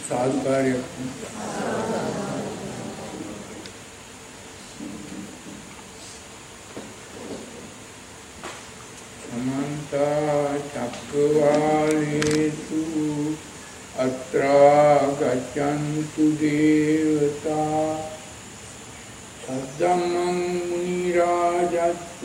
සාදුකාරයක් සමන්ත චක්කවාලේසු අත්‍රා ගච්ඡන්තු දේවතා සද්දම්මං මුනි රාජස්ස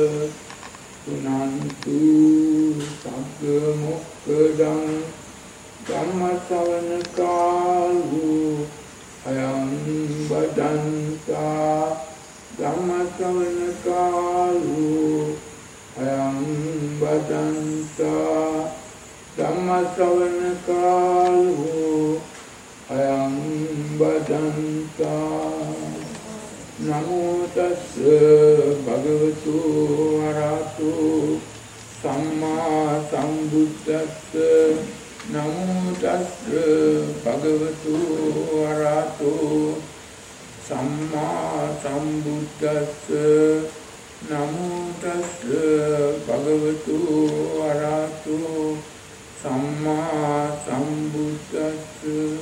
සුනන්තු සග්ග මොක්ඛදං ධම්ම ශ්‍රවණ කාලෝ අයං බදන්තා ධම්ම ශ්‍රවණ කාලෝ අයං බදන්තා ධම්ම ශ්‍රවණ කාලෝ අයං බදන්තා නමෝ තස්ස භගවතු අරහතෝ සම්මා සම්බුද්දස්ස නමෝ තස්ස භගවතු අරහතෝ සම්මා සම්බුද්දස්ස නමෝ තස්ස භගවතු අරහතෝ සම්මා සම්බුද්දස්ස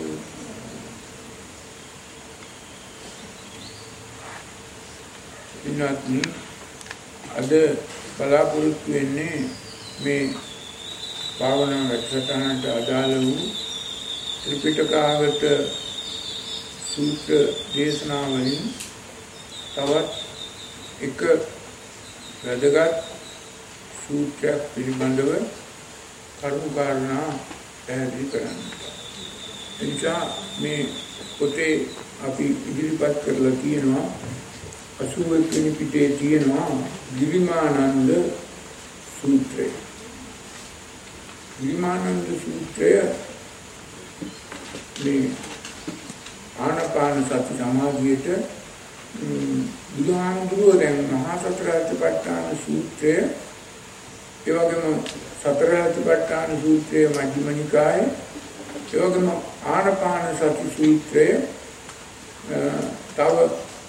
ඉන්නත්නි අද බලාපොරොත්තු වෙන්නේ මේ භාවනා වැඩසටහනට අදාළ වූ ත්‍රිපිටකාගත සූත්‍ර දේශනාවලින් තවත් එක වැදගත් සූත්‍රයක් පිළිබඳව කරුණු කාරණා පැහැදිලි කරන්න. එනිසා මේ පොතේ අපි ඉදිරිපත් කරලා තියෙනවා 81 වෙනි පිටේ තියෙනවා ගිරිමානන්ද සූත්‍රය. ගිරිමානන්ද සූත්‍රය මේ ආනාපාන සති සමාධියට බුදුහාමුදුරුවෝ දැන් මහා සතර සතිපට්ඨාන සූත්‍රය ඒ වගේම සතර සතිපට්ඨාන සූත්‍රය මජ්ක්‍ධිම නිකායේ ඒ වගේම ආනාපාන සති සූත්‍රය තව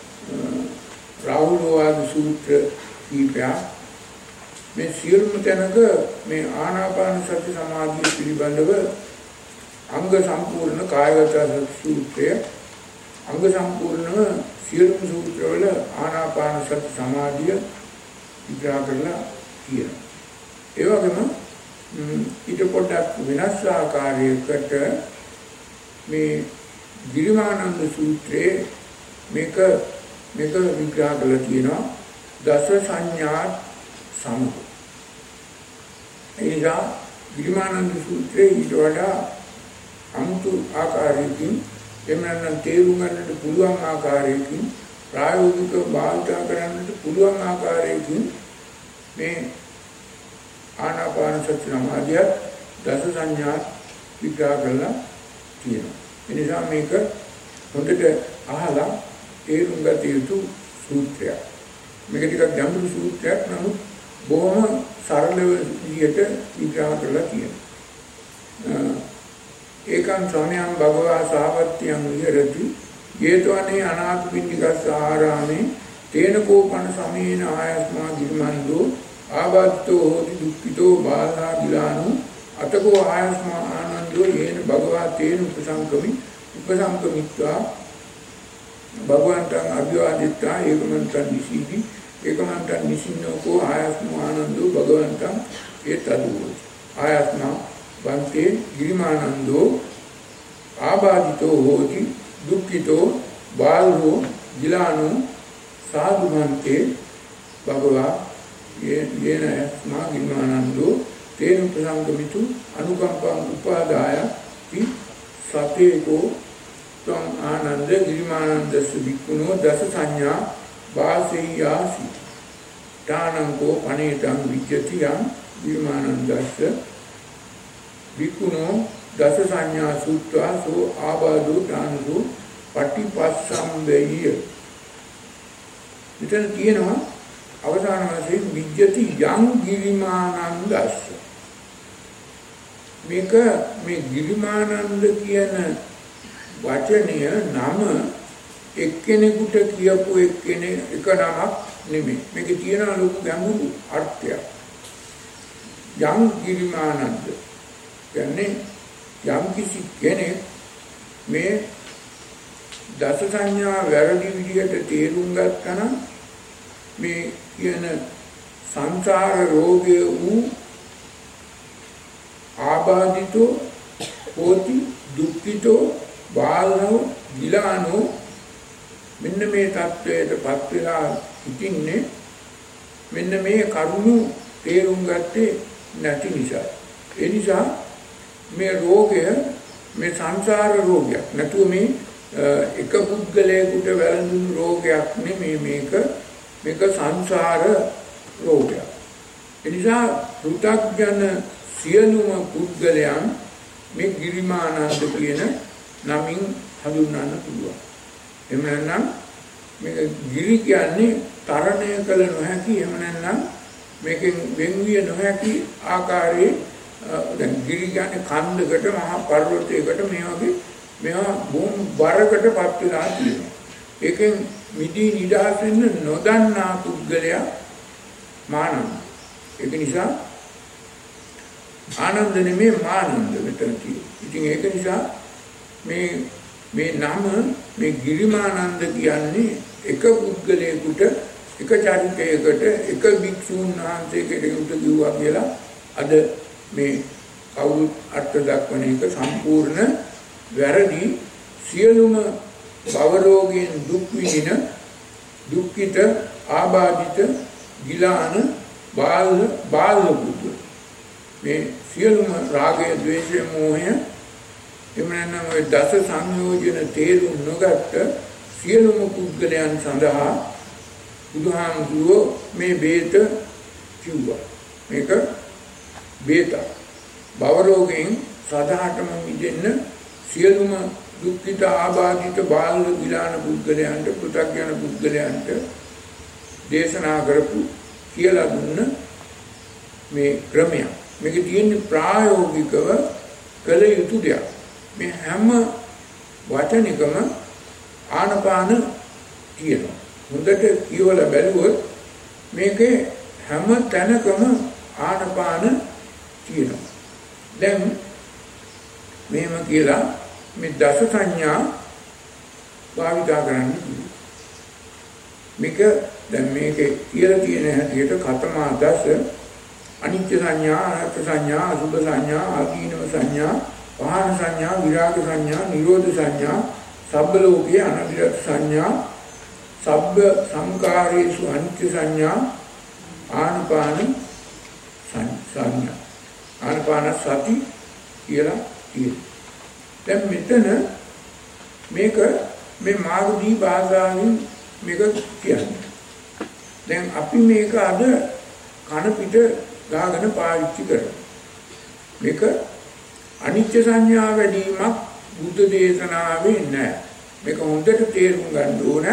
රාහුලවාද සූත්‍ර කීපයක් මේ සියලුම තැනක මේ ආනාපාන සති සමාධිය පිළිබඳව අංග සම්පූර්ණ කායගත සති සූත්‍රය අංග සම්පූර්ණව සියලුම සූත්‍රවල ආනාපාන සති සමාධිය විග්‍රහ කරලා තියෙනවා. ඒ වගේම ඊට පොඩ්ඩක් වෙනස් ආකාරයකට මේ ගිරිමානන්ද සූත්‍රයේ මේක විග්‍රහ කරලා තියෙනවා දස සංඥා සමුහ. එනිසා ගිරිමානන්ද සූත්‍රයේ ඊට වඩා අමුතු ආකාරයකින් එමනම් තේරුම් ගන්නට පුළුවන් ආකාරයකින් ප්‍රායෝගිකව භාවිත කරන්නට පුළුවන් ආකාරයකින් මේ ආනාපාන සති සමාධිය දස සංඥා විග්‍රහ කරලා තියෙනවා. එනිසා මේක හොඳට අහලා තේරුම් ගත යුතු සූත්‍රයක්. මේක ටිකක් ගැඹුරු සූත්‍රයක් නමුත් බොහොම සරල විදිහට විග්‍රහ කරලා තියෙනවා. ඒකං සමයං භගවා සාවත්‍යං විහෙරති ජේතවනේ අනාථපිණ්ඩිකස්ස ආරාමේ තේන කෝපන සමේන ආයස්මා ගිරිමන්දෝ ආබත්තෝ හෝති දුක්ඛිතෝ බාලා ගිලානු අතකෝ ආයස්මා ආනන්දෝ යේන භගවා තේන උපසංකමිත්වා භගවන්තං අභිවාදිත්වා ඒකමන්තං නිසීති ඒකමන්තං නිසින්නෝකෝ ආයස්මා ආනන්දෝ භගවන්තං ඒතදෝ ආයස්මා වන්තේ ගිරිමානන්දෝ ආබාධිතෝ හෝති දුක්ඛිතෝ බාලෝ ගිලානෝ සාදුමන්තේ භගවා යේන යස්මා ගිරිමානන්දෝ තේන ප්‍රසංගමිතු අනුකම්පං උපාදාය ති සතේකෝ තං ආනන්ද ගිරිමානන්දස්ස වික්ඛුනෝ දස සංඥා වාසෙය්‍යාසි තානංකෝ පනේතං විජ්ජති යං ගිරිමානන්දස්ස වික්ඛුනෝ දස සංඥා සූත්වා සෝ ආබාධෝ තානසෝ පටිපස්සම්බෙය්‍ය. මෙතන කියනවා අවසාන වශයෙන් විජ්ජති යං ගිරිමානන්දස්ස. මේක මේ ගිරිමානන්ද කියන වචනය නම එක්කෙනෙකුට කියපු එක නමක් නෙමෙයි. මේකේ තියෙන ලොකු ගැඹුරු අර්ථයක්. යම් ගිරිමානන්ද කියන්නේ යම් කිසි කෙනෙක් මේ දස සංඥා වැරදි විදිහට තේරුම් ගත්තා නම් මේ කියන සංසාර රෝගය වූ ආබාධිතෝ හෝති දුක්ඛිතෝ බාලෝ ගිලානෝ මෙන්න මේ தത്വයටපත් වෙලා ඉතින්නේ මෙන්න මේ කරුණු තේරුම් ගත්තේ නැති නිසා. ඒ නිසා මේ රෝගය මේ සංසාර රෝගයක් නැතුව මේ එක පුද්ගලයෙකුට වැළඳුණු රෝගයක් නෙමෙයි මේක සංසාර රෝගයක්. ඒ නිසා පෘථග්ජන සියලුම පුද්ගලයන් මේ ගිරිමානන්ද කියන නමින් හඳුන්වන්න පුළුවන්. එහෙම නැත්නම් මේක ගිරි කියන්නේ තරණය කළ නොහැකි, එහෙම නැත්නම් මේකෙන් වෙන්විය නොහැකි ආකාරයේ දැන් ගිරි කියන්නේ කන්දකට මහා පර්වතයකට මේ වගේ මේවා බොම් බරකටපත් වෙලා තියෙනවා. ඒකෙන් මිදී නිදහස් වෙන්න නොදන්නා පුද්ගලයා මානන්ද. ඒක නිසා ආනන්ද නෙමෙයි මානන්ද මෙතන තියෙන්නේ. ඉතින් ඒක නිසා මේ නම මේ ගිරිමානන්ද කියන්නේ එක පුද්ගලයෙකුට එක චරිතයකට එක භික්ෂුන් වහන්සේකට කිව්වා කියලා අද මේ කවුරුත් අර්ථ දක්වන එක සම්පූර්ණ වැරදි. සියලුම භව රෝගයෙන් දුක් විඳින දුක්ඛිත ආබාධිත ගිලාන බාල බුදු මේ සියලුම රාගය ද්වේෂය මෝහය එමෙන්නම ඔය දස සංයෝජන තේරුම් නොගත්ත සියලුම පුද්ගලයන් සඳහා බුදුහාමුදුරුවෝ මේ බේත කිව්වා. මේක බේත භව රෝගයෙන් සදාටම මිදෙන්න සියලුම දුක්ඛිත ආබාධිත බාල ගිලාන පුද්ගලයන්ට පෘථග්ජන පුද්ගලයන්ට දේශනා කරපු කියලා දුන්න මේ ක්‍රමය. මේක තියෙන්නේ ප්‍රායෝගිකව කළ යුතු දෙයක්. මේ හැම වචනිකම ආනපාන තියෙනවා. හොඳට කියවලා බැලුවොත් මේකේ හැම තැනකම ආනපාන තියෙනවා. දැන් මේම කියලා මේ දස සංඥා භාවිත කරන්නේ. මේක දැන් මේකේ කියලා තියෙන හැටියට කතමා දස අනිත්‍ය සංඥා, අනාත්ම සංඥා, අසුභ සංඥා, ආදීනව සංඥා, පහන සංඥා, විරාග සංඥා, නිරෝධ සංඥා, සබ්බ ලෝකේ අනිත්‍ය සංඥා, සබ්බ සංකාරේසු අනිත්‍ය සංඥා, ආනපාන සංඥා, ආනපාන සති කියලා කියනවා. දැන් මෙතන මේක මේ මාර්ගදී භාෂාවෙන් මේක කියන්නේ. දැන් අපි මේක අද කන පිට ගාගෙන පාවිච්චි කරනවා. මේක අනිත්‍ය සංඥා වැඩිමක් බුද්ධ දේශනාවේ නැහැ. මේක හොඳට තේරුම් ගන්න ඕන.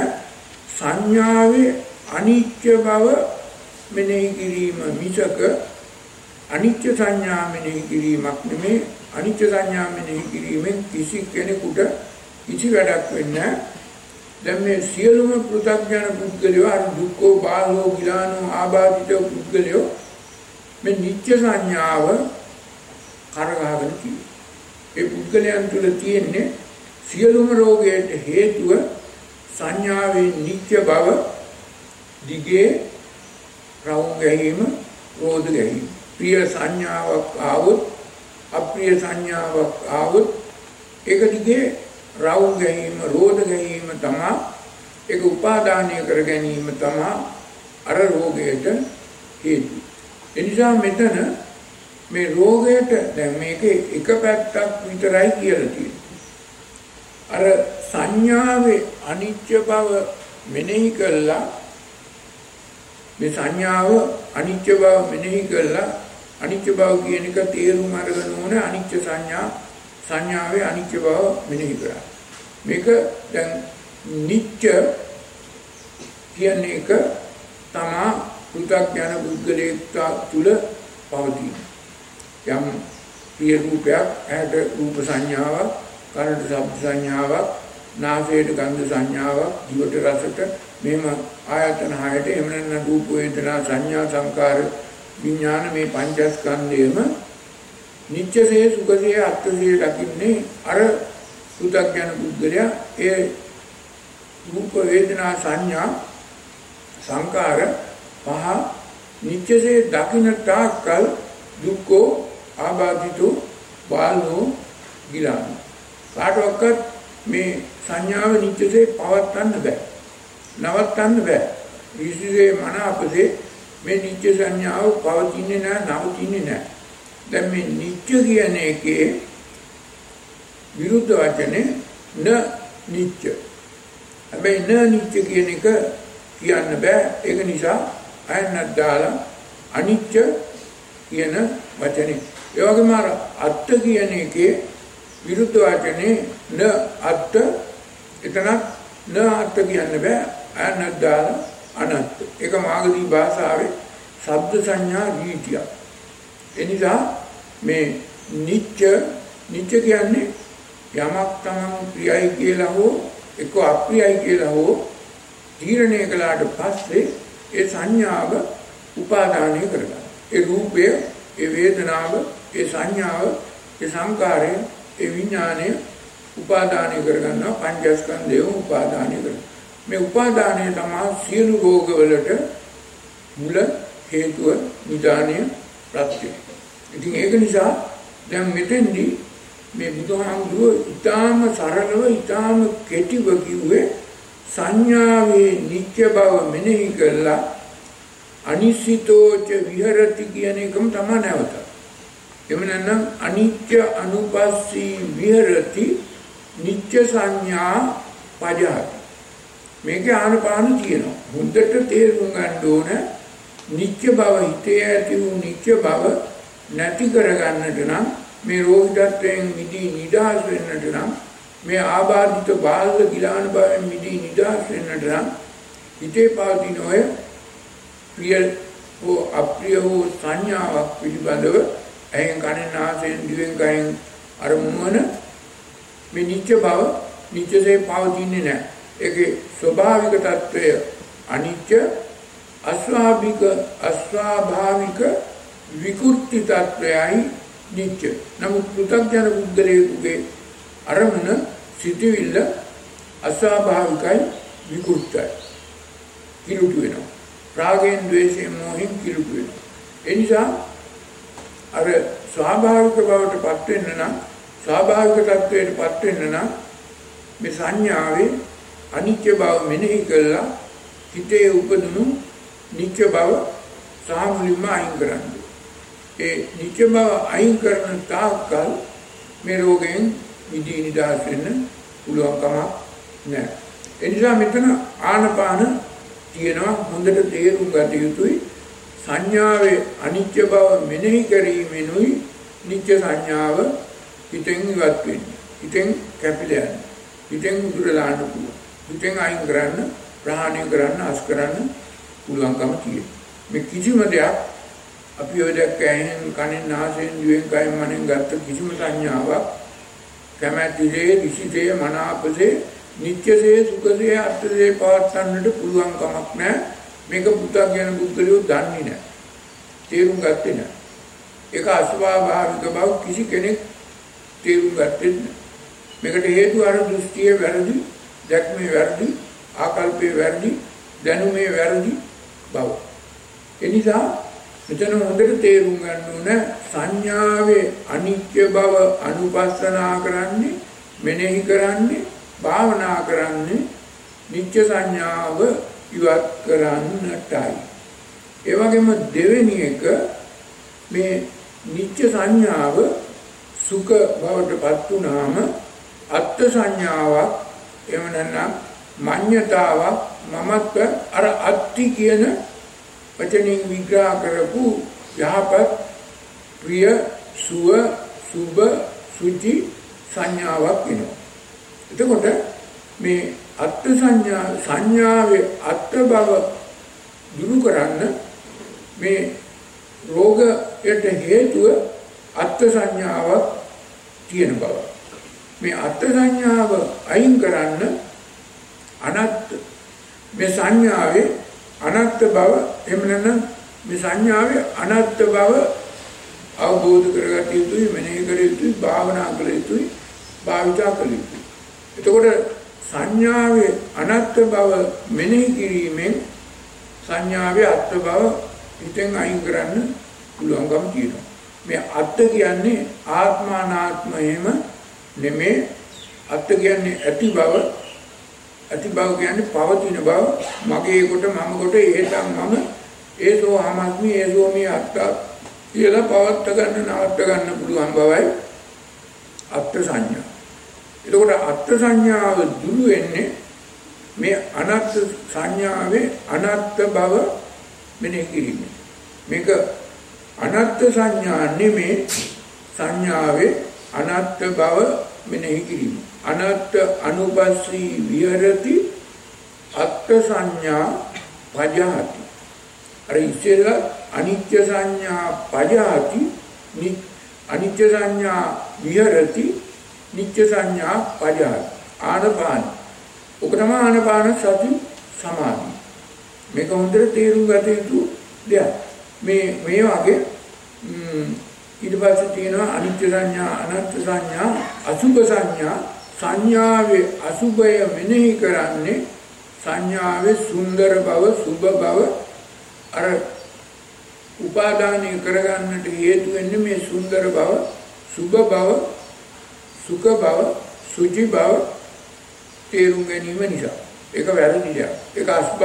සංඥාවේ අනිත්‍ය බව මෙනෙහි කිරීම මිසක අනිත්‍ය සංඥා මෙනෙහි කිරීමක් නෙමෙයි. අනිත්‍ය සංඥා මෙනෙහි කිරීමෙන් කිසි කෙනෙකුට කිසි වැඩක් වෙන්නේ නැහැ. දැන් මේ සියලුම පෘථග්ජන පුද්ගලයෝ අර දුක්ඛෝ බාලෝ ගිලානෝ ආබාධිත පුද්ගලයෝ මේ නිත්‍ය සංඥාව කරගහගෙන තියෙනවා. ඒ පුද්ගලයන් තුළ තියෙන්නේ සියලුම රෝගයට හේතුව සංඥාවේ නිත්‍ය බව, දිගේ රවුම් ගැනීම, රෝධ ගැනීම. ප්‍රිය සංඥාවක් ආවොත් අප්‍රිය සංඥාවක් ආවොත් ඒක දිගේ රවුම් ගැනීම, රෝධ ගැනීම තමයි, ඒක උපාදානය කර ගැනීම තමයි අර රෝගයට හේතුව. එනිසා මෙතන මේ රෝගයට දැන් මේකේ එක පැත්තක් විතරයි කියලා තියෙන්නේ. අර සංඥාවේ අනිත්‍ය බව මෙනෙහි කළා, මේ සංඥාව අනිත්‍ය බව මෙනෙහි කළා, අනිත්‍ය බව කියන එක තේරුම් අරගෙන ඕන අනිත්‍ය සංඥාවේ අනිත්‍ය බව මෙනෙහි කරා. මේක දැන් නිත්‍ය කියන එක තමයි පෘථග්ජන පුද්ගලයෙක් තුළ පවතින. යම් ප්‍රිය රූපයක්, ඇහැට රූප සංඥාවක්, කනට ශබ්ද සංඥාවක්, නාසයට ගන්ධ සංඥාවක්, දිවට රසට, මේම ආයතන හයට, එහෙම නැත්නම් රූප වේදනා සංඥා සංකාර විඥාන මේ පංචස්කන්ධයම නිත්‍යසේ සුඛසේ අත්‍යසේ දකින්නේ අර පෘථග්ජන පුද්ගලයා ඒ රූප වේදනා සංඥා සංකාර පහ නිත්‍යසේ දකින්න තාක්කල් දුක්ඛෝ ආබාධිතෝ බාලෝ ගිලාන කාටවත් මේ සංඥාව නිත්‍යසේ පවත්වන්න බෑ නවත්තන්න බෑ විශේෂයේ මන අපසේ මේ නිත්‍ය සංඥාව පවතින්නේ නැහැ නවතින්නේ නැහැ දැන් මේ නිත්‍ය කියන එකේ විරුද්ධ වචනේ න නිත්‍ය හැබැයි න නිත්‍ය කියන එක කියන්න බෑ ඒක නිසා අයන්නක් දාලා අනිත්‍ය කියන වචනේ ඒ වගේම අත්ත් කියන එකේ විරුද්ධ වචනේ න අත්ත් එතනක් න අත්ත් කියන්න බෑ අයන්නක් දාලා අනත්ත් ඒක මාගදී භාෂාවේ ශබ්ද සංඥා රීතිය එනිසා මේ නිත්‍ය කියන්නේ යමක් තමන් ප්‍රියයි කියලා හෝ එක්ක අප්‍රියයි කියලා හෝ තීරණය කළාට පස්සේ ඒ සංඥාව උපාදානය කරගන්න. ඒ රූපය, ඒ වේදනාව, ඒ සංඥාව, ඒ සංකාරය, ඒ විඥානය උපාදානය කරගන්නවා පංචස්කන්ධය උපාදානය කරනවා. මේ උපාදානය තමයි සියලු රෝගවලට මුල හේතුව නිදානය ප්‍රත්‍යය. ඉතින් ඒක නිසා දැන් මෙතෙන්දී මේ බුදුහාමුදුරුවෝ ඊටාම සරලව ඊටාම කෙටිව කිව්වේ සංඥාවේ නිත්‍ය බව මෙනෙහි කළා අනිසිතෝච විහෙරති කියන එකම තමයි නැවත. එමු නැත්නම් අනිත්‍ය අනුපස්සී විහෙරති නිත්‍ය සංඥා පජහති. මේකේ ආනපාන තියෙනවා. හොඳට තේරුම් ගන්න ඕන නිත්‍ය බව හිතේ ඇති වූ නිත්‍ය බව නැති කරගන්නට නම් මේ රෝගීත්වයෙන් මිදී නිදහස් වෙන්නට නම් මේ ආබාධිත බාහිර ගිලාන බවෙන් මිදී නිදහස් වෙන්නට නම් හිතේ පවතින ඔය ප්‍රිය හෝ අප්‍රිය හෝ සංඥාවක් පිළිබඳව ඇහෙන් කනෙන් නාසයෙන් දිවෙන් කයෙන් අරමුණු වන මේ නිත්‍ය බව නිත්‍යසේ පවතින්නේ නැහැ. ඒකේ ස්වභාවික తত্ত্বය අනිත්‍ය අස්වාභාවික විකෘති తত্ত্বයයි නිත්‍ය. නමුත් පෘථග්ජන පුද්ගලයෙකුගේ අරමුණ සිටිවිල්ල අස්වාභාවිකයි විකෘතයි. කිලුට වෙනවා. රාගයෙන් ද්වේෂයෙන් මොහෙන් කිලුට වෙනවා. ඒ නිසා අර ස්වාභාවික බවට පත් වෙන්න නම් ස්වාභාවික තත්වයට පත් වෙන්න නම් මේ සංඥාවේ අනිත්‍ය බව මෙනෙහි කළා හිතේ උපදුණු නිත්‍ය බව සාමුලින්ම අයින් කරන්න. ඒ නිත්‍ය බව අයින් කරන තාක්කල් මේ රෝගයෙන් මිදී නිදහස් වෙන්න පුළුවන් කමක් නැහැ. ඒ නිසා මෙතන ආනපාන තියෙනවා හොඳට තේරුම් ගත යුතුයි. සංඥාවේ අනිත්‍ය බව මෙනෙහි කිරීමෙනුයි නිත්‍ය සංඥාව හිතෙන් ඉවත් වෙන්නේ. හිතෙන් කැපිලා යන්නේ. හිතෙන් උදුරලා යන්න පුළුවන්. හිතෙන් අයින් කරන්න, ප්‍රහාණය කරන්න, අස් කරන්න පුළුවන්කම තියෙනවා. මේ කිසිම දෙයක් අපි ඔය දැක්කෙන් කනෙන් නාසයෙන් දිවෙන් කයෙන් මනෙන් ගත්ත කිසිම සංඥාවක් කැමැතිසේ, විසිසේ, මනාපසේ, නිත්‍යසේ, සුඛසේ, අර්ථසේ පවත්වන්නට පුළුවන් කමක් නැහැ. මේක පු탁 යන බුද්ධලියෝ දන්නේ නැහැ. තේරුම් ගත්තේ නැහැ. ඒක අස්වාභාවික බව කිසි කෙනෙක් තේරුම් ගත්තේ නැහැ. මේකට හේතුව අර දෘෂ්ටියේ වැරදි, දැක්මේ වැරදි, ආකල්පයේ වැරදි, දැනුමේ වැරදි බව. ඒ නිසා මෙතන හොඳට තේරුම් ගන්න ඕන සංඥාවේ අනිත්‍ය බව අනුපස්සනා කරන්නේ, මෙනෙහි කරන්නේ, භාවනා කරන්නේ නිත්‍ය සංඥාව ඉවත් කරන්නටයි. ඒ වගේම දෙවෙනි එක මේ නිත්‍ය සංඥාව සුඛ බවට පත් වුණාම අත්ත් සංඥාවක් එහෙම නැත්නම් මඤ්ඤතාවක් මමත්ව අර අත්ති කියන වචනින් විග්‍රහ කරපු යහපත් ප්‍රිය සුව සුබ සුචි සංඥාවක් වෙනවා. එතකොට මේ අත්ත් සංඥාවේ අත්ත් බව දුරු කරන්න මේ රෝගයට හේතුව අත්ත් සංඥාවක් තියෙන බව. මේ අත්ත් සංඥාව අයින් කරන්න අනත්ත් මේ සංඥාවේ අනත්ත් බව එහෙම නැත්නම් මේ සංඥාවේ අනත්ත් බව අවබෝධ කරගත යුතුයි, මෙනෙහි කර යුතුයි, භාවනා කළ යුතුයි, භාවිතා කළ යුතුයි. එතකොට සංඥාවේ අනත්ත් බව මෙනෙහි කිරීමෙන් සංඥාවේ අත්ත් බව හිතෙන් අයින් කරන්න පුළුවන්කම තියෙනවා. මේ අත්ත් කියන්නේ ආත්මානාත්ම එහෙම නෙමේ. අත්ත් කියන්නේ ඇති බව. ඇති බව කියන්නේ පවතින බව. මගේ කොට මම කොට ඒතම් මම ඒසෝ ආත්මි ඒසෝ මේ අත්ත කියලා පවත් ගන්න නවත්ත ගන්න පුළුවන් බවයි අත්ත් සංඥා. එතකොට අත්ත් සංඥාව දුරු වෙන්නේ මේ අනත්ත් සංඥාවේ අනත්ත් බව මෙනෙහි කිරීම. මේක අනත්ත් සංඥා නෙමේ සංඥාවේ අනත්ත් බව මෙනෙහි කිරීම. අනත්ත් අනුපස්සී විහෙරති අත්ත් සංඥා පජහති. අර ඉස්සෙල්ලා අනිත්‍ය සංඥා පජහති අනිත්‍ය සංඥා විහෙරති නිත්‍ය සංඥා පජහති. ආනපාන. ඔක තමයි ආනපාන සති සමාධි. මේක හොඳට තේරුම් ගත යුතු දෙයක්. මේ වගේ ඊට පස්සේ තියෙනවා අනිත්‍ය සංඥා අනත්ත් සංඥා අසුභ සංඥා. සංඥාවේ අසුභය මෙනෙහි කරන්නේ සංඥාවේ සුන්දර බව සුභ බව අර උපාදානය කරගන්නට හේතු වෙන්නේ මේ සුන්දර බව සුභ බව සුඛ බව සුචි බව තේරුම් ගැනීම නිසා. ඒක වැරදි දෙයක්. ඒක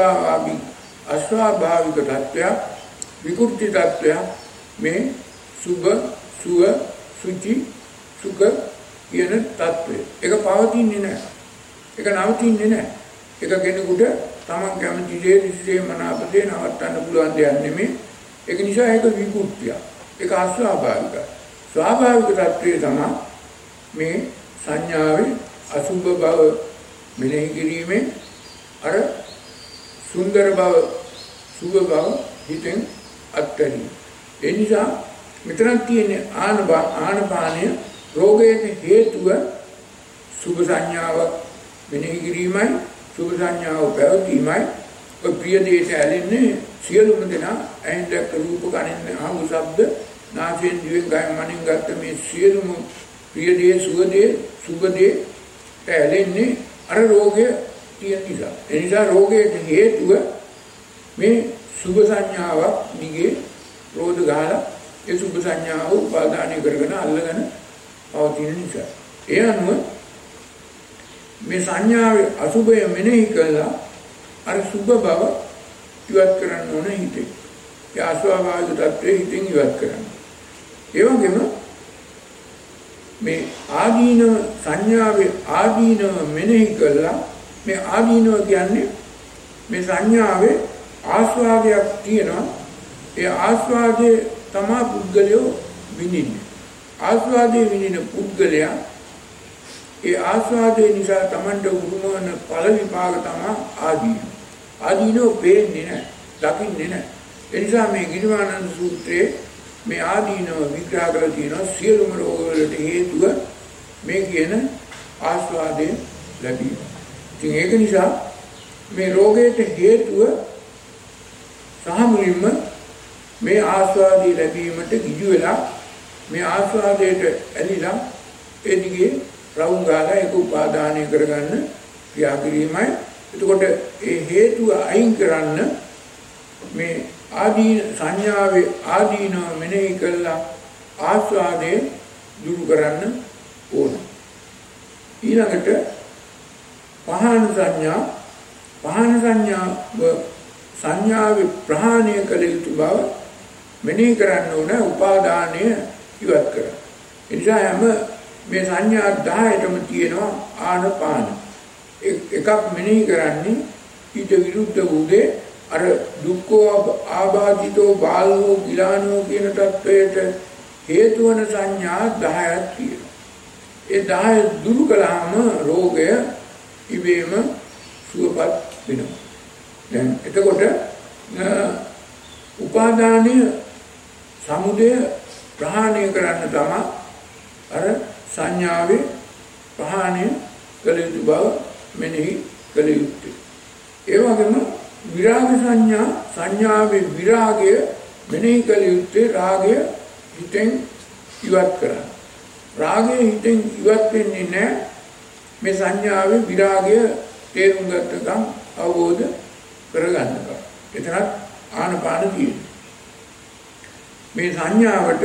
අස්වාභාවික තත්ත්වයක් විකෘති තත්ත්වයක්. මේ සුභ සුව සුචි සුඛ කියන තත්ත්වය. ඒක පවතින්නේ නැහැ. ඒක නවතින්නේ නැහැ. ඒක කෙනෙකුට තමන් කැමති දේ මනාපදේ නවත්තන්න පුළුවන් දෙයක් නෙමෙයි. ඒක නිසා ඒක විකෘතියක්. ඒක අස්වාභාවිකයි. ස්වාභාවික තත්ත්වය තමයි මේ සංඥාවේ අසුභ බව මෙනෙහි කිරීමෙන් අර සුන්දර බව සුභ බව හිතෙන් අත්හැරීම. ඒ නිසා මෙතන තියෙන්නේ ආනපානය රෝගයට හේතුව සුභ සංඥාව මෙනෙහි කිරීමයි සුභ සංඥාව පැවතීමයි. ඔය ප්‍රිය දේට ඇලෙන්නේ සියලුම දෙනා ඇහෙන් දැක්ක රූප කනින් අහපු ශබ්ද නාසයෙන් දිවෙන් කයෙන් මනෙන් ගත්ත මේ සියලුම ප්‍රිය දේ සුභ දේ සුභ දේ ඇලෙන්නේ අර රෝගය තියෙන නිසා. ඒ නිසා රෝගයට හේතුව මේ සුභ සංඥාවක් නිගේ රෝධ ගහලා ඒ සුභ සංඥාව උපාදානය කරගෙන අල්ලගෙන පවතින නිසා. ඒ අනුව මේ සංඥාවේ අසුභය මෙනෙහි කළා අර සුභ බව ඉවත් කරන්න ඕන හිතේ. ඒ අස්වාභාවික තත්ත්වයේ හිතෙන් ඉවත් කරන්න. ඒ වගේම මේ ආදීනව සංඥාවේ ආදීනව මෙනෙහි කළා. මේ ආදීනව කියන්නේ මේ සංඥාවේ ආස්වාදයක් තියෙනවා. ඒ ආස්වාදයේ තමා පුද්ගලයෝ විඳින්නේ. ආස්වාදයේ විඳින පුද්ගලයා ඒ ආස්වාදයේ නිසා Tamanට උරුමවන ඵල විපාක තමයි ආදීන. ආදීනෝ පේන්නේ නැහැ, දකින්නේ නැහැ. ඒ නිසා මේ ගිරිමානන්ද සූත්‍රයේ මේ ආදීනව විග්‍රහ කරලා තියෙනවා. සියලුම රෝගවලට හේතුව මේ කියන ආස්වාදයේ ලැබීම. ඉතින් ඒක නිසා මේ රෝගයට හේතුව සහ මුලින්ම මේ ආස්වාදයේ ලැබීමට ගිජු වෙලා මේ ආස්වාදයට ඇලිලා ඒ දිගේ රවුම් ගාලා ඒක උපාදානය කරගන්න ක්‍රියා කිරීමයි. එතකොට ඒ හේතුව අයින් කරන්න මේ ආදීන සංඥාවේ ආදීනව මෙනෙහි කළා ආස්වාදයේ දුරු කරන්න ඕන. ඊළඟට පහන සංඥාවේ ප්‍රහාණය කළ යුතු බව මෙනෙහි කරන්න ඕන. උපාදානය ඉවත් කරන්න. ඒ නිසා හැම මේ සංඥා 10ටම තියෙනවා ආනපාන. එකක් මෙනෙහි කරන්නේ ඊට විරුද්ධ වූදේ අර දුක්ඛෝ ආබාධිතෝ බාලෝ ගිලානෝ කියන තත්වයට හේතු වන සංඥා 10ක් තියෙනවා. ඒ 10 දුරු කළාම රෝගය ඉබේම සුවපත් වෙනවා. දැන් එතකොට උපාදානීය සමුදය ප්‍රහාණය කරන්න තමයි අර සංඥාවේ ප්‍රහාණය කළ යුතු බව මෙනෙහි කළ යුත්තේ. ඒ වගේම විරාග සංඥාවේ විරාගය මෙනෙහි කළ යුත්තේ රාගය හිතෙන් ඉවත් කරන්න. රාගය හිතෙන් ඉවත් වෙන්නේ නැහැ මේ සංඥාවේ විරාගය තේරුම් ගත්තකම් අවබෝධ කරගන්නවා. එතනත් ආනපාන තියෙනවා. මේ සංඥාවට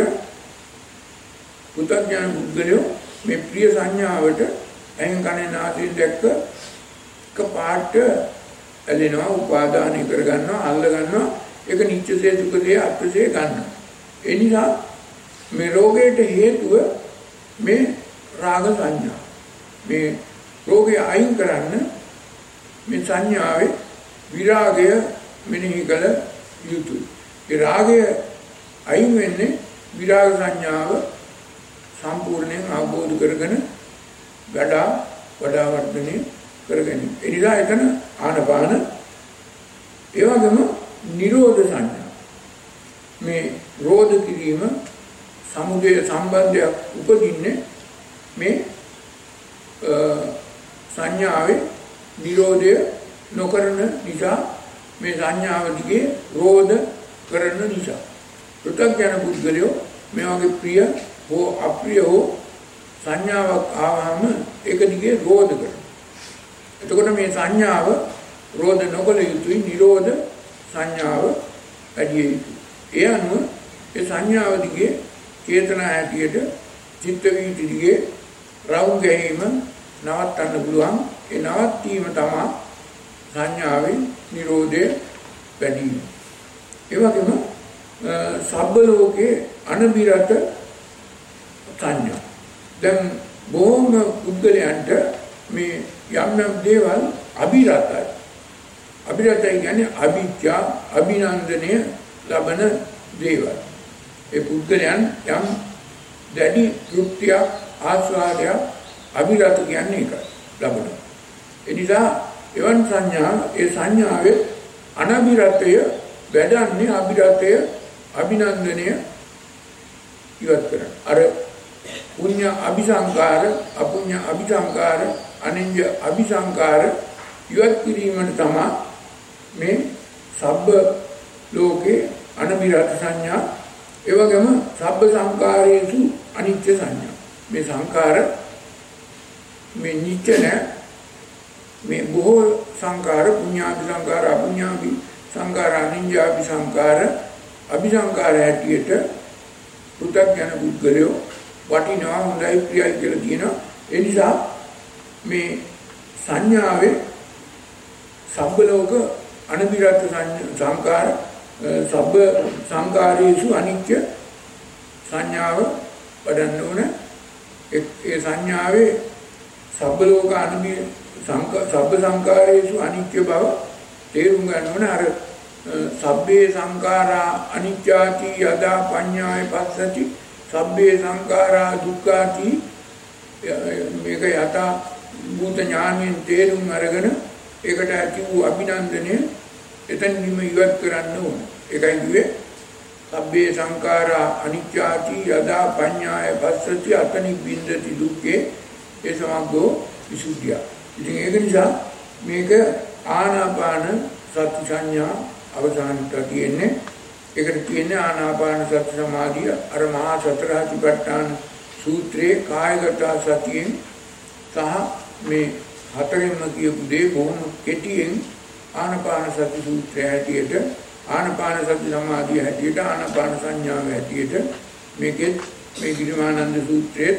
පුතඥාන බුද්ධලෝ මේ ප්‍රිය සංඥාවට ඇහෙන් කනෙන් නාසයෙන් දැක්ක කපාට ඇලෙනවා, උපාදානය කරගන්නවා, අල්ල ගන්නවා. ඒක නිත්‍යසේ දුකසේ අත්‍යසේ ගන්නවා. ඒ නිසා මේ රෝගයට හේතුව මේ රාග සංඥා. මේ රෝගය අයින් කරන්න මේ සංඥාවේ විරාගය මෙනෙහි කළ යුතුයි. ඒ රාගය අයින් වෙන්නේ විරාග සංඥාව සම්පූර්ණයෙන් අවබෝධ කරගෙන වඩා වර්ධනය කරගන්න. ඒ නිසා එතන ආනපාන ඒ වගේම නිරෝධ සංඥා. මේ රෝධ කිරීම සමුදය සම්බන්ධයක් උපදින්නේ මේ සංඥාවේ නිරෝධය නොකරන නිසා, මේ සංඥාව දිගේ රෝධ කරන නිසා. පෘථග්ජන පුද්ගලයෝ මේ වගේ ප්‍රිය හෝ අප්‍රිය හෝ සංඥාවක් ආවම ඒක දිගේ රෝධ කරනවා. එතකොට මේ සංඥාව රෝධ නොකළ යුතුයි, නිරෝධ සංඥාව ඇදිය යුතුයි. ඒ අනුව ඒ සංඥාව දිගේ චේතනා ඇටියට චිත්ත වීති දිගේ රවුම් ගැනීම නවත්තන්න පුළුවන්. ඒ නවත්තීම තමයි සංඥාවේ නිරෝධය වැඩි වීම. ඒ වගේම සබ්බ ලෝකේ අනබිරත සංඥා. දැන් බොහොම පුද්ගලයන්ට මේ යම් යම් දේවල් අබිරතයි. අබිරතයි කියන්නේ අභිජ්ජා, අභිනන්දනය ලබන දේවල්. ඒ පුද්ගලයන් යම් දැඩි තෘප්තියක්, ආස්වාදයක් අබිරත කියන්නේ ඒකයි ලබනවා. ඒ නිසා එවන් සංඥා, ඒ සංඥාවේ අනබිරතය වැඩන්නේ අබිරතය, අභිනන්දනය ඉවත් කරන. අර පුඤ්ඤ අபிසංකාර, අපුඤ්ඤ අபிසංකාර, අනිඤ්ඤ අபிසංකාර ඉවත් කිරීමට තමයි මේ සබ්බ ලෝකේ අනබිරත සංඥා. ඒ වගේම සබ්බ සංකාරයේසු අනිත්‍ය සංඥා. මේ සංකාර මේ නිත්‍ය නැහැ. මේ බොහෝ සංකාර, පුඤ්ඤාභි සංකාර, අපුඤ්ඤාභි සංකාර, අනිඤ්ඤාභි සංකාර, අபிසංකාර හැටියට පෘථග්ජන පුද්ගලයෝ වටිනවා, හොඳයි, ප්‍රියයි කියලා කියනවා. ඒ නිසා මේ සංඥාවේ සබ්බ ලෝක අනබිරත සංකාර, සබ්බ සංකාරයේසු අනිත්‍ය සංඥාව වඩන්න ඕන. ඒ සංඥාවේ සබ්බ ලෝක සබ්බ සංකාරයේසු අනිත්‍ය බව තේරුම් ගන්න ඕන. අර සබ්බේ සංඛාරා අනිච්චාති යදා පඤ්ඤාය පස්සති සබ්බේ සංඛාරා දුක්ඛාති, මේක යථා භූත ඥානයෙන් තේරුම් අරගෙන ඒකට ඇති වූ අභිනන්දනය එතනින්ම ඉවත් කරන්න ඕන. ඒකයි කිව්වේ සබ්බේ සංඛාරා අනිච්චාති යදා පඤ්ඤාය පස්සති අතනි බින්දති දුක්ඛේ ඒ සමග්ගෝ විසුද්ධිය. ඉතින් ඒක නිසා මේක ආනාපාන සති සංඥා අවසානට තියෙන්නේ. ඒකට කියන්නේ ආනාපාන සති සමාධිය. අර මහා සතර සතිපට්ඨාන සූත්‍රයේ කායගත සතියෙන් සහ මේ හතරෙන්ම කියපු දේ බොහොම කෙටියෙන් ආනාපාන සති සූත්‍රය හැටියට, ආනාපාන සති සමාධිය හැටියට, ආනාපාන සංඥාව හැටියට මේකෙත් මේ ගිරිමානන්ද සූත්‍රයේ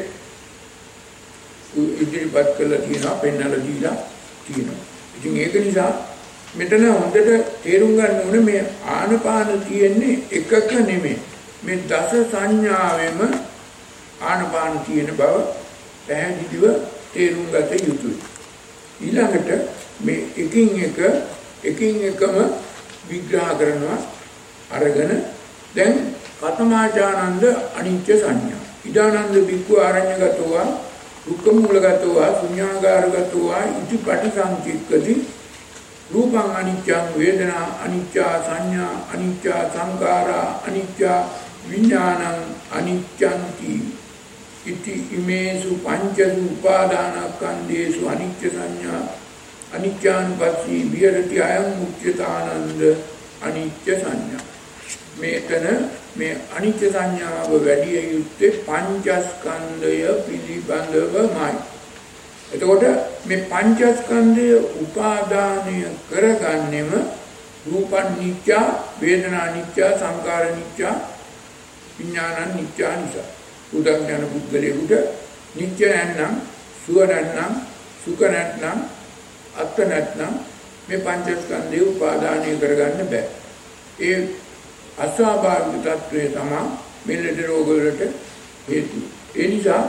ඉදිරිපත් කළා තියෙනවා, පෙන්නලා දීලා තියෙනවා. ඉතින් ඒක නිසා මෙතන හොඳට තේරුම් ගන්න ඕනේ මේ ආනපාන තියෙන්නේ එකක නෙමෙයි. මේ දස සංඥාවෙම ආනපාන තියෙන බව පැහැදිලිව තේරුම් ගත යුතුයි. ඊළඟට මේ එකින් එකම විග්‍රහ කරනවා අරගෙන දැන් කතමාචානන්ද අනිත්‍ය සංඥා. ඉදානන්ද බික්ඛු ආරඤ්‍යගතෝවා දුක්ඛමූලගතෝවා ශුඤ්ඤාගාරගතෝවා ඉති පටිසංචික්කති රූපං අනිච්චං වේදනා අනිච්චා සංඥා අනිච්චා සංඛාරා අනිච්චා විඥානං අනිච්ඡන්ති ඉති ඉමේසු පංචසු උපාදානස්කන්ධේසු අනිච්ච සංඥා අනිච්ඡානුපස්සී විහෙරති අයං මුච්‍යතානන්ද අනිච්ච සංඥා. මේතන මේ අනිච්ච සංඥාව වැඩි යුත්තේ පංචස්කන්ධය පිළිබඳවමයි. එතකොට මේ පංචස්කන්ධය උපාදානය කරගන්නෙම රූප නිත්‍ය, වේදනා නිත්‍ය, සංකාර නිත්‍ය, විඥාන නිත්‍ය නිසා. උදාහරණ පුද්ගලයෙකුට නිත්‍ය නැත්නම්, සුව නැත්නම්, සුඛ නැත්නම්, අත්ත නැත්නම් මේ පංචස්කන්ධය උපාදානය කරගන්න බෑ. ඒ අස්වාභාවික තත්වයේ තමයි මෙලෙඩ රෝග වලට හේතුව. ඒ නිසා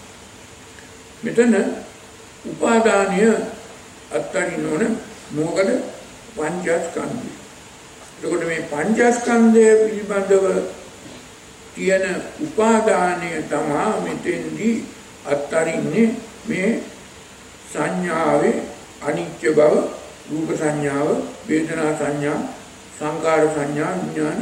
මෙතන උපාදානය අත්තරින්න ඕන මොකද පංචස්කන්ධය. එතකොට මේ පංචස්කන්ධය පිළිබඳව තියෙන උපාදානය තමයි මෙතෙන්දී අත්තරින්නේ මේ සංඥාවේ අනිත්‍ය බව, රූප සංඥාව, වේදනා සංඥා, සංකාර සංඥා, විඥාන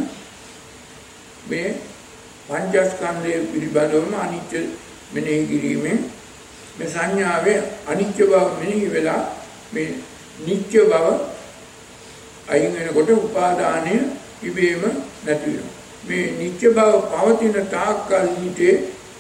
මේ පංචස්කන්ධය පිළිබඳවම අනිත්‍ය මෙනෙහි කිරීමෙන් මේ සංඥාවේ අනිත්‍ය බව මෙනෙහි වෙලා මේ නිත්‍ය බව අයින් වෙනකොට උපාදානය ඉබේම නැති වෙනවා. මේ නිත්‍ය බව පවතින තාක්කල් හිතේ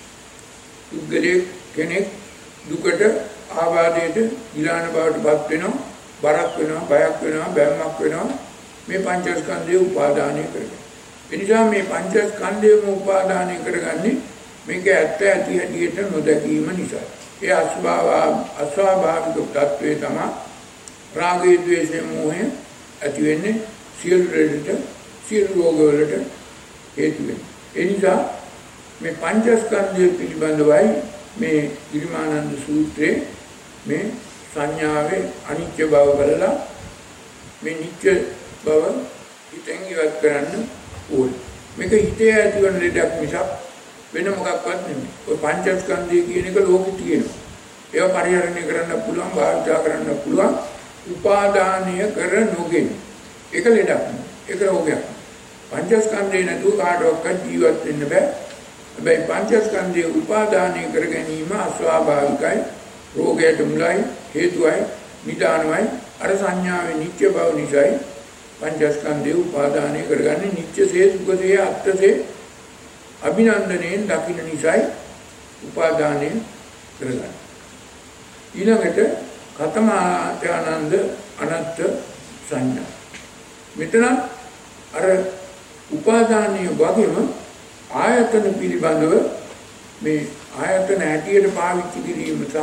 උද්ගලේ කෙනෙක් දුකට, ආබාධයට, ගිලාන බවටපත් වෙනවා, බරක් වෙනවා, බයක් වෙනවා, බැම්මක් වෙනවා. මේ පංචස්කන්ධය උපාදානය කරගන්න. ඒ නිසා මේ පංචස්කන්ධයම උපාදානය කරගන්නේ මේක ඇත්ත ඇති හැටියට නොදැකීම නිසා. ඒ අස්වාභාවික තත්වයේ තමයි රාගය, ද්වේෂය, මෝහය ඇති වෙන්නේ, සියලු රෙඩට, සියලු රෝග වලට හේතු වෙන්නේ. ඒ නිසා මේ පංචස්කන්ධය පිළිබඳවයි මේ ගිරිමානන්ද සූත්‍රයේ මේ සංඥාවේ අනිත්‍ය බව බලලා මේ නිත්‍ය බව හිතෙන් ඉවත් කරන්න ඕනේ. මේක හිතේ ඇතිවන ලෙඩක් මිසක් වෙන මොකක්වත් නෙමෙයි. ඔය පංචස්කන්ධය කියන එක ලෝකෙ තියෙනවා. ඒවා පරිහරණය කරන්න පුළුවන්, භාවිතා කරන්න පුළුවන්, උපාදානය කර නොගෙන. ඒක ලෙඩක් නෙමෙයි. ඒක රෝගයක්. පංචස්කන්ධේ නැතුව කාටවත් ජීවත් වෙන්න බෑ. හැබැයි පංචස්කන්ධයේ උපාදානය කර ගැනීම අස්වාභාවිකයි, රෝගයට මුලයි, හේතුවයි, නිදානමයි. අර සංඥාවේ නිත්‍ය බව නිසායි පංචස්කන්ධයේ උපාදානය කරගන්නේ. නිත්‍යසේ, සුඛසේ, අත්තසේ අභිනන්දනයෙන් දකින්න නිසායි උපාදානය කරගන්නේ. ඊළඟට කතමාචානන්ද අනත්ත සංඥා. මෙතන අර උපාදානීය වගේම ආයතන පිළිබඳව මේ ආයතන ඇටියට පාවිච්චි කිරීම සහ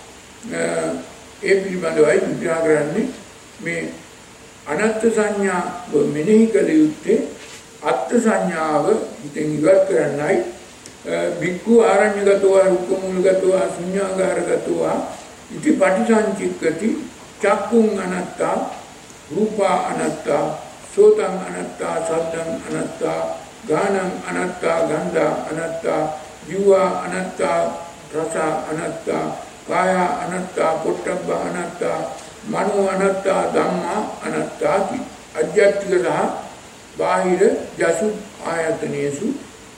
ඒ පිළිබඳවයි විග්‍රහ කරන්නේ. මේ අනත්ත් සංඥා මෙනෙහි කළ යුත්තේ අත්ත් සංඥාව හිතෙන් ඉවත් කරන්නයි. භික්ඛු ආරඤ්‍යගතෝ රුක්ඛමූලගතෝ ශුඤ්ඤාගාරගතෝ ඉති පටිසංචික්කති චක්කුං අනත්තා, රූපා අනත්තා, සෝතං අනත්තා, සද්දං අනත්තා, ගානං අනත්තා, ගන්ධා අනත්තා, ජීවා අනත්තා, රස අනත්තා, කාය අනත්තා, පොට්ටබ්බ අනත්තා, මනෝ අනත්තා, ධම්මා අනත්තාති. අධ්‍යාත්මික සහ බාහිර ජසු ආයතනයේසු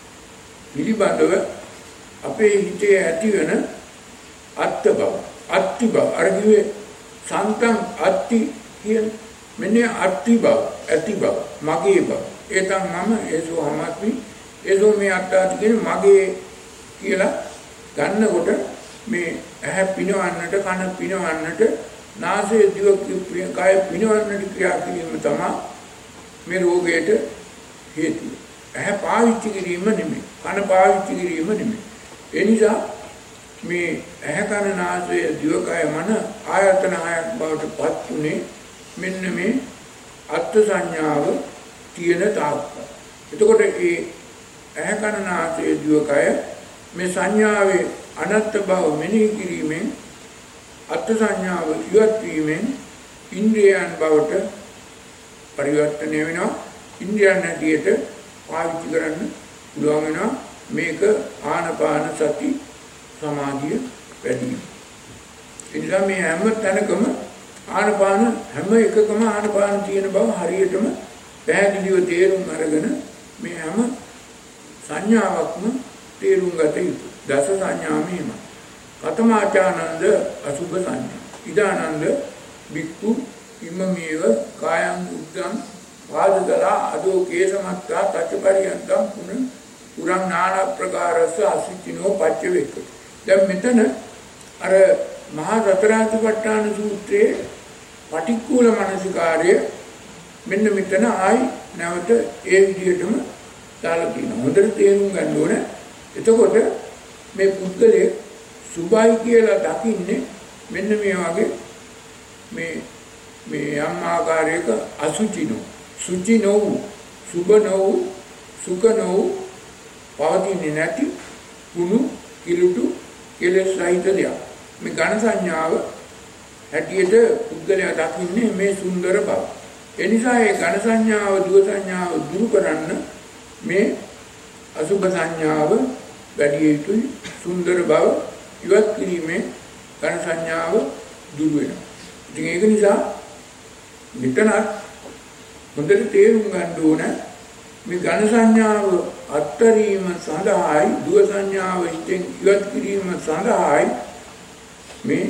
පිළිබඳව අපේ හිතේ ඇතිවන අත්ත බව, අත්ති බව, අර කිව්වේ සන්තං අත්ති කියන මෙන්න අත්ති බව, ඇති බව, මගේ බව. ඒ තමයි මම ඒසෝ හමස්මි, ඒසෝ මේ අත්තාති කියන මගේ කියලා ගන්නකොට මේ ඇහැ පිනවන්නට, කන පිනවන්නට, නාසය, දිව, කය පිනවන්නට ක්‍රියා කිරීම තමයි මේ රෝගයට හේතුව. ඇහැ පාවිච්චි කිරීම නෙමෙයි, කන පාවිච්චි කිරීම නෙමෙයි. ඒ නිසා මේ ඇහැ, කන, නාසය, දිව, කය, මන ආයතන හයක් බවට පත් උනේ මෙන්න මේ අත්ත් සංඥාව තියෙන තාක්ක. එතකොට ඒ ඇහැ, කන, නාසය, දිව, කය මේ සංඥාවේ අනත්ත් බව මෙනෙහි කිරීමෙන්, අත්ත් සංඥාව ඉවත් වීමෙන් ඉන්ද්‍රියයන් බවට පරිවර්තනය වෙනවා. ඉන්ද්‍රියයන් ඇටියට පාවිච්චි කරන්න පුළුවන් වෙනවා. මේක ආනපාන සති සමාධිය වැඩි වීම. ඒ නිසා මේ හැම තැනකම ආනපාන, හැම එකකම ආනපාන තියෙන බව හරියටම පැහැදිලිව තේරුම් අරගෙන මේ හැම සංඥාවක්ම තේරුම් ගත යුතුයි. දස සංඥා මෙහෙම. කතමාචානන්ද අසුභ සංඥා. ඉදානන්ද බික්ඛු ඉමමේව කායං උද්දං වාදදලා අදෝ කේසමත්තා තච්චපරියන්තම් පුරං නාන ප්‍රකාරස්ස අසිචිනෝ පච්චවේක. දැන් මෙතන අර මහා සතර සතිපට්ඨාන සූත්‍රයේ පටික්කුල මනසිකාර්ය මෙන්න මෙතන ආයි නැවත ඒ විදිහටම දාලා තියෙනවා. හොඳට තේරුම් ගන්න ඕනේ. එතකොට මේ පුද්ගලයේ සුභයි කියලා දකින්නේ මෙන්න මේ වගේ මේ යම් ආකාරයක අසුචිනෝ සුචිනෝ සුබනෝ සුකනෝ පවතින්නේ නැති කුණු කිලුටු කෙලෙස් සහිත දෙයක්. මේ ඝන සංඥාව හැටියට පුද්ගලයා දකින්නේ මේ සුන්දර බව. ඒ නිසා ඒ ඝන සංඥාව දුව සංඥාව දුරු කරන්න මේ අසුභ සංඥාව වැඩි යුතුයි. සුන්දර බව ඉවත් කිරීමේ ඝන සංඥාව දුරු වෙනවා. ඉතින් ඒක නිසා මෙතන හොඳට තේරුම් ගන්න ඕන මේ ඝන සංඥාව අත්තරීම සඳහායි දුව සංඥාව හිතෙන් ඉවත් කිරීම සඳහායි මේ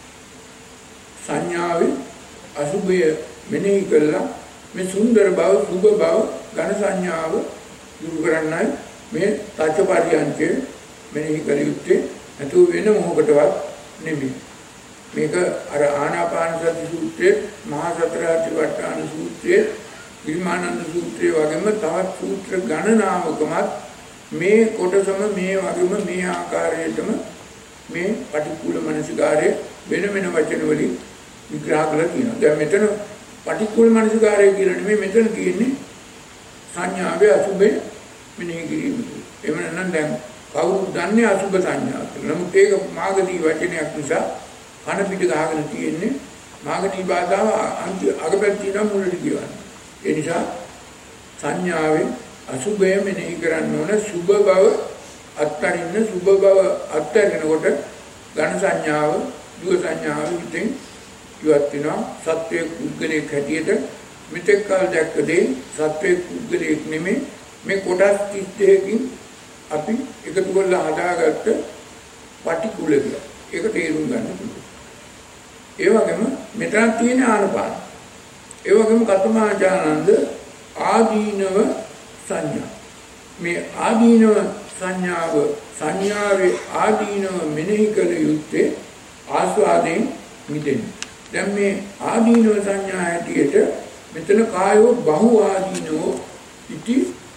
සංඥාවේ අසුභය මෙනෙහි කළා මේ සුන්දර බව සුභ බව ඝන සංඥාව දුරු කරන්නයි මේ තච්චපරියන්කේ මෙනෙහි කළ යුත්තේ. නැතු වෙන මොහොතකටවත් නෙමෙයි. මේක අර ආනාපාන සති සූත්‍රයේ මහා සතර සතිපට්ඨාන සූත්‍රයේ විමානන්ද සූත්‍රයේ වගේම තවත් සූත්‍ර ගණනාවකමත් මේ කොටසම මේ වගේම මේ ආකාරයටම මේ පටික්කුල මනසිකාරයේ වෙන වෙන වචන වලින් විග්‍රහ කරලා තියෙනවා. දැන් මෙතන පටික්කුල මනසිකාරය කියලා නෙමෙයි මෙතන තියෙන්නේ සංඥාවේ අසුභේ මෙනෙහි කිරීම. එහෙම නැත්නම් දැන් කවුරුත් දන්නේ අසුභ සංඥා කියලා. නමුත් ඒක මාගදී වචනයක් නිසා කන පිට ගහගෙන තියෙන්නේ මාගදී භාෂාව අගපැත්තේ නම් මුලට කියවන්නේ. ඒ නිසා සංඥාවෙන් අසුභය මෙනෙහි කරන්න ඕන. සුභ බව අත්තරින්න සුභ බව අත්තරිනකොට ඝන සංඥාව දුව සංඥාව හිතෙන් ඉවත් වෙනවා. සත්වයේ පුද්ගලයෙක් හැටියට මෙතෙක් කල දැක්ක දේ සත්වයේ පුද්ගලයෙක් නෙමෙයි මේ කොටස් 32කින් අපි එකතු කරලා හදාගත්ත පටිකුල කියලා. ඒක තේරුම් ගන්න පුළුවන්. ඒ වගේම මෙතන තියෙන ආනපාන. ඒ වගේම කතමාචානන්ද ආදීනව සංඥා. මේ ආදීනව සංඥාව සංඥාවේ ආදීනව මෙනෙහි කළ යුත්තේ ආස්වාදයෙන් මිදෙන්න. දැන් මේ ආදීනව සංඥා හැටියට මෙතන කායෝ බහු ආදීනෝ ඉති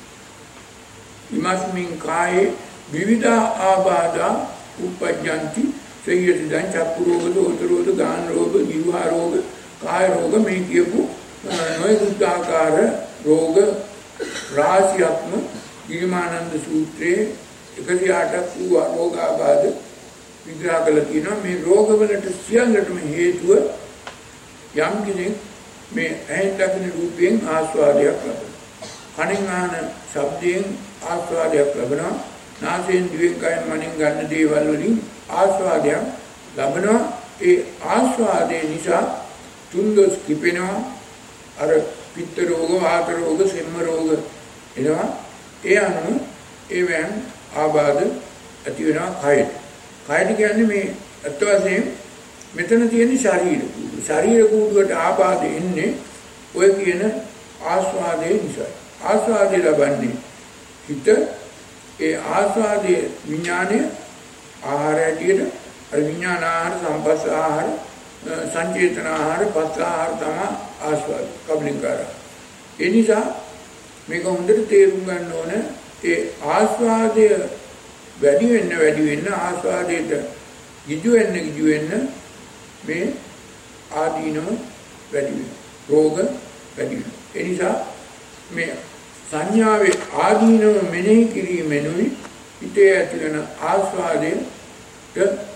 ඉමස්මින් කායේ විවිධ ආබාධා උපජ්ජಂತಿ සේයති දැන් චක්කු රෝග දෝත රෝග ගාන රෝග ජීවා රෝග කාය රෝග මේ කියපු නොයෙකුත් ආකාර රෝග රාශියක්ම විමානන්ද සූත්‍රයේ 108ක් වූ රෝගාබාධ විග්‍රහ කළා තියෙනවා. මේ රෝගවලට සියල්ලටම හේතුව යම් කෙනෙක් මේ ඇහෙන් දකින රූපයෙන් ආස්වාදයක් ලබනවා. කනෙන් අහන ශබ්දයෙන් ආස්වාදයක් ලබනවා. නාසයෙන් දිවෙන් කයෙන් මනෙන් ගන්න දේවල් වලින් ආස්වාදයක් ලබනවා. ඒ ආස්වාදේ නිසා තුන්දොස් කිපෙනවා. අර පිත්ත රෝග, වාත රෝග, සෙම්ම රෝග එනවා. ඒ අනුව ඒවෙන් ආබාධ ඇති වෙනවා කයට. කයට කියන්නේ මේ අත් වශයෙන් මෙතන තියෙන ශරීර කූඩු. ශරීර කූඩුවට ආබාධ එන්නේ ඔය කියන ආස්වාදයේ නිසා. ආස්වාදය ලබන්නේ හිත. ඒ ආස්වාදයේ විඥානය ආහාර ඇටියට අර විඥාන ආහාර සම්පස්ස ආහාර සංචේතන ආහාර පස්ස ආහාර තමයි ආස්වාද කබලින්කාර. ඒ නිසා මේක හොඳට තේරුම් ගන්න ඕන. ඒ ආස්වාදය වැඩි වෙන්න ආස්වාදයට ගිජු වෙන්න මේ ආදීනම වැඩි වෙනවා. රෝග වැඩි වෙනවා. ඒ නිසා මේ සංඥාවේ ආදීනම මෙනෙහි කිරීමෙනුයි හිතේ ඇති වෙන ආස්වාදයට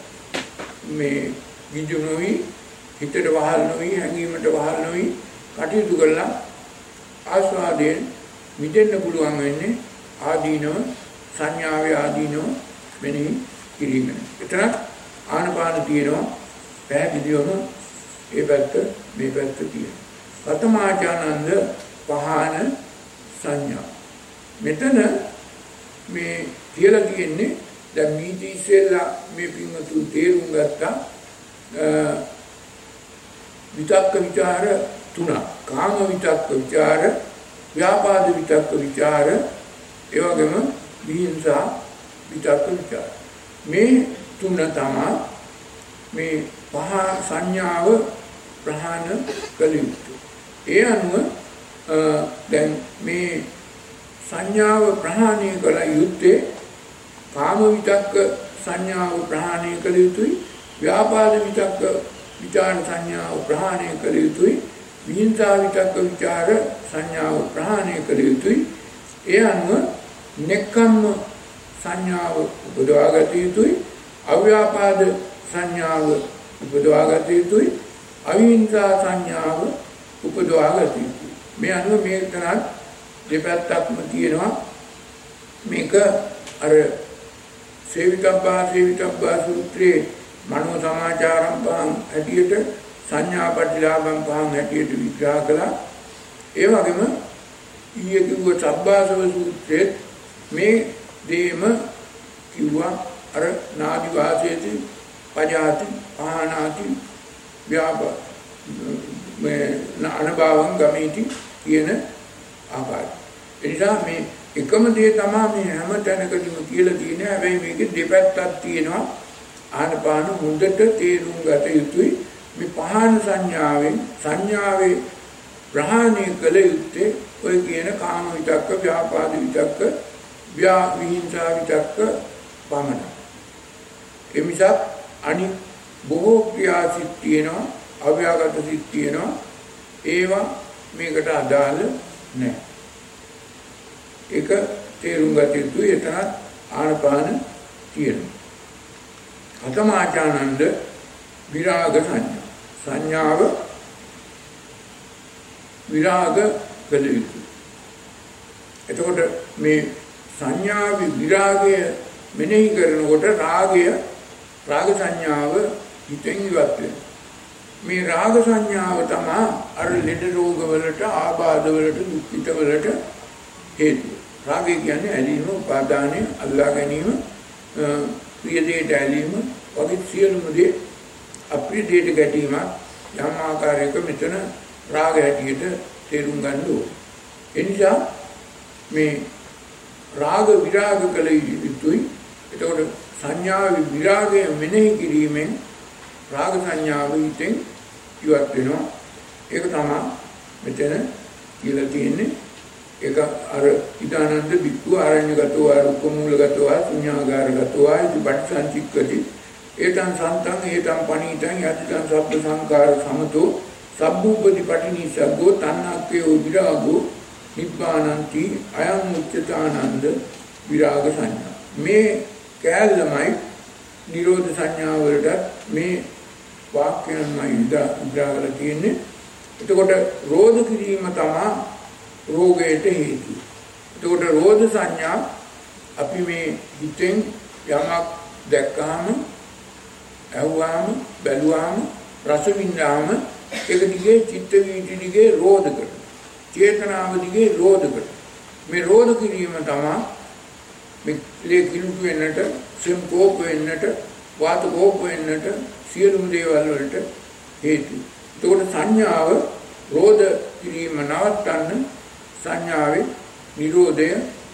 මේ ගිජු නොවි හිතට වහල් නොවි හැඟීමට වහල් නොවි කටයුතු කළා ආස්වාදයෙන් මිදෙන්න පුළුවන් වෙන්නේ ආදීනව සංඥාවේ ආදීනව මෙනෙහි කිරීමෙන්. එතන ආනපාන තියෙනවා පැහැදිලිවම ඒ පැත්ත මේ පැත්ත තියෙනවා. කතමාචානන්ද පහන සංඥා. මෙතන මේ කියලා කියන්නේ දැන් මීටි ඉස්සෙල්ලා මේ පින්වතු තේරුම් ගත්තා විතක්ක ਵਿਚාර තුනක්. කාම විතක්ක ਵਿਚාර, ව්‍යාපාද විතක්ක ਵਿਚාර, ඒ වගේම විහිංසා විතක්ක ਵਿਚාර. මේ තුන තමයි මේ පහ සංඥාව ප්‍රහාණ කළ යුතුයි. ඒ අනුව දැන් මේ සංඥාව ප්‍රහාණය කළ යුත්තේ කාම විතක්ක සංඥාව ප්‍රහාණය කළ යුතුයි. ව්‍යාපාද විතක්ක විචාර සංඥාව ප්‍රහාණය කළ යුතුයි. විහිංසා විතක්ක විචාර සංඥාව ප්‍රහාණය කළ යුතුයි. ඒ අනුව නෙක්ඛම්ම සංඥාව උපදවාගත යුතුයි. අව්‍යාපාද සංඥාව උපදවාගත යුතුයි. අවිහිංසා සංඥාව උපදවාගත යුතුයි. මේ අනුව මේ තරම් දෙපැත්තක්ම තියෙනවා. මේක අර සේවිතබ්බා සූත්‍රයේ මනෝ සමාචාරම් පහන් හැටියට සංඥා පටිලාභම් පහන් හැටියට විග්‍රහ කළා. ඒ වගේම ඊයේ කිව්ව සබ්බාසව සූත්‍රයේ මේ දේම කිව්වා. අර නාදි වාසයේති පජාති පහනාති ව්‍යාපා මේ අනභවං ගමීති කියන ආකාරය. එනිසා මේ එකම දේ තමයි මේ හැම තැනකදීම කියලා තියෙන්නේ. හැබැයි මේකේ දෙපැත්තක් තියෙනවා. ආනපාන හොඳට තේරුම් ගත යුතුයි. මේ පහන සංඥාවේ ප්‍රහාණය කළ යුත්තේ ඔය කියන කාම විතක්ක, ව්‍යාපාද විතක්ක, විහිංසා විතක්ක පමණයි. ඒ නිසා අනිත් බොහෝ ක්‍රියාසිට තියෙනවා, අව්‍යාගත සිත් තියෙනවා. ඒවා මේකට අදාළ නැහැ. ඒක තේරුම් ගත යුතුයි. එතන ආනපාන තියෙනවා. අතමාචානන්ද විරාග සංඥාව විරාග කළ යුතුයි. එතකොට මේ සංඥාවේ විරාගය මෙනෙහි කරනකොට රාග සංඥාව හිතෙන් ඉවත් වෙනවා. මේ රාග සංඥාව තමයි අර ලෙඩ රෝග වලට, ආබාධ වලට, දුක්ඛිත වලට හේතුව. රාගය කියන්නේ ඇලීම, උපාදානය, අල්ලා ගැනීම, ප්‍රිය දෙයට ඇලීම වගේ සියලුම දේ අප්‍රිය දෙයට ගැටීම යම් ආකාරයක මෙතන රාග හැටියට තේරුම් ගන්න ඕනේ. එනිසා මේ රාග විරාග කළ යුතුයි. එතකොට සංඥාවේ විරාගය මෙනෙහි කිරීමෙන් රාග සංඥාව හිතෙන් ඉවත් වෙනවා. ඒක තමයි මෙතන කියලා තියෙන්නේ. ඒක අර ඉදානන්ද බික්ඛු ආරණ්‍යගතෝ රුක්කමූලගතෝ ශුඤ්ඤාගාරගතෝ ඉතිපටිසංචික්කති ඒතං සන්තං ඒතං පණීතං යතිතං සබ්බ සංකාර සමතෝ සබ්බූපදි පටිනිසග්ගෝ තණ්හක්ඛයෝ විරාගෝ නිබ්බානන්ති අයං උච්චතානන්ද විරාග සංඥා. මේ කැලලමයි නිරෝධ සංඥා වලට මේ වාක්‍යයන්මයි ඉදාගල තියෙන්නේ. එතකොට රෝධ කිරීම තමයි රෝගයට හේතුව. එතකොට රෝධ සංඥා අපි මේ හිතෙන් යමක් දැක්කාම, ඇහුවාම, බැලුවාම, රස විඳාම ඒක දිගේ චිත්ත වීති දිගේ රෝධ කරනවා. චේතනාව දිගේ රෝධ කරනවා. මේ රෝධ කිරීම තමයි මේ ලේ කිලුට වෙන්නට, සෙම් කෝප වෙන්නට, වාත කෝප වෙන්නට, සියලුම දේවල් වලට හේතුව. එතකොට සංඥාව රෝධ කිරීම නවත්තන්න සංඥාවේ නිරෝධය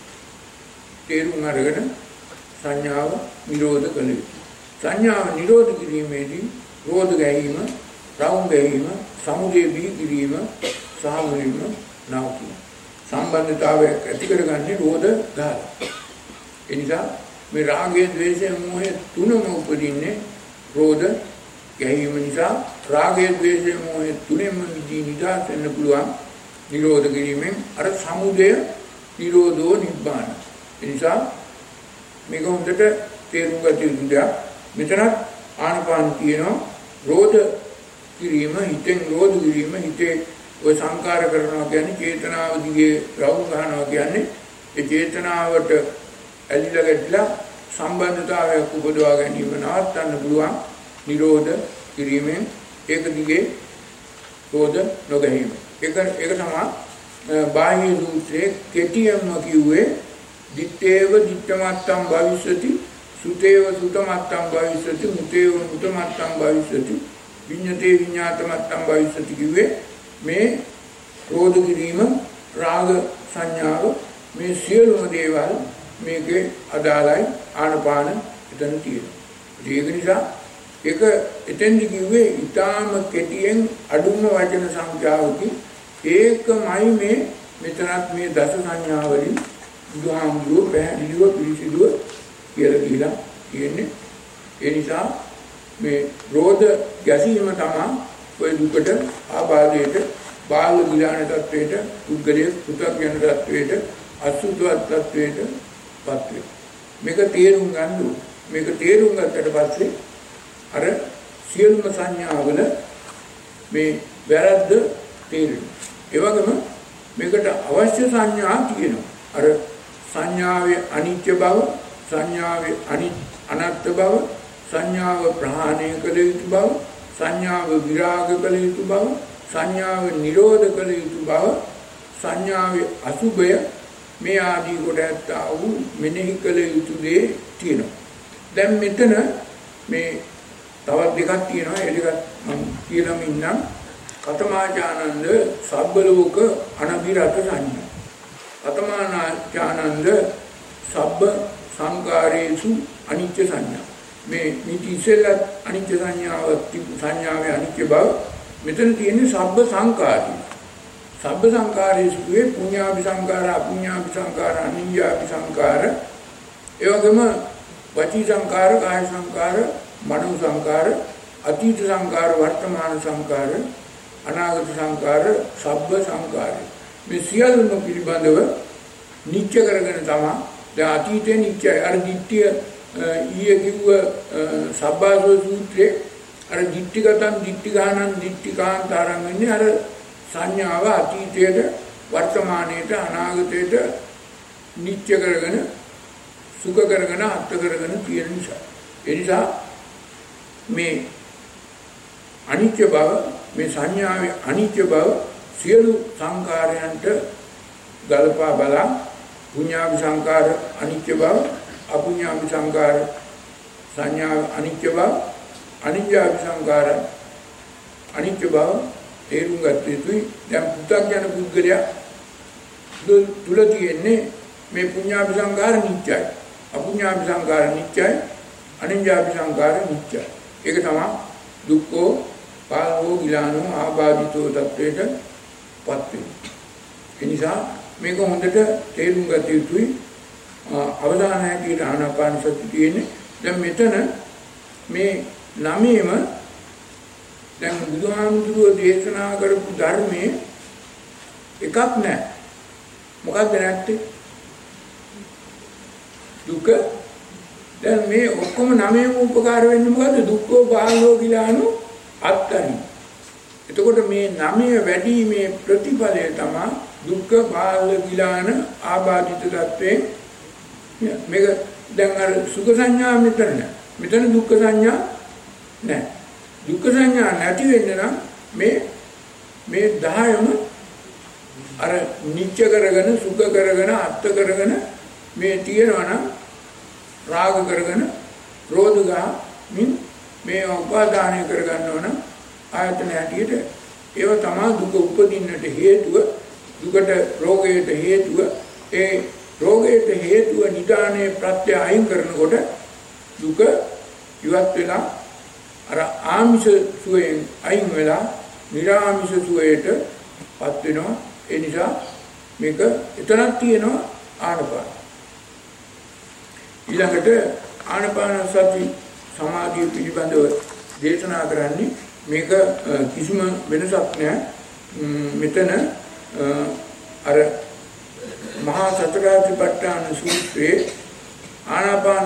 තේරුම් අරගෙන සංඥාව නිරෝධ කළ යුතුයි. සංඥාව නිරෝධ කිරීමේදී රෝධ ගැනීම, රවුම් ගැනීම, සමුදය බිහි කිරීම සහ මුලින්ම නවතින සම්බන්ධතාවයක් ඇති කරගන්නේ රෝධ ගාලා. ඒ නිසා මේ රාගය, ද්වේෂය, මෝහය තුනම උපදින්නේ රෝධ ගැනීම නිසා. රාගය, ද්වේෂය, මෝහය තුනෙන්ම නිදහස් වෙන්න පුළුවන් නිරෝධ කිරීමෙන්. අර සමුදය නිරෝධෝ නිබ්බාන. ඒ නිසා මේක හොඳට තේරුම් ගත යුතු දෙයක්. මෙතනත් ආනපාන තියෙනවා. රෝධ කිරීම, හිතෙන් රෝධ කිරීම, හිතේ ඔය සංකාර කරනවා කියන්නේ චේතනාව දිගේ රවුම් ගන්නවා කියන්නේ ඒ චේතනාවට ඇලිලා ගැටිලා සම්බන්ධතාවයක් උපදවා ගැනීම නවත්තන්න පුළුවන් නිරෝධ කිරීමෙන්. ඒක දිගේ රෝධ නොගැනීම. ඒක තමයි බාහ්‍ය සූත්‍රයේ කෙටියෙන්ම කිව්වේ දිත්තේව දිත්තමත්තම් භවිෂ්‍යති, සුතේව සුතමත්තම් භවිෂ්‍යති, මුතේව මුතමත්තම් භවිෂ්‍යති, විඤ්ඤතේ විඤ්ඤාතමත්තම් භවිෂ්‍යති කිව්වේ මේ රෝධ කිරීම, රාග සංඥාව, මේ සියලුම දේවල් මේකේ අදාළයි. ආනපාන එතන තියෙනවා. ඒක නිසා ඒක එතෙන්දි කිව්වේ ඊටාම කෙටියෙන් අඩුම වචන සංඛ්‍යාවකින් ඒකමයි මේ මෙතනත් මේ දස සංඥා වලින් බුදුහාමුදුරුවෝ පැහැදිලිව පිළිසිදුව කියලා දීලා කියන්නේ. ඒ නිසා මේ රෝධ ගැසීම තමයි ඔය දුකට ආබාධයට බාල ගිලාන තත්වයට උද්ගලයේ පුතක් යන තත්වයට අසුද්ධවත් තත්වයට පත් වේ. මේක තේරුම් ගන්න ඕනේ. මේක තේරුම් ගත්තට පස්සේ අර සියලුම සංඥාවල මේ වැරද්ද තේරෙනවා. ඒ වගේම මේකට අවශ්‍ය සංඥා තියෙනවා. අර සංඥාවේ අනිත්‍ය බව, සංඥාවේ අනත්ත් බව, සංඥාව ප්‍රහාණය කළ යුතු බව, සංඥාව විරාග කළ යුතු බව, සංඥාව නිරෝධ කළ යුතු බව, සංඥාවේ අසුභය මේ ආදී කොට ඇත්තා වූ මෙනෙහි කළ යුතු දේ තියෙනවා. දැන් මෙතන මේ තවත් දෙකක් තියෙනවා. ඒ දෙකත් මම කියලාම ඉන්නම්. කතමාචානන්ද සබ්බලෝක අනබිරත සංඥා. කතමාචානන්ද සබ්බ සංකාරේසු අනිත්‍ය සංඥා. මේ නිතිසෙලත් අනිත්‍ය සංඥාවේ අනිත්‍ය බව මෙතන තියෙන්නේ සබ්බ සංකාරී. සබ්බ සංකාරේසු වේ පුඤ්ඤාභි සංකාර, අපුඤ්ඤාභි සංකාර, අනිඤ්ඤාභි සංකාර. ඒ වගේම වචී සංකාර, කාය සංකාර, මනෝ සංකාර, අතීත සංකාර, වර්තමාන සංකාර, අනාගත සංකාර, සබ්බ සංකාර. මේ සියල්ලම පිළිබඳව නිත්‍ය කරගෙන තමයි දැන් අතීතේ නිත්‍යයි. අර දිට්ඨිය ඊයේ කිව්ව සබ්බාසෝ සූත්‍රයේ අර දිට්ඨිගතං දිට්ඨිගානං දිට්ඨිකාන්තරං වෙන්නේ අර සංඥාව අතීතයට, වර්තමානයට, අනාගතයට නිත්‍ය කරගෙන සුඛ කරගෙන අත්ත කරගෙන තියෙන නිසා. ඒ නිසා මේ අනිත්‍ය බව, මේ සංඥාවේ අනිත්‍ය බව සියලු සංකාරයන්ට ගලපා බලා පුඤ්ඤාභි සංකාර අනිත්‍ය බව, අපුඤ්ඤාභි සංකාර සංඥා අනිත්‍ය බව, අනිඤ්ඤාභි සංකාර අනිත්‍ය බව තේරුම් ගත යුතුයි. දැන් පුතක් යන පුද්ගලයා තුල තියෙන්නේ මේ පුඤ්ඤාභි සංකාර නිත්‍යයි, අපුඤ්ඤාභි සංකාර නිත්‍යයි, අනිඤ්ඤාභි සංකාර නිත්‍යයි. ඒක තමයි දුක්ඛෝ පාලෝ ගිලානෝ ආබාධිතෝ තත්වයට පත් වෙන්නේ. ඒ නිසා මේක හොඳට තේරුම් ගත යුතුයි. අවධානය හැටියට ආනාපාන සති තියෙන්නේ. දැන් මෙතන මේ නමේම දැන් බුදුහාමුදුරුවෝ දේශනා කරපු ධර්මයේ එකක් නැහැ. මොකක්ද නැත්තේ? දුක. දැන් මේ ඔක්කොම නමේම උපකාර වෙන්නේ මොකද්ද? දුක්ඛෝ බාහෝ ගිලානෝ අත්තනි. එතකොට මේ නමයේ වැඩිීමේ ප්‍රතිඵලය තමයි දුක්ඛ බාල ගිලාන ආබාධිත තත්වයෙන් මේක. දැන් අර සුඛ සංඥා මෙතන නැහැ. මෙතන දුක්ඛ සංඥා නැහැ. දුක්ඛ සංඥා නැති වෙන්න නම් මේ 10ම අර නිත්‍ය කරගෙන සුඛ කරගෙන අත්ත කරගෙන මේ තියෙනවා නම් රාග කරගෙන රෝධ ගාමින් මේ උපාදානය කරගන්නවා නම් ආයතන හැටියට ඒව තමයි දුක උපදින්නට හේතුව. දුකට රෝගයට හේතුව. ඒ රෝගයට හේතුව නිදානේ ප්‍රත්‍ය අයින් කරනකොට දුක ඉවත් වෙලා අර ආමිෂ සුවයෙන් අයින් වෙලා නිර්ආමිෂ සුවයට පත් වෙනවා. ඒ නිසා මේක එතනක් තියෙනවා ආනපාන. ඊළඟට ආනපාන සති සමාධිය පිළිබඳව දේශනා කරන්නේ මේක කිසිම වෙනසක් නැහැ. මෙතන අර මහා සතරාතිපට්ඨාන සූත්‍රයේ ආනාපාන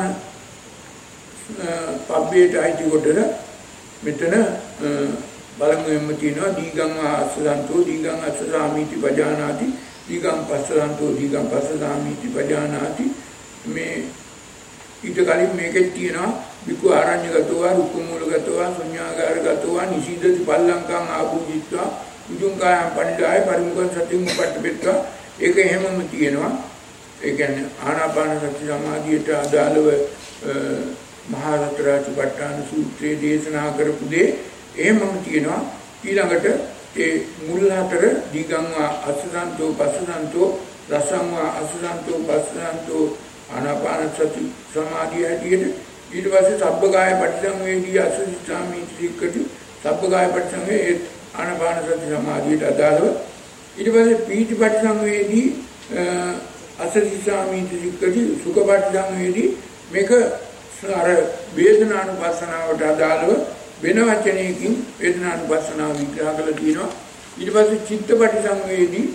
පබ්බේට අයිති කොටන මෙතන බලමුෙම තියෙනවා දීගං ආසසන්තෝ දීගං අස්සසාමීති පජානාති දීගං පස්සසන්තෝ දීගං පස්සසාමීති පජානාති. මේ ඊට කලින් මේකෙත් තියෙනවා විකු ආරඤ්‍යගතව රුක්කමූලගතව ශුඤ්ඤාගාරගතව නිසීදති පල්ලංකං ආපූජිත්වා උජුංකායම් පණිදාය පරිමුඛං සතින් උපට්ඨපෙත්වා. ඒක එහෙමම තියෙනවා. ඒ කියන්නේ ආනාපාන සති සමාධියට අදාළව මහා සතරාතිපට්ඨාන සූත්‍රයේ දේශනා කරපු දේ එහෙමම තියෙනවා. ඊළඟට ඒ මුල් හතර දීගං අස්සසන්තෝ පස්සසන්තෝ රසං අස්සසන්තෝ පස්සසන්තෝ ආනාපාන සති සමාධිය හැටියට ඊට පස්සේ සබ්බකාය පටිසංවේදී අසුචිතාමීති සික්කති සබ්බකාය පටිසංවේ ආනාපාන සති සමාධියට අදාළව ඊට පස්සේ පීති පටිසංවේදී අසුචිතාමීති සික්කති සුඛ පටිසංවේදී මේක අර වේදනානුපස්සනාවට අදාළව වෙන වචනයකින් වේදනානුපස්සනාව විග්‍රහ කරලා තියෙනවා ඊට පස්සේ චිත්ත පටිසංවේදී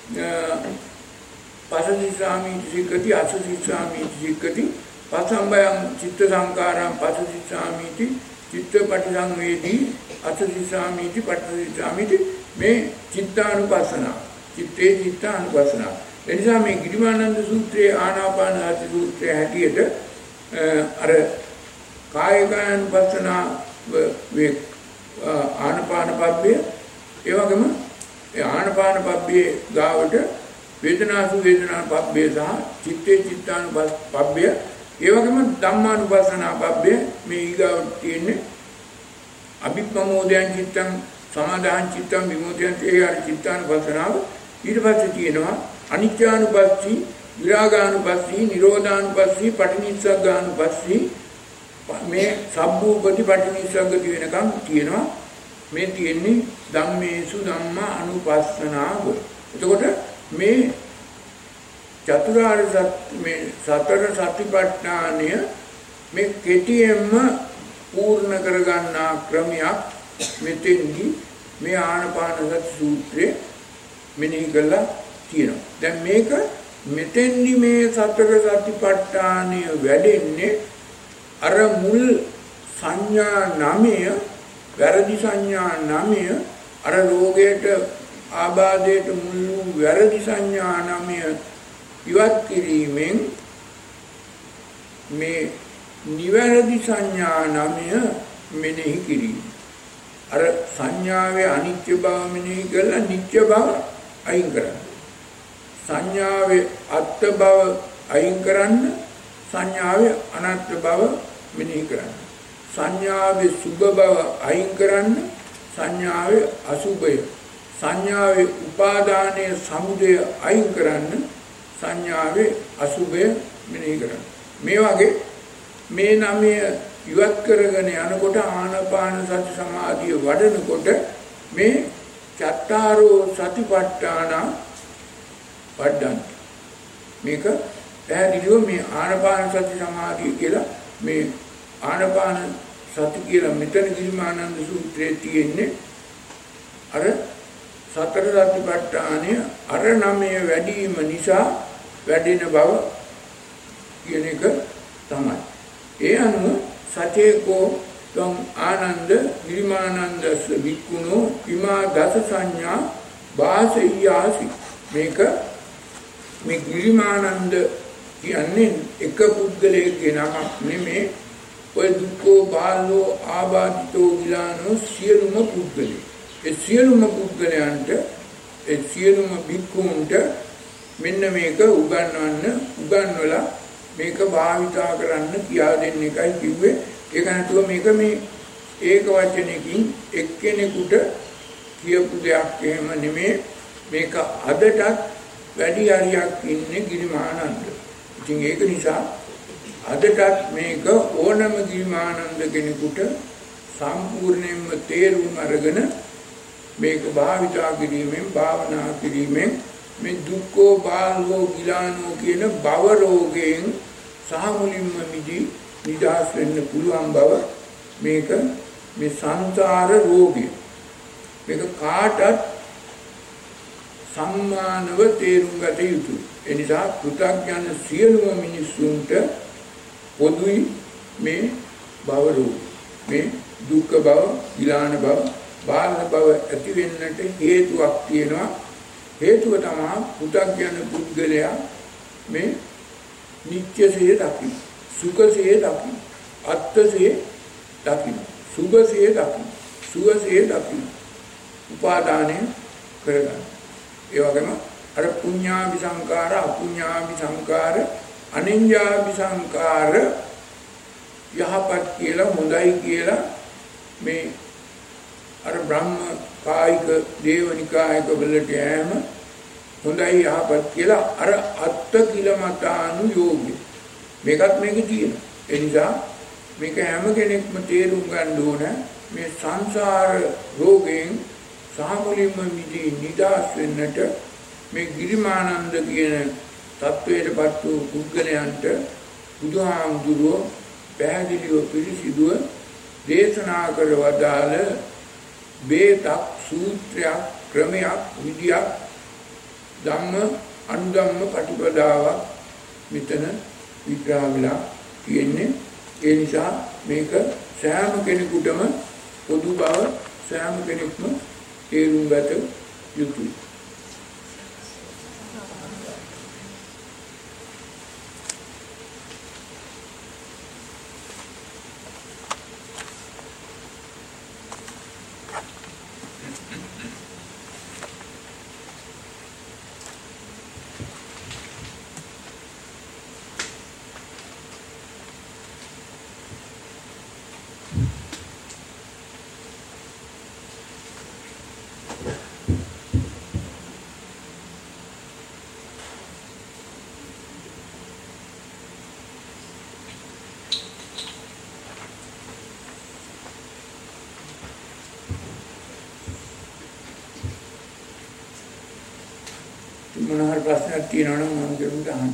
පසදිසාමීති සික්කති අසුචිතාමීති සික්කති පසම්බයං චිත්ත සංකාරං පසදිසාමීති චිත්ත පටිසංවේදී අසදිසාමීති පටිසදිසාමීති මේ චිත්තානුපස්සනාව චිත්තේ චිත්තානුපස්සනාව එනිසා මේ ගිරිමානන්ද සූත්‍රයේ ආනාපාන සති සූත්‍රයේ හැටියට අර කායකානුපස්සනාව වේ ආනාපාන පබ්බේ ඒ වගේම ඒ ආනාපාන පබ්බේ ගාවට වේදනාසු වේදනා පබ්බේ සහ චිත්තේ චිත්තානුපස්සබ්බේ ඒ වගේම ධම්මානුපස්සනා පබ්බේ මේ ඊගාවට තියෙන්නේ අභිප්‍රමෝදයන් චිත්තං සමාදාන චිත්තං විමුක්තියන් ඒ අර චිත්තානුපස්සනාව ඊට පස්සේ තියෙනවා අනිත්‍යානුපස්සී විරාගානුපස්සී නිරෝධානුපස්සී පටිනිස්සග්ගානුපස්සී මේ සබ්බූපති පටිනිස්සග්ගති වෙනකම් තියෙනවා මේ තියෙන්නේ ධම්මේසු ධම්මා අනුපස්සනාව එතකොට මේ චතුරාර්ය සත්‍ය මේ සතර සතිපට්ඨානය මේ කෙටියෙන්ම පූර්ණ කරගන්නා ක්‍රමයක් මෙතෙන්දි මේ ආනාපාන සති සූත්‍රයේ මෙනෙහි කරලා තියෙනවා. දැන් මේක මෙතෙන්දි මේ සතර සතිපට්ඨානය වැඩෙන්නේ අර මුල් සංඥා නාමය වැරදි සංඥා නාමය අර රෝගයට ආබාධයට මුල් වැරදි සංඥා නාමය ඉවත් කිරීමෙන් මේ නිවැරදි සංඥා නාමය මෙනෙහි කිරීම අර සංඥාවේ අනිත්‍ය බව මෙනෙහි කරලා නිත්‍ය බව අයින් කරන්න සංඥාවේ අත්ත් බව අයින් කරන්න සංඥාවේ අනාත්ම බව මෙනෙහි කරන්න සංඥාවේ සුභ බව අයින් කරන්න සංඥාවේ අසුභය සංඥාවේ උපාදානයේ සමුදය අයින් කරන්න සංඥාවේ අසුභය මෙනෙහි කරන්න මේ වගේ මේ නමය ඉවත් කරගෙන යනකොට ආනාපාන සති සමාධිය වඩනකොට මේ චත්තාරෝ සතිපට්ඨාන වඩන්න මේක පැහැදිලිව මේ ආනාපාන සති සමාධිය කියලා මේ ආනාපාන සති කියලා මෙතන ගිරිමානන්ද සූත්‍රයේ තියෙන්නේ අර සතර සතිපට්ඨානය අර නමය වැඩිම නිසා වැඩෙන බව කියන එක තමයි. ඒ අනුව සතේකෝ තං ආනන්ද ගිරිමානන්දස්ස වික්කුණෝ ඉමා දස සංඥා වාසීයාසි මේක මේ ගිරිමානන්ද කියන්නේ එක පුද්ගලයෙක්ගේ නමක් නෙමෙයි ඔය දුක්ඛෝ බාලෝ ආබාධිතෝ ගිලානෝ සියලුම පුද්ගලයෝ ඒ සියලුම පුද්ගලයන්ට ඒ සියලුම භික්ඛුන්ට මෙන්න මේක උගන්වලා මේක භාවිතා කරන්න කියා දෙන්න එකයි කිව්වේ ඒක නැතුව මේක මේ ඒක වචනකින් එක්කෙනෙකුට කියපු දෙයක් එහෙම නෙමෙයි මේක අදටත් වැඩි හරියක් ඉන්නේ ගිරිමානන්ද. ඉතින් ඒක නිසා අදටත් මේක ඕනම ගිරිමානන්ද කෙනෙකුට සම්පූර්ණයෙන්ම තේරුම් අරගෙන මේක භාවිතා කිරීමෙන් භාවනා කිරීමෙන් මේ දුක්ඛෝ බාලෝ ගිලානෝ කියන භව රෝගයෙන් සහ මුලින්ම මිදී නිදහස් වෙන්න පුළුවන් බව මේක මේ සංසාර රෝගය මේක කාටත් සම්මානව තේරුම් ගත යුතුයි. ඒ නිසා කෘතඥ සියලුම මිනිසුන්ට පොදුයි මේ භව රෝග මේ දුක්ඛ භව ගිලාන භව බාල භව ඇති වෙන්නට හේතුවක් තියෙනවා. හේතුව තමයි පු탁ඥ පුද්ගලයා මේ නිත්‍යසේ දකින්න සුඛසේ දකින්න අත්ත්වසේ දකින්න සුභසේ දකින්න සුවසේ දකින්න උපාදානය කරගන්න. ඒ වගේම අර පුඤ්ඤාභි සංකාර අපුඤ්ඤාභි සංකාර අනිඤ්ඤාභි සංකාර යහපත් කියලා හොඳයි කියලා මේ අර බ්‍රහ්ම කායික දේවනිකායක වලට යෑම හොඳයි යහපත් කියලා අර අත්ත කිලමතානු යෝගී මේකත් මේකේ තියෙනවා. ඒ නිසා මේක හැම කෙනෙක්ම තේරුම් ගන්න ඕන මේ සංසාර රෝගයෙන් සාමුලින්ම මිදී නිදහස් වෙන්නට මේ ගිරිමානන්ද කියන තත්වයටපත් වූ පුද්ගලයන්ට බුදුහාමුදුරුවෝ පැහැදිලිව පිළිසිදුව දේශනා කර වදාළ බේතක් සූත්‍රයක් ක්‍රමයක් විදියක් ධම්ම අනුධම්ම ප්‍රතිපදාවක් මෙතන විග්‍රහ වෙලා තියෙන්නේ. ඒ නිසා මේක සෑම කෙනෙකුටම පොදු බව සෑම කෙනෙක්ම තේරුම් ගත යුතුයි. මොනවාර ප්‍රශ්නයක් තියෙනවා නම් මම කෙරුවට අහන්න.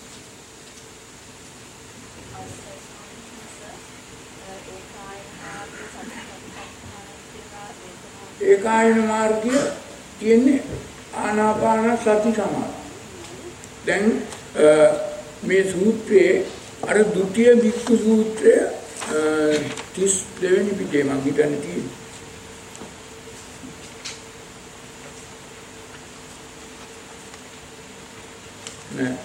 ඒකායන මාර්ගය කියන්නේ ආනාපාන සති සමාධි. දැන් මේ සූත්‍රයේ අර ဒုတိ ය භික්ඛු සූත්‍රය 32 වෙනි පිටේ මම හිතන්නේ තියෙන්නේ. නෑ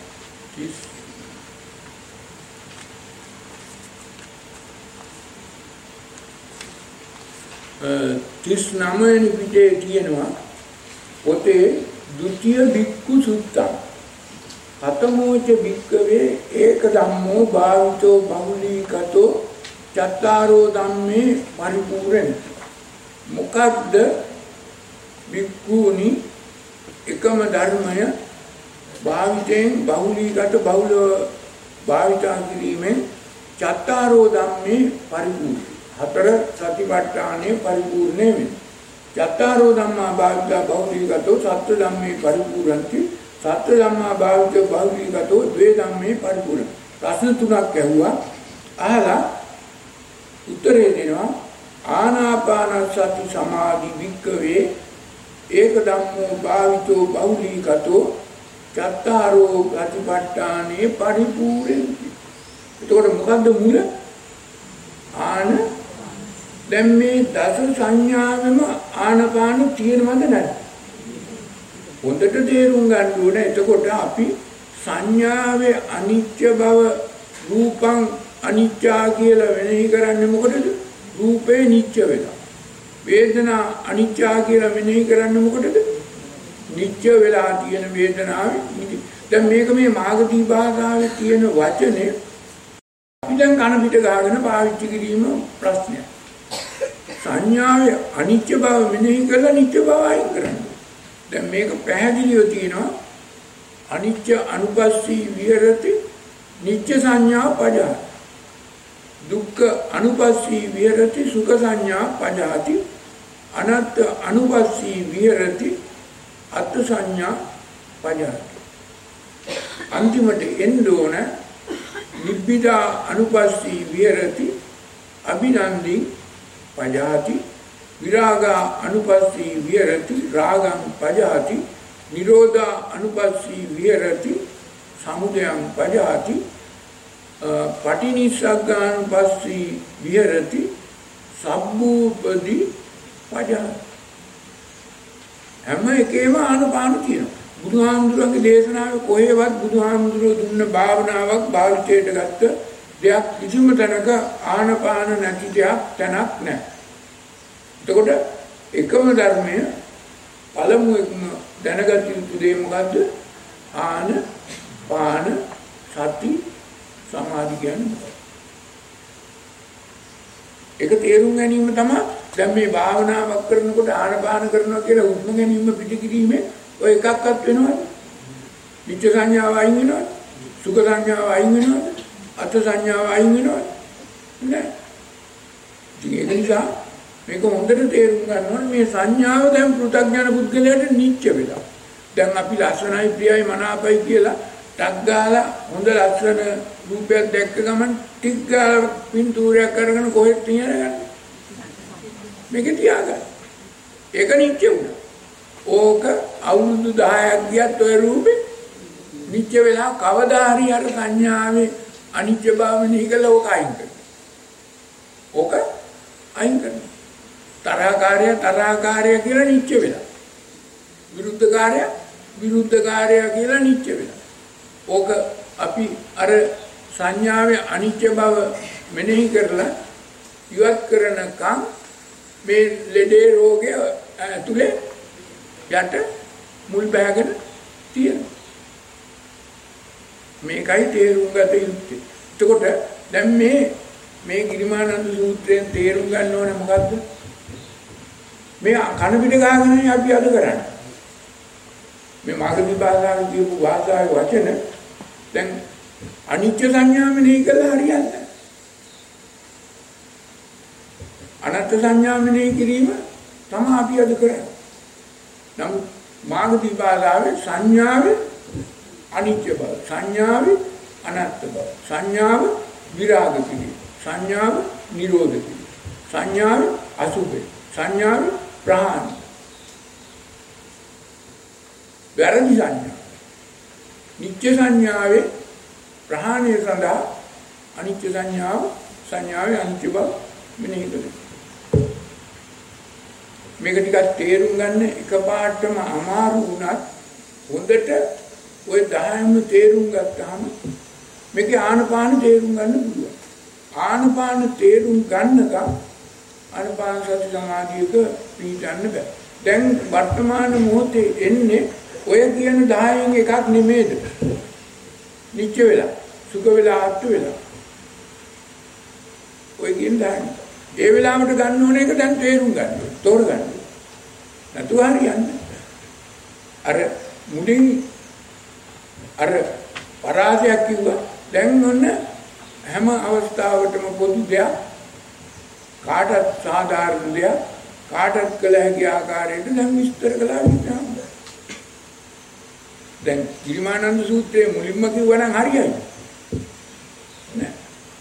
39 වෙනි පිටේ කියනවා පොතේ ဒုတိ ය භික්ඛු සුත්තං අතමෝච භික්ඛවේ ඒක ධම්මෝ භාවිතෝ බහුලීකතෝ චත්තාරෝ ධම්මේ පරිපූර්ණ. මොකද්ද භික්ඛුනි එකම ධර්මය භාවිතයෙන් බහුලීගත බහුල භාවිතා කිරීමෙන් චත්තාරෝ ධම්මේ පරිපූර්ණ. හතර සතිපට්ඨානේ පරිපූර්ණ වෙන්නේ. චත්තාරෝ ධම්මා භාවිතා බහුලීගතෝ සත්‍ය ධම්මේ පරිපූර්ණති. සත්‍ය ධම්මා භාවිතෝ බහුලීගතෝ ද්වේ ධම්මේ පරිපූර්ණ. ප්‍රශ්න තුනක් ඇහුවා. අහලා උත්තරේ දෙනවා ආනාපාන සති සමාධි වික්කවේ ඒක ධම්මෝ භාවිතෝ බහුලීගතෝ චත්තාරෝ ප්‍රතිපට්ඨානේ පරිපූර්ණති. එතකොට මොකද්ද මුල? දැන් මේ දස සංඥාවෙම ආනපාන තියෙනවද නැද්ද? හොඳට තේරුම් ගන්න ඕනේ. එතකොට අපි සංඥාවේ අනිත්‍ය බව රූපං අනිත්‍යා කියලා වෙනෙහි කරන්නේ මොකටද? රූපේ නිත්‍ය වෙලා. වේදනා අනිත්‍යා කියලා වෙනෙහි කරන්නේ මොකටද? නිත්‍ය වෙලා තියෙන වේදනාවේ. දැන් මේක මේ මාගදී භාෂාවේ තියෙන වචනේ අපි දැන් කන පිට ගහගෙන පාවිච්චි කිරීම ප්‍රශ්නයක්. සංඥාවේ අනිත්‍ය බව මෙනෙහි කරලා නිත්‍ය බව අයින් කරන්න. දැන් මේක පැහැදිලිව තියෙනවා අනිත්‍ය අනුපස්සී විහෙරති නිත්‍ය සංඥා පජා. දුක්ඛ අනුපස්සී විහෙරති සුඛ සංඥා පජාති. අනත්ත අනුපස්සී විහෙරති අත්ථ සංඥා පජාති. අන්තිමට එන්න ඕන නිබ්බිදා අනුපස්සී විහෙරති අභිනන්දි පජාති. විරාගා අනුපස්සී විහෙරති රාගං පජාති. නිරෝධා අනුපස්සී විහෙරති සමුදයං පජාති. පටිනිස්සග්ගානුපස්සී විහෙරති සබ්බූපදි පජාති. හැම එකේම ආනපාන තියෙනවා. බුදුහාමුදුරන්ගේ දේශනාවේ කොහෙවත් බුදුහාමුදුරුවෝ දුන්න භාවනාවක් භාවිතයට ගත්ත දෙයක් කිසිම තැනක ආනපාන නැති දෙයක් තැනක් නැහැ. එතකොට එකම ධර්මය පළමුවෙන්ම දැනගත යුතු දේ මොකද්ද? ආන පාන සති සමාධි කියන්නේ. ඒක තේරුම් ගැනීම තමයි දැන් මේ භාවනාවක් කරනකොට ආනපාන කරනවා කියලා හුස්ම ගැනීම පිටිකිරීමේ ඔය එකක්වත් වෙනවද? නිත්‍ය සංඥාව අයින් වෙනවද? සුඛ සංඥාව අයින් වෙනවද? අත්ථ සංඥාව අයින් වෙනවද? නෑ. ඒ නිසා මේක හොඳට තේරුම් ගන්න ඕනේ මේ සංඥාව දැන් පෘථග්ජන පුද්ගලයාට නිත්‍ය වෙලා. දැන් අපි ලස්සනයි ප්‍රියයි මනාපයි කියලා ටක් ගාලා හොඳ ලස්සන රූපයක් දැක්ක ගමන් ටික් ගාලා පින්තූරයක් අරගෙන කොහෙද තියනගන්නේ? මේක තියාගන්න. ඒක නිත්‍ය වුණා. ඕක අවුරුදු 10ක් ගියත් ඔය රූපේ නිත්‍ය වෙලා කවදා හරි අර සංඥාවේ අනිත්‍ය බව නිකලා ඕක අයින් කරනවා. ඕක අයින් කරනවා. තරහකාරය කියලා නිත්‍ය වෙලා. විරුද්ධකාරය කියලා නිත්‍ය වෙලා. ඕක අපි අර සංඥාවේ අනිත්‍ය බව මෙනෙහි කරලා ඉවත් කරනකම් මේ ලෙඩේ රෝගය ඇතුලේ යට මුල් බෑගෙන තියෙනවා. මේකයි තේරුම් ගත යුත්තේ. එතකොට දැන් මේ ගිරිමානන්ද සූත්‍රයෙන් තේරුම් ගන්න ඕනේ මොකද්ද? මේ කන පිට ගහගෙන අපි අද කරන්නේ. මේ මාර්ගදී භාෂාවේ කියපු භාෂාවේ වචන දැන් අනිත්‍ය සංඥාව මෙනෙහි කළා හරියන්නේ නැහැ. අනත්ත් සංඥාව මෙනෙහි කිරීම තමයි අපි අද කරන්නේ. නමුත් මාර්ගදී භාෂාවේ සංඥාවේ අනිත්‍ය බව, සංඥාවේ අනත්ත් බව, සංඥාව විරාග කිරීම, සංඥාව නිරෝධ කිරීම, සංඥාව අසුභය, සංඥාව ප්‍රහාණය. වැරදි සංඥා. නිත්‍ය සංඥාවේ ප්‍රහාණය සඳහා අනිත්‍ය සංඥාවේ අනිත්‍ය බව මෙනෙහි කරනවා. මේක ටිකක් තේරුම් ගන්න එකපාරටම අමාරු වුණත් හොඳට ওই 10ම තේරුම් ගත්තාම මේකේ ආනපාන තේරුම් ගන්න පුළුවන්. ආනපාන තේරුම් ගන්නකම් ආනපාන සති සමාධියක පිළිගන්න බෑ. දැන් වර්තමාන මොහොතේ එන්නේ ඔය කියන 10න් එකක් නෙමෙයිද? නිත්‍ය වෙලා, සුඛ වෙලා, ආත්ම වෙලා. ඔය කියන 10. ඒ වෙලාවට ගන්න ඕන එක දැන් තේරුම් ගන්න. තෝරගන්න. නැතුව හරියන්නේ. අර මුලින් අර පරාසයක් කිව්වා. දැන් ඔන්න හැම අවස්ථාවකටම පොදු දෙයක් කාටත් සාධාරණ දෙයක් කාටත් කළ හැකි ආකාරයට දැන් විස්තර කළා විතරයි. දැන් ගිරිමානන්ද සූත්‍රයේ මුලින්ම කිව්වා නම් හරියයි. නෑ.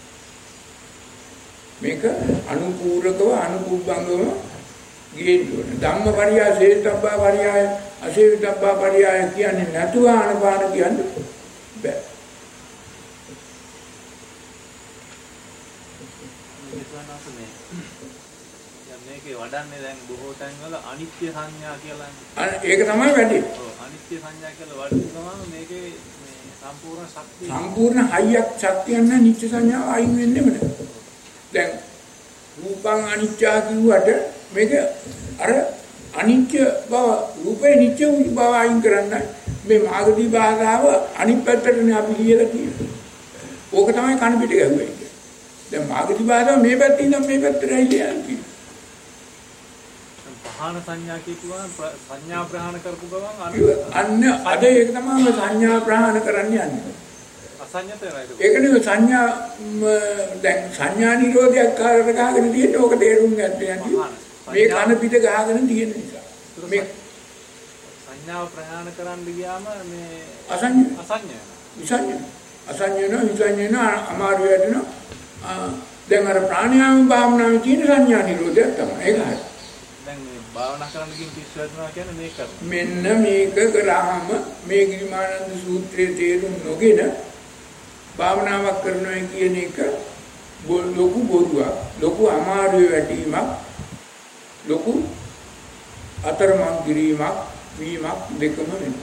මේක අනුපූරකව අනුපුබ්බංගව ගේන්න ඕනේ. ධම්මපරියා, සේතබ්බා පරියාය, අසේවිතබ්බා පරියාය කියන්නේ නැතුව ආනපාන කියන්නේ බෑ. මේකේ වඩන්නේ දැන් බොහෝ තැන්වල අනිත්‍ය සංඥා කියලා. ඒක තමයි වැඩි. ඔව් අනිත්‍ය සංඥා කියලා වඩන ගමන් මේකේ මේ සම්පූර්ණ ශක්තිය සම්පූර්ණ හයියක් ශක්තියක් නැ නිත්‍ය සංඥාව අයින් වෙන්නේම නැහැ. දැන් රූපං අනිත්‍ය කිව්වට මේක අර අනිත්‍ය බව රූපේ නිත්‍ය බව අයින් කරන්න මේ මාගදී භාෂාව අනිත් පැත්තටනේ අපි ලියලා තියෙන්නේ. ඕක තමයි කන පිට ගැහුවේ. දැන් මාගදී භාෂාව මේ පැත්තේ ඉඳන් මේ පැත්තට ඇවිල්ලා ප්‍රහාණ සංඥා කියපුවා සංඥා ප්‍රහාණ කරපු ගමන් අන්න අද ඒක තමයි සංඥා ප්‍රහාණ කරන්න යන්නේ. අසඤ්ඤත වෙනවා. ඒක නෙවෙයි සංඥා දැන් සංඥා නිරෝධයක් කාරකට ගහගෙන තියෙන ඕක තේරුම් ගන්න යන්නේ. මේ කන පිට ගහගෙන තියෙන නිසා. මේ සංඥාව ප්‍රහාණ කරන්න ගියාම මේ අසඤ්ඤ අමාරු වෙනවා. දැන් අර ප්‍රාණායාම භාවනාවේ තියෙන සංඥා නිරෝධයක් තමයි. ඒක හරි. දැන් මේ භාවනා කරන්න ගිහින් පිස්සුවනවා කියන්නේ මේක කරනවා. මෙන්න මේක කරාම මේ ගිරිමානන්ද සූත්‍රයේ තේරුම් නොගෙන භාවනාවක් කරනවා කියන එක ලොකු බොරුවක්, ලොකු අමාරුවේ වැටීමක්, ලොකු අතරමං කිරීමක් වීමක් දෙකම වෙනවා.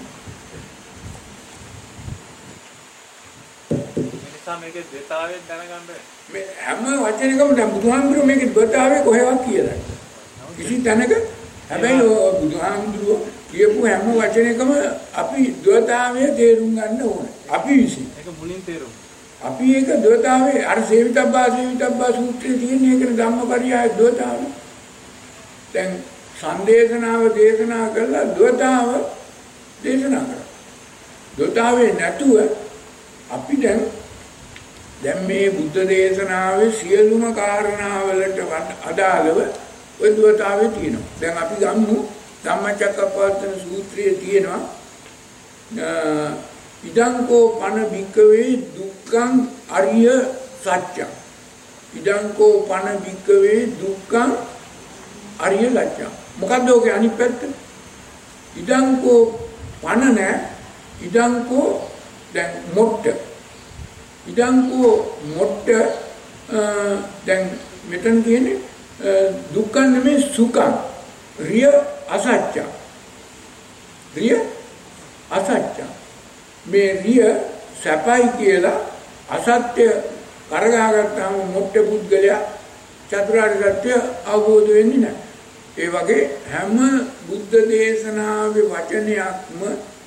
නිසා මේකේ දෙතාවෙන් දැනගන්න මේ හැම වචනයකම දැන් බුදුහාමුදුරුවෝ මේකේ දෙතාවේ කොහෙවත් කියලා. කිසි තැනක හැබැයි බුදුහාමුදුරුවෝ කියපු හැම වචනයකම අපි දෙතාවේ තේරුම් ගන්න ඕනේ. අපි විසින්. ඒක මුලින් තේරුම්. අපි ඒක දෙතාවේ අර සේවිතබ්බා සූත්‍රයේ තියෙන එකනේ ධම්මපරියාය දෙතාවේ. දැන් සංදේශනාව දේශනා කළා දෙතාව දේශනා කරා. දෙතාවේ නැතුව අපි දැන් දැන් මේ බුද්ධ දේශනාවේ සියලුම කාරණාවලට අදාළව ඔය දුවතාවේ තියෙනවා. දැන් අපි ගමු ධම්මචක්කප්පවත්තන සූත්‍රයේ තියෙනවා ඉදංකෝ පන භික්කවේ දුක්ඛං අරිය සත්‍යං. ඉදංකෝ පන භික්කවේ දුක්ඛං අරිය සත්‍යං. මොකද්ද ඔගේ අනිත් පැත්ත? ඉදංකෝ පන නැ ඉදංකෝ දැන් මොට්ට. ඉදංකෝ මොට්ට දැන් මෙතන කියන්නේ දුක්ඛ නෙමෙයි සුඛං. රිය අසත්‍ය. රිය අසත්‍ය. මේ රිය සැපයි කියලා අසත්‍ය කරගාගත්තාම මොට්ට පුද්ගලයා චතුරාර්ය සත්‍ය අවබෝධ වෙන්නේ නැහැ. ඒ වගේ හැම බුද්ධ දේශනාවේ වචනයක්ම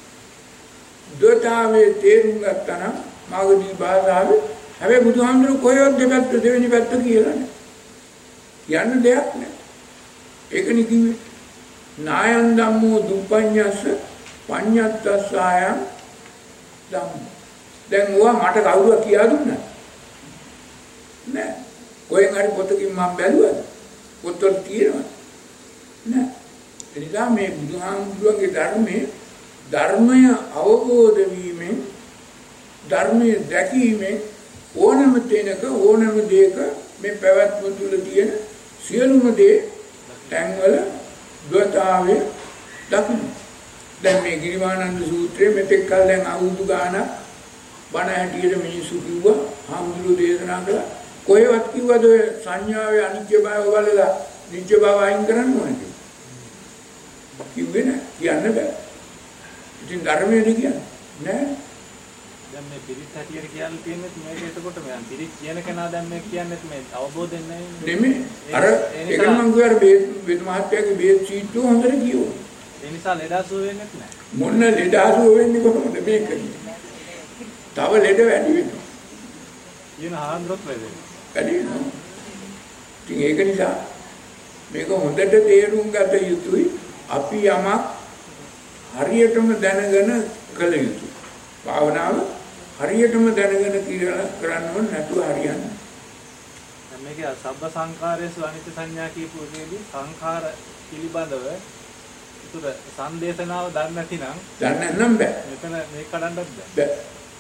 දොතාවේ තේරුම් ගත්තා නම් මාගදී භාෂාවේ හැබැයි බුදුහාමුදුරුවෝ කොහෙවත් දෙපැත්ත දෙවෙනි පැත්ත කියලා නැහැ. කියන්න දෙයක් නැහැ. ඒකනේ කිව්වේ නායන් ධම්මෝ දුප්පඤ්ඤස්ස පඤ්ඤත්තස්සායං ධම්ම. දැන් ඕවා මට කවුරුවා කියා දුන්නා නෑ. කොහෙන් හරි පොතකින් මම බැලුවද? පොතවල තියෙනවද? නෑ. එනිසා මේ බුදුහාමුදුරුවන්ගේ ධර්මය අවබෝධ වීමෙන් ධර්මයේ දැකීමෙන් ඕනම තැනක ඕනම දෙයක මේ පැවැත්ම තුල තියෙන සියලුම දේ තැන්වල ද්වතාවේ දකින්න. දැන් මේ ගිරිමානන්ද සූත්‍රයේ මෙතෙක් කල දැන් අවුරුදු ගාණක් බණ හැටියට මිනිස්සු කිව්වා හාමුදුරුවෝ දේශනා කළා. කොහෙවත් කිව්වද ඔය සංඥාවේ අනිත්‍ය බව බලලා නිත්‍ය බව අයින් කරන්න ඕනේ කියලා. කිව්වේ නෑ. කියන්න බෑ. ඉතින් ධර්මයේද කියන්නේ නෑ. දැන් මේ පිරිත් හැටියට කියලා තියෙන්නේ මේක එතකොට මම පිරිත් කියන කෙනා දැන් මේ කියන්නේ මේ අවබෝධයෙන් නෙමෙයි. අර ඒක නම් ගියාර වේද මහත්තයාගේ බේත් සීට්ටුව හොඳට කියවෝ. ඒ නිසා ලෙඩසුව වෙන්නේ නැහැ. මොන ලෙඩසුව වෙන්නේ කොහොමද මේක? තව ලෙඩ වැඩි වෙනවා. කියන ආන්දරත් වැඩි වෙනවා. ඉතින් ඒක නිසා මේක හොඳට තේරුම් ගත යුතුයි. අපි යමක් හරියටම දැනගෙන කළ යුතුයි. භාවනාව හරියටම දැනගෙන කරන්න ඕන නැතුව හරියන්නේ. දැන් මේක සබ්බ සංඛාරයේසු අනිත්‍ය සංඥා කියපු එකේදී සංඛාර පිළිබඳව උතුර සංදේශනාව දන්නේ නැතිනම් බෑ. මෙතන මේක කඩන්නත් බෑ. බෑ.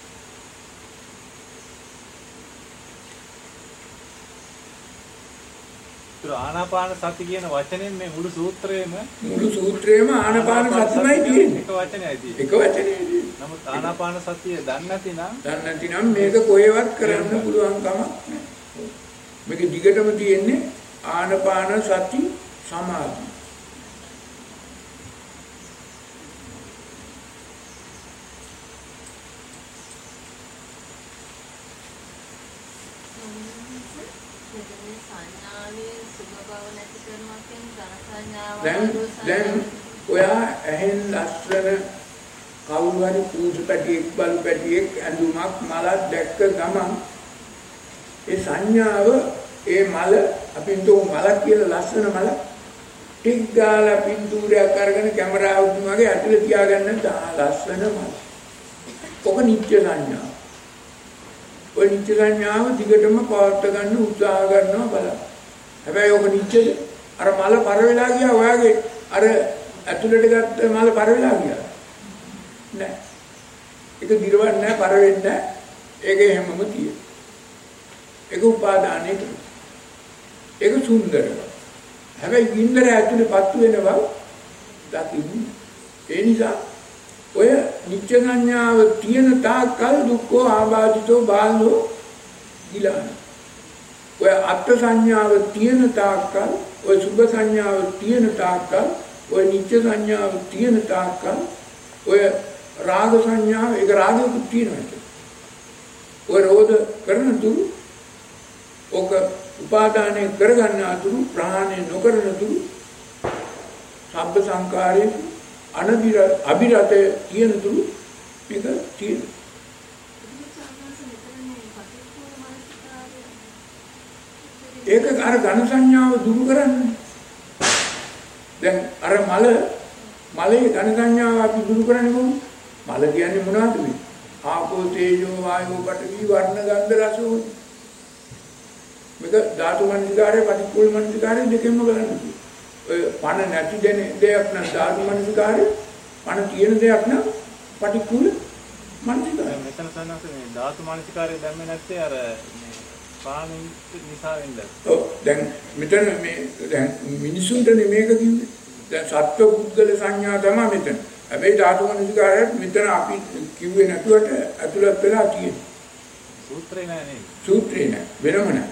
ආනාපාන සති කියන වචනෙන් මේ මුළු සූත්‍රයේම ආනාපාන සතියමයි තියෙන්නේ. එක වචනයයි තියෙන්නේ. එක වචනයයි තියෙන්නේ. නමුත් ආනාපාන සතිය දන්නේ නැතිනම් මේක කොහෙවත් කරන්න පුළුවන් කමක් නැහැ. මේක දිගටම තියෙන්නේ ආනාපාන සති සමාධි. දැන් ඔයා ඇහෙන් ලස්සන කවුරු හරි කූසු පැටියෙක් බලු පැටියෙක් ඇඳුමක් මලක් දැක්ක ගමන් ඒ සංඥාව ඒ මල අපි හිතුව මලක් කියලා ලස්සන මල ටික් ගාලා පින්තූරයක් අරගෙන කැමරාවකින් වගේ ඇතුලේ තියාගන්න ලස්සන මල. ඔක නිත්‍ය සංඥාව. ඔය නිත්‍ය සංඥාව දිගටම පවත්වා ගන්න උත්සාහ කරනවා බලන්න. හැබැයි ඔක නිත්‍යද? අර මල පර වෙලා ගියා ඔයාගේ අර ඇතුළට ගත්ත මල පර වෙලා ගියා නෑ. ඒක දිරවන්නේ නෑ, පර වෙන්නේ නෑ. ඒක හැමම තියෙන. ඒක උපාදානයේ තියෙන. ඒක සුන්දරයි. හැබැයි ගින්දර ඇතුළේ පත්තු වෙනවා දකින්න. ඒ නිසා ඔය නිත්‍ය සංඥාව තියෙන තාක්කල් දුක්ඛෝ ආබාධිතෝ බාලෝ ගිලාන. ඔය අත්ත් සංඥාව තියෙන තාක්කල් ඔය සුභ සංඥාව තියෙන තාක්කල් ඔය නිත්‍ය සංඥාව තියෙන තාක්කල් ඔය රාග සංඥාව ඒක රාගයක් තියෙනවා. ඔය රෝධ කරන තුරු ඔක උපාදානය කරගන්න අතුරු ප්‍රහාණය නොකරන තුරු සබ්බ සංකාරයේ අභිරතය තියෙන තුරු මේක තියෙනවා. ඒක අර ඝන සංඥාව දුරු කරන්නේ. දැන් අර මලේ ඝන සංඥාව අපි දුරු කරන්නේ කොහොමද? මල කියන්නේ මොනවද මේ? ආපෝ තේජෝ වායෝ පඨවි වර්ණ ගන්ධ රස ඕනේ. මේක ධාතු මනසිකාරය පටික්කුල මනසිකාරය දෙකෙන්ම බලන්න. ඔය පණ නැති දෙයක් නම් ධාතු මනසිකාරය, පණ තියෙන දෙයක් නම් පටික්කුල මනසිකාරය. මෙතන සන්නස මේ ධාතු මනසිකාරය දැම්මේ නැත්තේ අර මේ පාණි නිසා වෙන්න. ඔව් දැන් මෙතන මේ දැන් මිනිසුන්ට මේක කිව්වේ. දැන් සත්ව පුද්ගල සංඥා තමයි මෙතන. හැබැයි ධාතු මනසිකාරයත් මෙතන අපි කිව්වේ නැතුවට ඇතුළත් වෙලා තියෙනවා. සූත්‍රේ නෑ නේද? සූත්‍රේ නෑ වෙනම නෑ.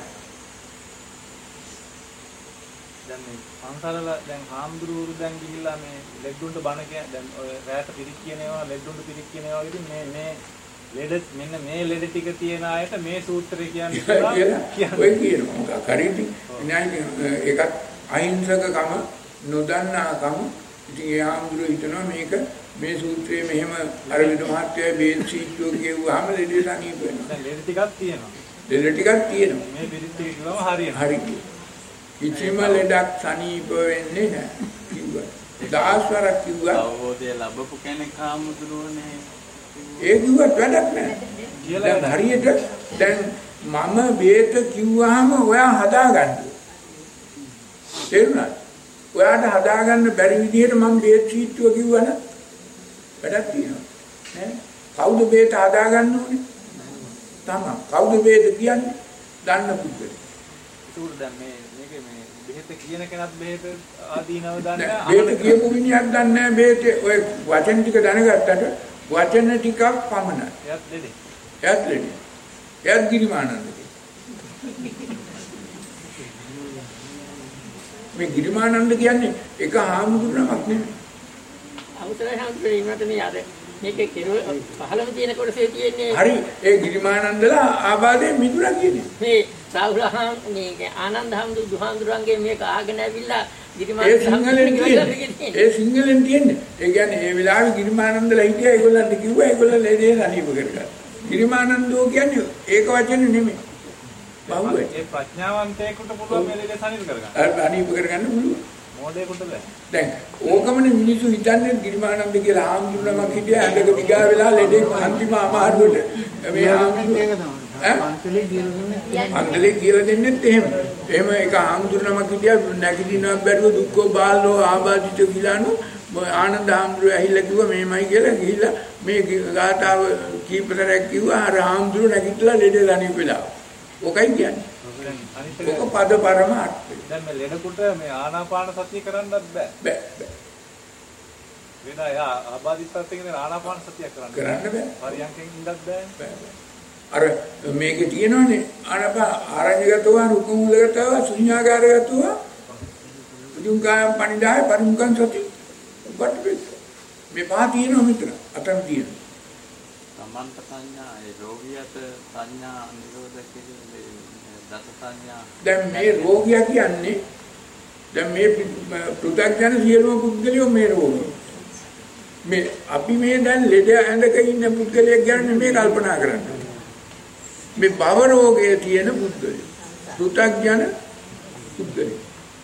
දැන් මේ සංසාරල දැන් හාමුදුරුවෝ දැන් ගිහිල්ලා මේ ලෙඩුන්ට බණ කියන දැන් ඔය රැට පිරික් කියන ඒවා ලෙඩුන්ට පිරික් කියන ඒවා විදිහින් මේ ලෙඩ මෙන්න මේ ලෙඩ ටික තියෙන අයට මේ සූත්‍රය කියන්නේ කියලා ඔය කියනවා. කරින්ටි න්‍යාය එකක් අහිංසකකම නොදන්නාකම ඉතින් ඒ හාමුදුරුවෝ හිතනවා මේක මේ සූත්‍රයේ මෙහෙම අර විද මහත්යයි බේල් සීට්ටෝ කියුවාම ලෙඩේ සනීප වෙනවා. දැන් ලෙඩ ටිකක් තියෙනවා. ලෙඩ ටිකක් තියෙනවා. මේ පිරික් ටික ගම හරියනවා. හරි. කිසිම ලෙඩක් සනීප වෙන්නේ නැහැ කිව්වා. 10 වරක් කිව්වා. අවබෝධය ලැබපු කෙනෙක් හාමුදුරුවනේ. ඒ කිව්වත් වැඩක් නැහැ. දැන් හරියට දැන් මම බේත කිව්වහම ඔයා හදාගන්න. තේරුණාද? ඔයාට හදාගන්න බැරි විදිහට මම බේත් සීට්ටුව කිව්වනම් වැඩක් තියෙනවා. ඈ කවුද බේත හදාගන්න ඕනේ? තමයි. කවුද බේත කියන්නේ? දන්න පුද්ගලයා. ඒක දැන් මේකේ මේ බෙහෙත කියන කෙනත් බෙහෙත ආදීනව දන්නේ නැහැ. බේත කියපු මිනිහක් දන්නේ නැහැ බේත ඔය වචන ටික දැනගත්තට වචන ටිකක් පමණයි. එයත් ලෙඩේ. එයත් ලෙඩේ. එයත් ගිරිමානන්දගේ. මේ ගිරිමානන්ද කියන්නේ එක හාමුදුරුවමක් නෙමෙයි. අවසරයි හාමුදුරුවෝ ඉන්නට මේ අර මේකේ කෙරුව 15 තියෙන කොටසේ තියෙන්නේ. හරි ඒ ගිරිමානන්දලා ආබාධයෙන් මිදුණා කියන්නේ. මේ රාහුල මේ ආනන්ද හාමුදුරුවෝ දුහාඳුරන්ගේ මේක ආගෙන ඇවිල්ලා ඒ සිංහලෙන් තියෙන්නේ. ඒ කියන්නේ ඒ වෙලාවේ ගිරිමානන්දලා හිටියා ඒගොල්ලන්ට කිව්වා ඒගොල්ලෝ ලේදේ අනීප කරගන්න. ගිරිමානන්දෝ කියන්නේ ඒක වචනේ නෙමෙයි. බහුවේ. ඒ ප්‍රඥාවන්තයෙකුට පුළුවන් මේ ලෙඩ සනීප කරගන්න. අනීප කරගන්න පුළුවන්. මොඩේකට බෑ. දැන් ඕකමනේ මිනිස්සු හිතන්නේ ගිරිමානන්ද කියලා හාමුදුරුවමක් හිටියා ඇඟක දිගා වෙලා ලෙඩේ අන්තිම අමාරුවට මේ හාමුදුරුවෝ අන්දලේ කියලා දෙන්නෙත් එහෙම. එහෙම එක හාමුදුරුවමක් හිටියා නැගිටිනවත් බැරුව දුක්ඛෝ බාලෝ ආබාධිත කියලානු ආනන්ද හාමුදුරුවෝ ඇහිලා කිව්වා මේමයි කියලා ගිහිල්ලා මේ ගාතාව කීපතරක් කිව්වා අර හාමුදුරුවෝ නැගිටලා ලෙඩේ ලණි වෙලා. ඕකයි කියන්නේ. ඔක පද පරමාර්ථය. දැන් මේ ලෙඩකට මේ ආනාපාන සතිය කරන්නත් බෑ. බෑ. වෙන යා ආබාධිතත් කියන ආනාපාන සතිය කරන්න බෑ. පරියන්කෙන් ඉඳත් බෑ. අර මේකේ තියෙනවනේ ආරඤ්‍යගතව රුකුමුලගතව ශුන්‍යාකාරගතව උදුංකායම් පණිදාය පරිමුඛං සති උපට්ඨපෙත් මේ පහ තියෙනවා මිත්‍ර අතන තියෙනවා සම්මන්ත සංඥා ඒ රෝගියට සංඥා නිරෝධ කියන්නේ දස සංඥා දැන් මේ රෝගියා කියන්නේ දැන් මේ පෘථග්ජන සියලුම පුද්ගලයෝ මේ රෝගී මේ අපි මේ දැන් ලෙඩ ඇඳක ඉන්න පුද්ගලයෙක් ගැන මේ කල්පනා කරන්නේ මේ භව රෝගයේ තියෙන පුද්ගලයා පෘථග්ජන පුද්ගලයා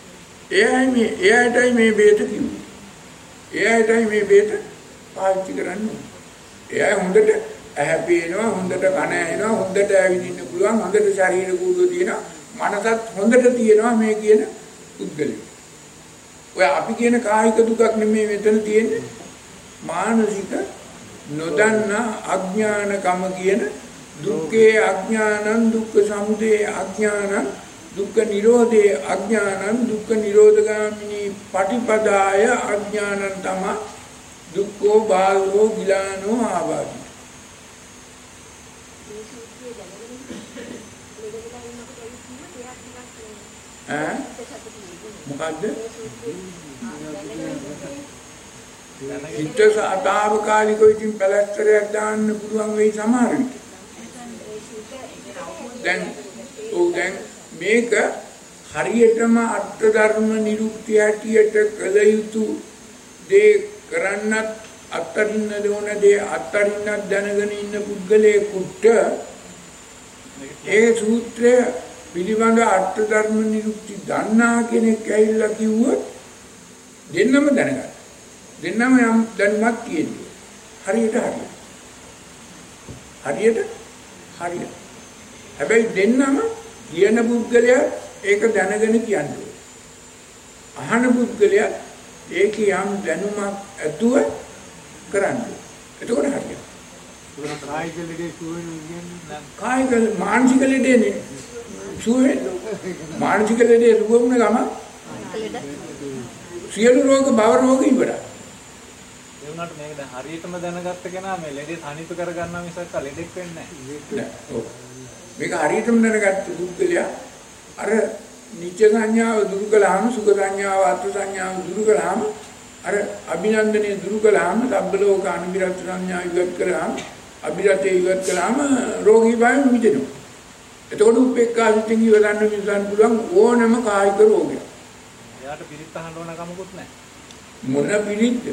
එයාටයි මේ බේත කිව්වේ එයාටයි මේ බේත පාවිච්චි කරන්නේ එයා හොඳට ඇහැ පේනවා හොඳට කන ඇහෙනවා හොඳට ඇවිදින්න පුළුවන් හොඳට ශරීර කූඩුව තියෙනවා මනසත් හොඳට තියෙනවා මේ කියන පුද්ගලයා ඔය අපි කියන කායික දුකක් නෙමෙයි මෙතන තියෙන්නේ මානසික නොදන්නා අඥානකම කියන දුක්ඛේ අඥානං දුක්ඛ සමුදය අඥානං දුක්ඛ නිරෝධේ අඥානං දුක්ඛ නිරෝධගාමිනී පටිපදාය අඥානං තම දුක්ඛෝ බාලෝ ගිලානෝ ආවාදි මොකද්ද හිත සාතාවකාලිකව ඉතින් පැලැස්තරයක් දාන්න පුළුවන් වෙයි සමහර විට දැන් මේක හරියටම අර්ථ ධර්ම නිරුක්තිය ඇටියට කළ යුතු දේ කරන්නත් අත්තරින්න දෝන දේ අත්තරින්නත් දැනගෙන ඉන්න පුද්ගලයෙකුට ඒ සූත්‍රය පිළිබඳ අර්ථ ධර්ම නිරුක්ති දන්නා කෙනෙක් ඇවිල්ලා කිව්වොත් දෙන්නම දැනගන්න දෙන්නම යම් දැනුමක් තියෙනවා හරියට හරියට හරියට. හැබැයි දෙන්නම කියන පුද්ගලයා ඒක දැනගෙන කියන්නේ. අහන පුද්ගලයා ඒකේ යම් දැනුමක් ඇතුව කරන්නේ. එතකොට හරියට. කායික ලෙඩේ සුවෙන්නේ කියන්නේ කායික මානසික ලෙඩේනේ සුවේ. මානසික ලෙඩේ සුවුන ගම සියලු රෝග භව රෝග ඉවරයි. ඒ වුණාට මේක දැන් හරියටම දැනගත්ත කෙනා මේ ලෙඩේ තනිත කරගන්නවා මිසක් ලෙඩෙක් වෙන්නේ නැහැ. මේක හරියටම දැනගත්ත පුද්ගලයා අර නිත්‍ය සංඥාව දුරු කළාම සුඛ සංඥාව අර්ථ සංඥාව දුරු කළාම අර අභිනන්දනයේ දුරු කළාම සබ්බලෝක අනිවිරත් සංඥා ඉවත් කළාම අභිරතේ ඉවත් කළාම රෝගී භාවයෙන් මිදෙනවා. එතකොට උපේක්ඛාසිතින් ඉවරන්න මිසන් පුළුවන් ඕනම කායික රෝගයක්. එයාට පිළිත් අහන්න ඕන කමකුත් නැහැ. මොන පිළිත්ද?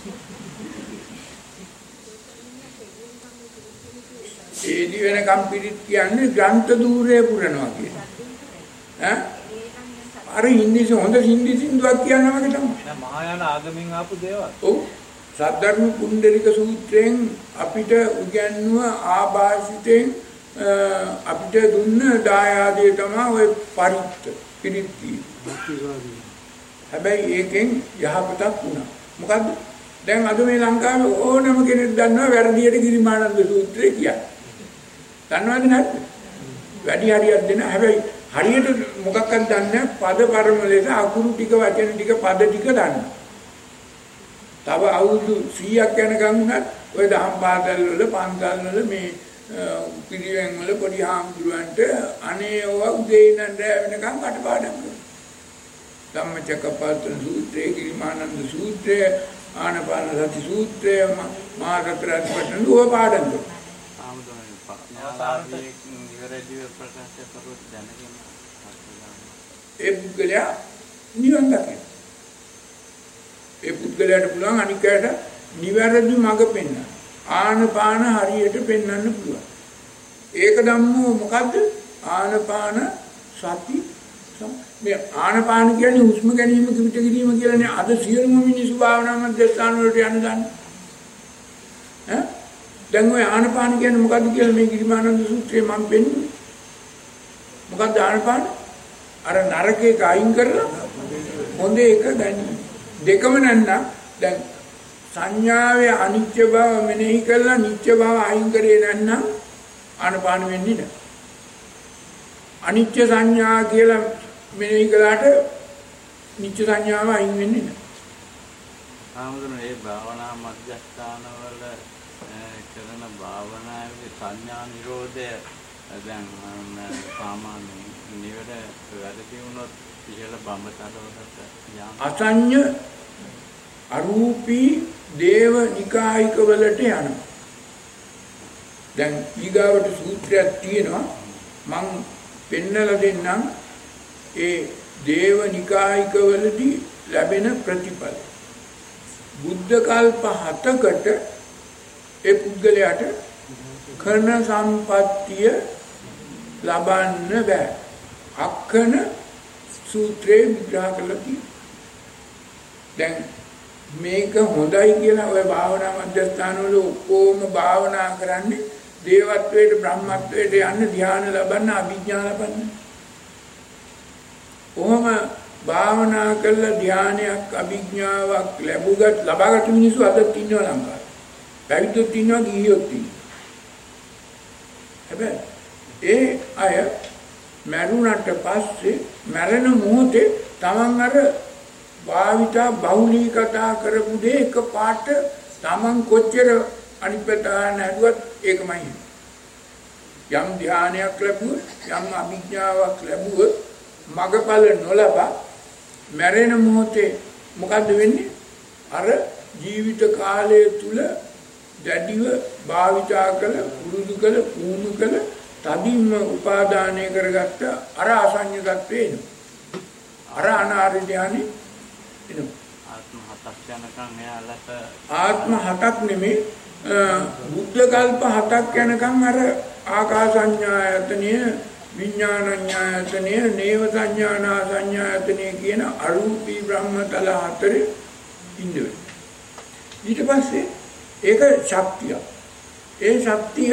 ඒදි වෙනකම් පිළිත් කියන්නේ ග්‍රන්ථ ධූරේ පුරනවා කියන්නේ. ඈ? අර හින්දිසි හොඳ හින්දි සින්දුවක් කියනවා වගේ තමයි. දැන් මහායාන ආගමෙන් ආපු දේවල්. ඔව්. සද්ධර්ම කුණ්ඩලික සූත්‍රයෙන් අපිට උගන්වුව ආభాෂිතෙන් අපිට දුන්න දායාදේ තමයි ඔය පරිත්ත පිළිත්ති. හැබැයි ඒකෙන් යහපතක් වුණා. මොකද්ද? දැන් අද මේ ලංකාවේ ඕනම කෙනෙක් දන්නවා වැරදියට ගිරිමානන්ද සූත්‍රය කියන්නේ. දන්නවද නැද්ද? වැඩි හරියක් දෙන හැබැයි හරියට මොකක්වත් දන්නේ පද පරම ලෙස අකුරු ටික වචන ටික පද ටික දන්නවා. තව අවුරුදු 100ක් යනකම් උනත් ඔය දහම් පාසල් වල පන්සල් වල මේ පිළිවෙන් වල පොඩි හාමුදුරුවන්ට අනේ ඔය උදේ ඉඳන් රැ වෙනකම් කටපාඩම් කරනවා. ධම්මචක්කපවත්තන සූත්‍රය, ගිරිමානන්ද සූත්‍රය, ආනපාන සති සූත්‍රය, මාර්ගතරත්පට්ඨන දුව පාඩම් කරනවා. ඒ පුද්ගලයා නිවන් දකිනවා. ඒ පුද්ගලයාට පුළුවන් අනිකයට නිවැරදි මඟ පෙන්වන්න. ආනපාන හරියට පෙන්වන්න පුළුවන්. ඒක ධම්මෝ මොකද්ද? ආනපාන සති මේ ආනපාන කියන්නේ හුස්ම ගැනීම පිට කිරීම කියලානේ අද සියලුම මිනිස්සු භාවනා මධ්‍යස්ථාන වලට යන දන්නේ. ඈ දැන් ඔය ආනපාන කියන්නේ මොකද්ද කියලා මේ ගිරිමානන්ද සූත්‍රයේ මම පෙන්නුවේ. මොකද්ද ආනපාන? අර නරකයක අයින් කරලා හොඳ එක ගැනීම. දෙකම නැත්නම් දැන් සංඥාවේ අනිත්‍ය බව මෙනෙහි කරලා නිත්‍ය බව අයින් කරේ නැත්නම් ආනපාන වෙන්නේ නැහැ. අනිත්‍ය සංඥා කියලා මෙනෙහි කළාට නිත්‍ය සංඥාව අයින් වෙන්නේ නැහැ. ආමුදුනේ මේ භාවනා මධ්‍යස්ථානවල කරන භාවනාවේ සංඥා නිරෝධය දැන් සාමාන්‍ය නිවැරදි වැඩි වුණොත් ඉහළ බඹතලවලට යම් අසඤ්ඤ අරූපී දේව නිකායික වලට යනවා. දැන් ඊගාවට සූත්‍රයක් තියෙනවා මම පෙන්නලා දෙන්නම් ඒ දේව නිකායික වලදී ලැබෙන ප්‍රතිඵල. බුද්ධ කල්ප 7කට ඒ පුද්ගලයාට කරන සම්පත්තිය ලබන්න බෑ. අක්කන සූත්‍රයේ විග්‍රහ කරලා තියෙනවා. දැන් මේක හොඳයි කියලා ඔය භාවනා මධ්‍යස්ථාන වල ඔක්කොම භාවනා කරන්නේ දේවත්වයට බ්‍රහ්මත්වයට යන්න ධ්‍යාන ලබන්න අභිඥා ලබන්න. කොහොම භාවනා කළා ධ්‍යානයක් අභිඥාවක් ලබාගත් මිනිස්සු අදත් ඉන්නවා ලංකාවේ. පැවිද්දොත් ඉන්නවා ගිහියොත් ඉන්නවා. හැබැයි ඒ අය මරුණට පස්සේ මරණ මොහොතේ තමන් අර භාවිතා බහුලී කතා කරපු දේ එක පාට තමන් කොච්චර අනිපතන හැදුවත් ඒකමයි. යම් ධානයක් ලැබුවොත් යම් අභිඥාවක් ලැබුවොත් මගපල නොලබා මරණ මොහොතේ මොකද්ද වෙන්නේ? අර ජීවිත කාලය තුල දැඩිව භාවිතා කළ පුරුදු කළ පුහුණු කළ තදින්ම උපාදානය කරගත්ත අර අසඤ්ඤ තත්ත්වේ එනවා. අර අනාර්ය ධානි එනවා. ආත්ම හතක් යනකම් එයාලට ආත්ම හතක් නෙමෙයි බුද්ධ කල්ප හතක් යනකම් අර ආකාසඤ්ඤායතනය විඥානඤ්ඤායතනය නේව සංඥානා සංඥායතනය කියන අරූපී බ්‍රහ්මතල හතරේ ඉඳිනවා. ඊට පස්සේ ඒක ශක්තිය. ඒ ශක්තිය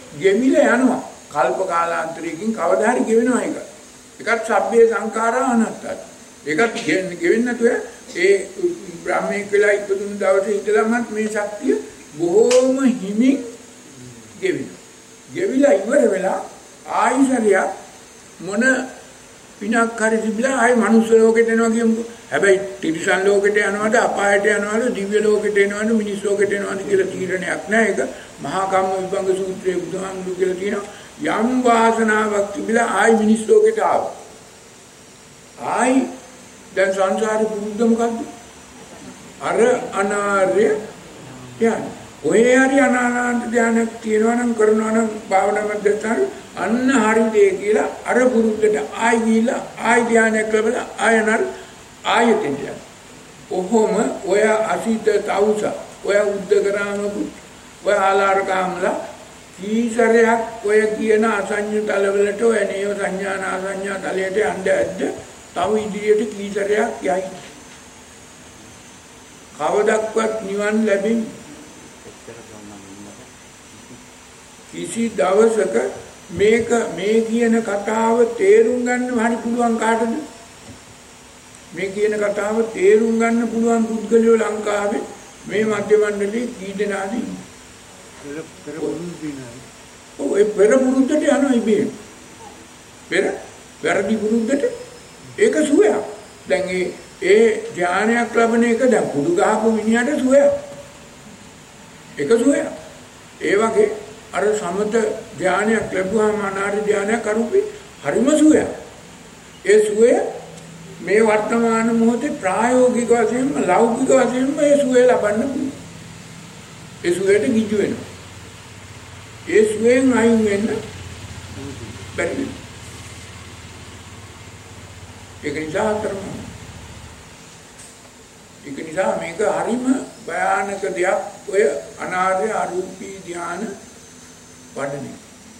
ගෙවිලා යනවා. කල්ප කාලාන්තරයකින් කවදා හරි ගෙවෙනවා ඒක. ඒකත් සබ්බේ සංඛාරා අනාත්තයි. ඒකත් ගෙවෙන්නේ නැතුව ඒ බ්‍රාහ්මණයෙක් වෙලා ඉපදුණු දවසේ ඉඳලාමත් මේ ශක්තිය බොහෝම හිමින් ගෙවෙනවා. ගෙවිලා ඉවර වෙලා ආයිසරිය මොන පිනක් හරි තිබිලා ආයි මනුස්ස ලෝකෙට එනවා කියමුකෝ. හැබැයි තිරිසන් ලෝකෙට යනවාද අපායට යනවාද දිව්‍ය ලෝකෙට එනවාද මිනිස් ලෝකෙට එනවාද කියලා තීරණයක් නැහැ. ඒක මහා කම්ම විභංග සූත්‍රයේ බුදුහාමුදුරු කියලා තියෙනවා. යම් වාසනාවක් තිබිලා ආයි මිනිස් ලෝකෙට ආවා. ආයි දැන් සංසාරේ පුරුද්ද මොකද්ද? අර අනාර්ය ධ්‍යාන. ඔය හරි අනානාන්ත ධ්‍යානයක් තියෙනවා නම් කරනවා නම් භාවනා මධ්‍යස්ථාන අන්න හරියදී කියලා අර පුරුද්දට ආයි ගිහිලා ආයි ධ්‍යානයක් ලැබලා ආයනල් ආයතෙන් යනවා. කොහොම ඔය අසීත තවුස ඔය උද්දකරාම ඔය ආලාරකාමලා කීසරයක් ඔය කියන අසඤ්ඤ තලවලට ඔය නේව සංඥාන අසඤ්ඤා තලයට යන්න ඇද්ද තව ඉදිරියට කීසරයක් යයි. කවදක්වත් නිවන් ලැබෙන්නේ කිසි දවසක මේ කියන කතාව තේරුම් ගන්න හරි පුළුවන් කාටද? මේ කියන කතාව තේරුම් ගන්න පුළුවන් පුද්ගලයෝ ලංකාවේ මේ මධ්‍ය මණ්ඩලයේ කී දෙනාද ඉන්නේ? ඔය පෙර පුරුද්දට යනවා ඉබේ. පෙර වැරදි පුරුද්දට ඒක සුවයක්. දැන් ඒ ඥානයක් ලැබෙන එක දැන් කුඩු ගහපු මිනිහට සුවයක්. ඒක සුවයක්. ඒ වගේ අර සමත ඥානයක් ලැබුවාම අනාර්ය ඥානයක් අරුපි හරිම සුවයක්. ඒ සුවය මේ වර්තමාන මොහොතේ ප්‍රායෝගික වශයෙන්ම ලෞකික වශයෙන්ම ඒ සුවය ලබන්න පුළුවන්. ඒ සුවයට ගිජු වෙනවා. ඒ සුවයෙන් අයින් වෙන්න බැරි වෙනවා. ඒක නිසා මේක හරිම භයානක දෙයක්. ඔය අනාර්ය අරූපී ධ්‍යාන වඩන්නේ.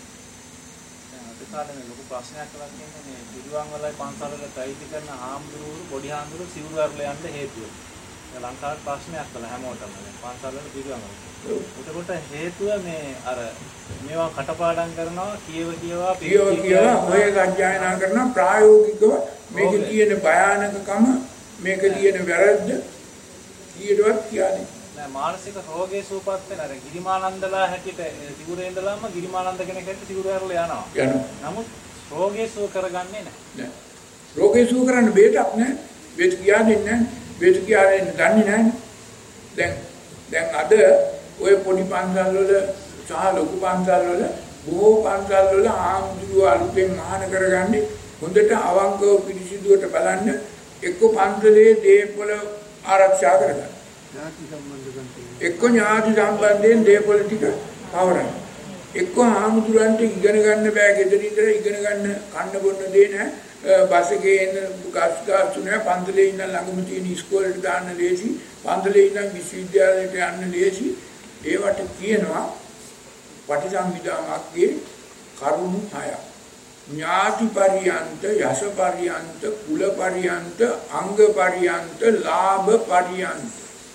කාලේ ලොකු ප්‍රශ්නයක් කරලා තියෙන්නේ මේ පිළිවන් වලයි පන්සල් වල ප්‍රයිති කරන ආම්දුරු පොඩි ආම්දුරු සිවුරු අරලා යන්න හේතුව. ලංකාවේ ප්‍රශ්නයක් කළා හැමෝටම පන්සල් වල පිළිවන් වල. ඒකට හේතුව මේ අර මේවා කටපාඩම් කරනවා කියවා ඔය ගායනා කරන ප්‍රායෝගිකව මේකේ තියෙන භයානකකම මේකේ තියෙන වැරද්ද කීයටවත් කියන්නේ නෑ. මානසික රෝගේ සූපත් වෙන අර ගිරිමානන්දලා හැටියට සිවුරේ ඉඳලාම ගිරිමානන්ද කෙනෙක් හැටියට සිවුර ඇරලා යනවා. නමුත් රෝගේ සූ කරගන්නේ නෑ. රෝගේ සූ කරන්න බේතක් නෑ. බේත කියන්නේ නෑ. බේත කියන්නේ දන්නේ නෑ. දැන් අද ඔය පොඩි පන්සල් වල සහ ලොකු පන්සල් වල බොහෝ පන්සල් වල ආම්දුරු අලුතෙන් මහාන කරගන්නේ හොඳට අවංකව පිළිසිදුවට බලන්න එක්ක පන්සලේ දේපොළ ආරක්ෂා කරගන්න. එක්ක ඥාති සම්බන්ධයෙන් දේපොළ ටික පවරන්න. එක්ක ආමුදුරන්ට ඉගෙන ගන්න බෑ ගෙදරින් ඉඳලා ඉගෙන ගන්න කන්න බොන්න දෙය නෑ. බස් එකේ එන ගාස්තු නෑ. පන්සලේ ඉන්න ළඟම තියෙන ඉස්කෝලේට දාන්න ලේසි. පන්සලේ ඉන්න විශ්වවිද්‍යාලයට යන්න ලේසි. ඒවට කියනවා පටිසම්භිදාමග්ගේ කරුණු 6ක්. ඥාති පරියන්ත, යස පරියන්ත, කුල පරියන්ත, අංග පරියන්ත, ලාභ පරියන්ත.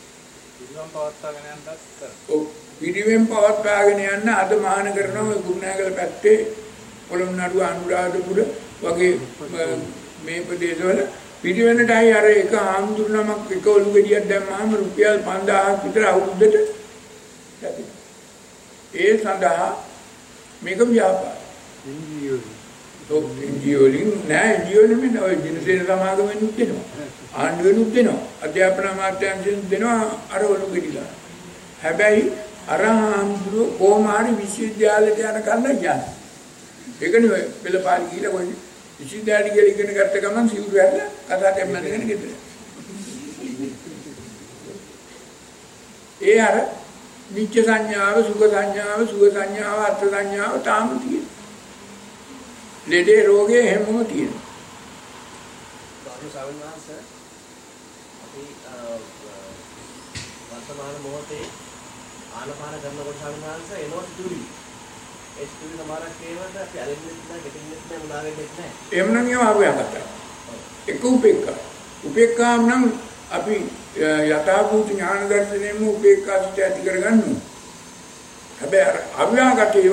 පිරිවෙන් පවත්වාගෙන යන්න අද මහාන කරනවා ගුරුනාගල පැත්තේ පොළොන්නරුව අනුරාධපුර වගේ මේ ප්‍රදේශවල පිරිවෙනටයි අර එක ආම්දුරනමක් එක ඔලු ගෙඩියක් දැම්මම රුපියල් 5000ක් විතර අවුරුද්දට ලැබෙනවා. ඒ සඳහා මේක ව්‍යාපාරය. NGO වලින් නෑ NGO නෙමෙයි ඔය ජනසේන සමාගමෙන් දෙනවා. ආණ්ඩුවෙන් දෙනවා. අධ්‍යාපන අමාත්‍යාංශයෙන් දෙනවා අර ඔලු ගෙඩිලා. හැබැයි අර ආම්දුර කොමාරි විශ්වවිද්‍යාලයට යන කන්න යන්නේ. ඒකනේ ඔය පෙළපාලි ගිහලා කොයි විශ්වවිද්‍යාලයට ගිහලා ඉගෙන ගත්ත ගමන් සිවුරු ඇරලා කතා කරන්නගෙන ගෙදර. ඒ අර නිච්ච සංඥාව, සුඛ සංඥාව, සුඛ සංඥාව, අර්ථ සංඥාව තාම තියෙනවා. ලෙඩේ රෝගේ හැමෝම තියෙනවා. බාහුව සාවින්වාස අපි වර්තමාන මොහොතේ ආනපාන කරනකොට සාවින්වාස එනෝස් දුරි. ඒ ස්තුති සමාරක් වේවට අපි අරින්නෙත් නැහැ, ගෙටින්නෙත් නැහැ, උනා වෙන්නෙත් නැහැ. එහෙමනම් ඒවා ආවයකට. එක උපේක්ඛා. උපේක්ඛාම නම් අපි යථාභූත ඥාන දර්ශනයෙන්ම උපේක්ඛා සිට ඇති කරගන්නවා. හැබැයි අව්‍යාකට ඒවා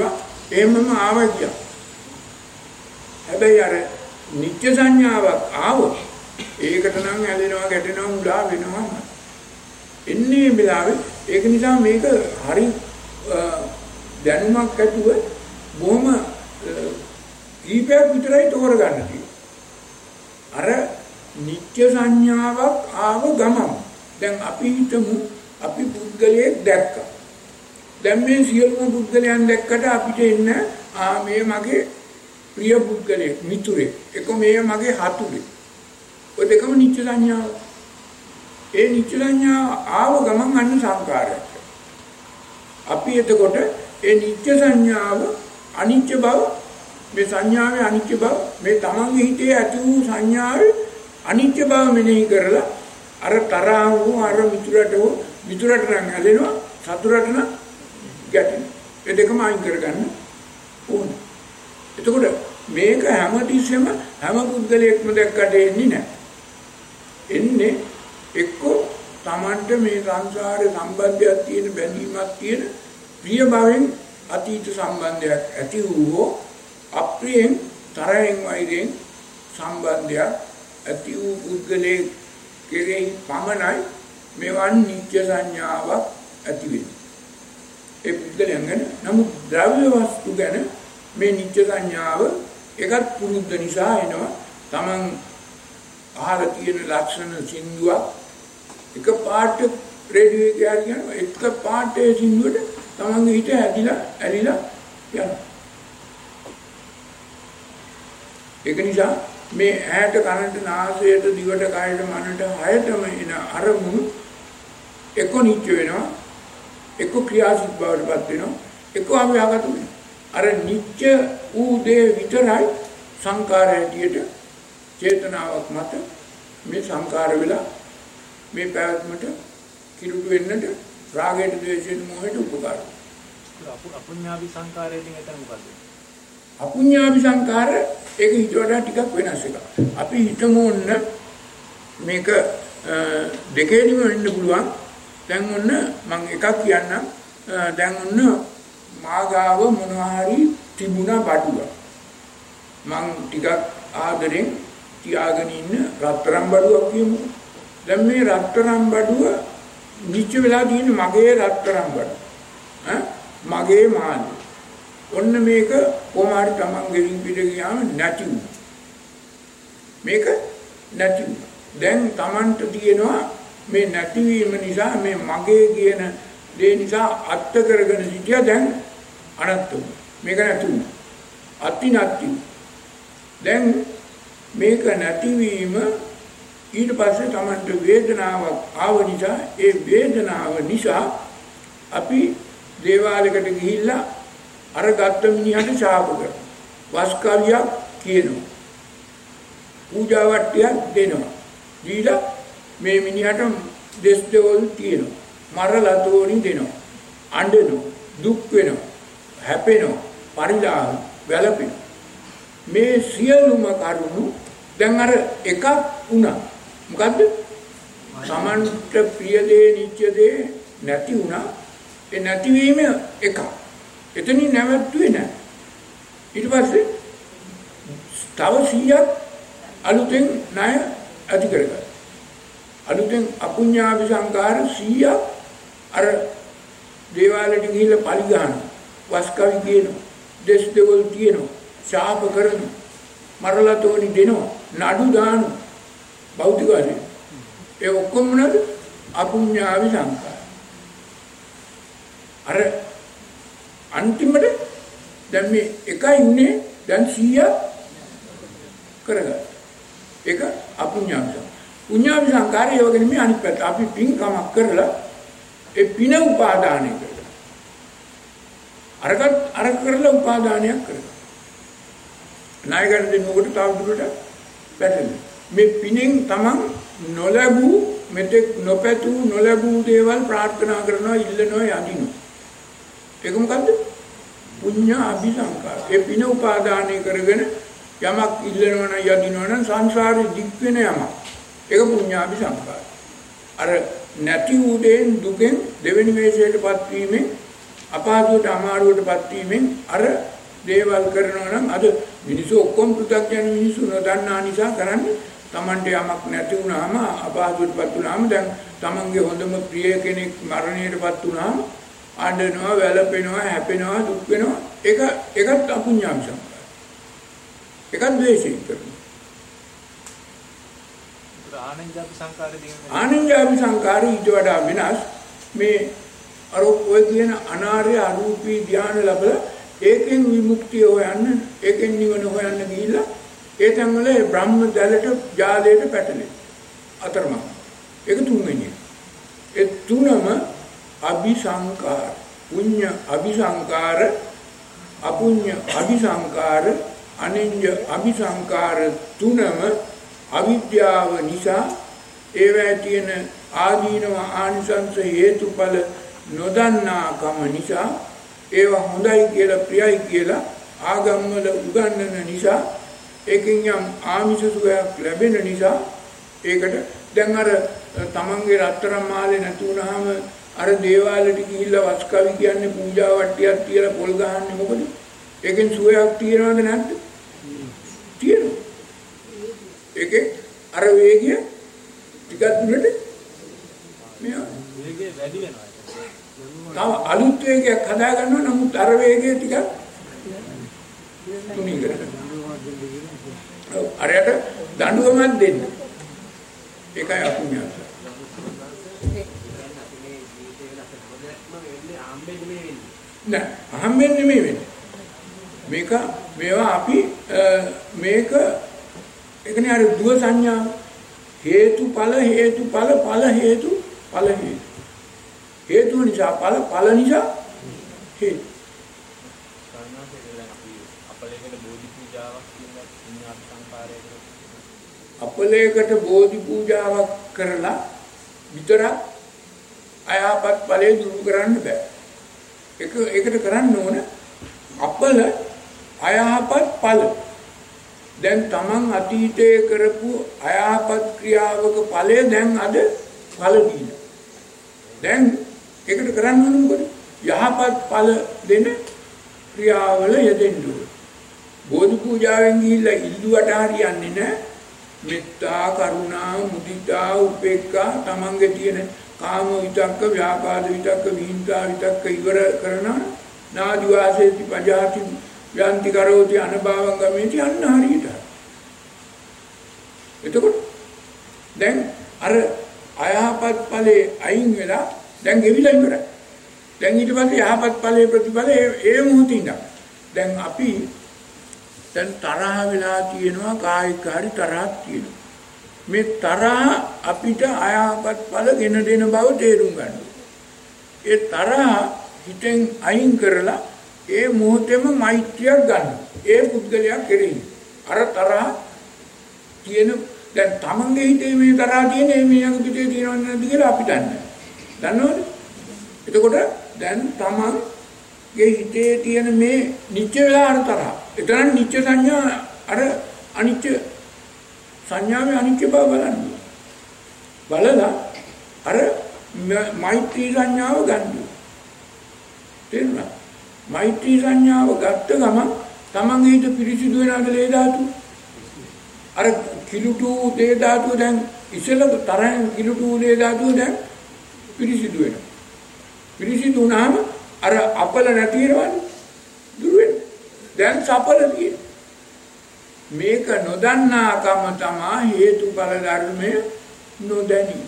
එහෙමම ආවා කිය. හැබැයි අර නිත්‍ය සංඥාවක් ආවොත් ඒකට නම් ඇලෙනවා ගැටෙනවා මුලා වෙනවා. එන්නේ වෙලාවේ ඒක නිසා මේක හරි දැනුමක් ඇතුව බොහොම කීපයක් විතරයි තෝරගන්න තියෙන්නේ. අර නිත්‍ය සංඥාවක් ආව ගමම දැන් අපි හිතමු අපි පුද්ගලයෙක් දැක්කා. දැන් මේ සියලුම පුද්ගලයන් දැක්කට අපිට එන්න මේ මගේ ප්‍රිය පුද්ගලයෙක් මිතුරෙක් එක මේ මගේ හතුරෙක්. ඔය දෙකම නිත්‍ය සංඥාව. ඒ නිත්‍ය සංඥාව ආව ගමන් අන්න සංකාරයක්. අපි එතකොට ඒ නිත්‍ය සංඥාව අනිත්‍ය බව මේ සංඥාවේ අනිත්‍ය බව මේ තමන්ගේ හිතේ ඇති වූ සංඥාවේ අනිත්‍ය බව මෙනෙහි කරලා අර තරහ වූ අර මිතුරට නම් ඇලෙනවා සතුරට නම් ගැටෙනවා. ඒ දෙකම අයින් කරගන්න ඕනේ. එතකොට මේක හැමතිස්සෙම හැම පුද්ගලයෙක්ම දැක්කට එන්නේ නැහැ. එන්නේ එක්ක තමන්ට මේ සංසාරේ සම්බන්ධයක් තියෙන බැඳීමක් තියෙන ප්‍රිය භවෙන් අතීත සම්බන්ධයක් ඇති වූ අප්‍රියෙන් තරහෙන් වෛරයෙන් සම්බන්ධයක් ඇති වූ පුද්ගලයෙක් කෙරෙහි පමණයි මෙවන් නිත්‍ය සංඥාවක් ඇති වෙන්නේ. ඒ පුද්ගලයන් ගැන නමුත් ද්‍රව්‍ය වස්තු ගැන මේ නිත්‍ය සංඥාව එකත් පුරුද්ද නිසා එනවා. තමන් අහලා තියෙන ලක්ෂණ සින්දුවක් එක පාට රේඩියෝ එකේ කියනවා එක පාටේ සින්දුවට තමන්ගේ හිත ඇලිලා යනවා. ඒක නිසා මේ ඇහැට කනට නාසයට දිවට කයට මනට හයතම එන අරමුණු එක නිත්‍ය වෙනවා එක ක්‍රියාසික බවටපත් වෙනවා එක අව්‍යාගත වෙනවා. අර නිත්‍ය වූ දේ විතරයි සංකාර හැටියට චේතනාවක් මත මේ සංකාර වෙලා මේ පැවැත්මට කිලුට වෙන්නට රාගයට ද්වේෂයට මොහයට උපකාර. අපුඤ්ඤාභි සංකාරයෙන් එතන මොකද? අපුඤ්ඤාභි සංකාර ඒක ඊට වඩා ටිකක් වෙනස් එකක්. අපි හිතමු ඔන්න මේක දෙකේදීම වෙන්න පුළුවන්. දැන් ඔන්න මම එකක් කියන්නම්. දැන් ඔන්න මාගාව මොනවා හරි තිබුණා බඩුව. මම ටිකක් ආදරෙන් තියාගෙන ඉන්න රත්තරන් බඩුවක් කියමු. දැන් මේ රත්තරන් බඩුව නිච්ච වෙලා තියෙන මගේ රත්තරන් බඩුව. මගේ මාළු. ඔන්න මේක කොමාරි තමන්ගේ පිට ගියාම නැති වුණා. මේක නැති වුණා. දැන් තමන්ට තියෙනවා මේ නැතිවීම නිසා මේ මගේ කියන දේ නිසා අත්ත කරගෙන සිටියා දැන් අනත්ත වුණා. මේක නැති වුණා. අති නැති. දැන් මේක නැතිවීම ඊට පස්සේ තමන්ට වේදනාවක් ආව නිසා ඒ වේදනාව නිසා අපි දේවාලයකට ගිහිල්ලා අර ගත්ත මිනිහට ශාප කරනවා. වස්කවියක් කියනවා. පූජා වට්ටියක් දෙනවා. දීලා මේ මිනිහට දෙස් දෙවල් තියෙනවා. මරලතෝනි දෙනවා. අඬනවා. දුක් වෙනවා. හැපෙනවා. පරිලාහ වැළපෙනවා. මේ සියලුම කරුණු දැන් අර එකක් වුණා. මොකද්ද? සමන්ත ප්‍රිය දේ නිත්‍ය දේ නැති වුණා. ඒ නැතිවීම එකක්. එතනින් නැවතුනේ නැහැ. ඊට පස්සේ තව 100ක් අලුතෙන් ණය ඇති කරගත්තා. අලුතෙන් අපුඤ්ඤාභි සංකාර 100ක් අර දේවාලයට ගිහිල්ලා පලි ගන්නවා. වස්කවි කියනවා. දෙස් දෙවල් කියනවා. ශාප කරනවා. මරලතෝනි දෙනවා. නඩු දානවා. භෞතික වශයෙන්. ඒ ඔක්කොම නේද අපුඤ්ඤාභි සංකාර. අර අන්තිමට දැන් මේ එකයි උනේ දැන් 100 කරගත්තා. ඒක අපුඤ්ඤාභි. පුඤ්ඤාභි සංකාරය වගේ නෙමෙයි අනිත් පැත්ත. අපි පින්කමක් කරලා ඒ පින උපාදානය කරලා. අර කරලා උපාදානයක් කරලා. ණයගන්න දෙනකොට තවදුරට පැටලෙනවා. මේ පිනෙන් තමන් නොලැබූ මෙතෙක් නොපැතූ නොලැබූ දේවල් ප්‍රාර්ථනා කරනවා ඉල්ලනවා යදිනවා. ඒක මොකද්ද? පුඤ්ඤ අபிසංකාර. ඒ පින උපාදානය කරගෙන යමක් ඉල්ලනවා නම් යදිනවා නම් සංසාරේ දික් වෙන යමක්. ඒක පුඤ්ඤ අபிසංකාර. අර නැති වූ දෙන් දුකෙන් දෙවෙනි වේශයටපත් වීමෙන් අපහසුවට අමාරුවටපත් වීමෙන් අර දේවල් කරනවා නම් අද මිනිස්සු ඔක්කොම පෘථග්ජන මිනිස්සු නොදන්නා නිසා කරන්නේ Tamante යමක් නැති වුණාම අපහසුතාවපත් වුණාම දැන් Tamange හොඳම ප්‍රිය කෙනෙක් මරණයටපත් වුණාම අඬනවා වැළපෙනවා හැපෙනවා දුක් වෙනවා ඒකත් අපුඤ්ඤාවි සංකාරය. ඒකත් ද්වේෂයෙන් කරනවා. ආනන්ජාපි සංකාරය ආනන්ජාපි සංකාරය ඊට වඩා වෙනස්. මේ අර ඔය කියන අනාර්ය අරූපී ධානය ලැබලා ඒකෙන් විමුක්තිය හොයන්න ඒකෙන් නිවන හොයන්න ගිහිල්ලා ඒ තැන්වල බ්‍රහ්ම දැලට ජාලයට පැටලෙන අතරමඟ. ඒක තුන්වෙනි. ඒ තුනම අபிසංකාර, පුඤ්ඤ අபிසංකාර, අපුඤ්ඤ අபிසංකාර, අනිඤ්ඤ අபிසංකාර තුනම අවිද්‍යාව නිසා ඒවැය තියෙන ආදීනව ආනිසංස හේතුඵල නොදන්නාකම නිසා ඒවා හොඳයි කියලා ප්‍රියයි කියලා ආගම් වල උගන්වන නිසා ඒකෙන් යම් ආමිෂ සුවයක් ලැබෙන නිසා ඒකට දැන් අර තමන්ගේ රත්තරන් මාලේ නැති වුනහම අර දේවාලෙට ගිහිල්ලා වස් කවි කියන්නේ පූජා වට්ටියක් තියලා පොල් ගහන්නේ මොකද? ඒකෙන් සුවයක් තියෙනවද නැද්ද? තියෙනවා. ඒකේ අර වේගය ටිකක් දුරට මෙයා වේගය වැඩි වෙනවා. තව අලුත් වේගයක් හදා ගන්නවා නමුත් අර වේගය ටිකක් තුනී කරගන්නවා. අරයට දඬුවමක් දෙන්න. ඒකයි අපුඤ්ඤාස. නෑ අහම්බෙන් නෙමෙයි වෙන්නේ. මේවා අපි මේක ඒකනේ අර දුව සංඥා හේතුඵල හේතුඵල ඵල හේතු ඵල හේතු. හේතු නිසා ඵල නිසා හේතු. අපලයකට බෝධි පූජාවක් කරලා විතරක් අයහපත් ඵලයේ දුරු කරන්න බෑ. ඒකට කරන්න ඕන අපල අයහපත් ඵල. දැන් Taman අතීතයේ කරපු අයහපත් ක්‍රියාවක ඵලය දැන් අද ඵල දීලා. දැන් ඒකට කරන්න ඕන මොකද? යහපත් ඵල දෙන ක්‍රියාවල යෙදෙන්න ඕන. බෝධි පූජාවෙන් ගිහිල්ලා ඉල්ලුවට හරියන්නේ නැහැ. මෙත්තා කරුණා මුදිතා උපේක්ඛා තමන්ගේ තියෙන කාම විතක්ක ව්‍යාපාද විතක්ක විහිංසා විතක්ක ඉවර කරන නාදි වාසේති පජාති යන්ති කරෝති අනභවං ගමේති අන්න හරියට. එතකොට දැන් අර අයහපත් ඵලයේ අයින් වෙලා දැන් ගෙවිලා ඉවරයි. දැන් ඊට පස්සේ යහපත් ඵලයේ ප්‍රතිඵල ඒ මොහොතින් ඉඳන්. දැන් අපි දැන් තරහ වෙලා තියෙනවා කායික හරි තරහක් තියෙනවා. මේ තරහ අපිට අයහපත් ඵල ගෙන දෙන බව තේරුම් ගන්න. ඒ තරහ හිතෙන් අයින් කරලා ඒ මොහොතේම මෛත්‍රියක් ගන්න. ඒ පුද්ගලයා කෙරෙහි අර තරහ තියෙන දැන් තමන්ගේ හිතේ මේ තරහ තියෙන මේක පිටේ තියෙනවද නැද්ද කියලා අපි දන්නේ. දන්නවද? එතකොට දැන් තමන්ගේ හිතේ තියෙන මේ නිත්‍ය වෙලා තරහ එතන නිත්‍ය සංඥා අර අනිත්‍ය සංඥාවේ අනිත්‍ය බව බලන්න. බලලා අර මෛත්‍රී සංඥාව ගන්න. තේරුණා? මෛත්‍රී සංඥාව ගත්ත ගමන් තමන්ගේ හිත පිරිසිදු වෙනාද ලේ ධාතු? අර කිලුටු දේ ධාතුව දැන් ඉස්සෙල්ල තරහෙන් කිලුටු දේ ධාතුව දැන් පිරිසිදු වෙනවා. පිරිසිදු වුණාම අර අපල නැතිරවන්නේ දුර වෙනවා. දැන් සඵල තියෙන මේක නොදන්නාකම තමයි හේතුඵල ධර්මය නොදැනීම.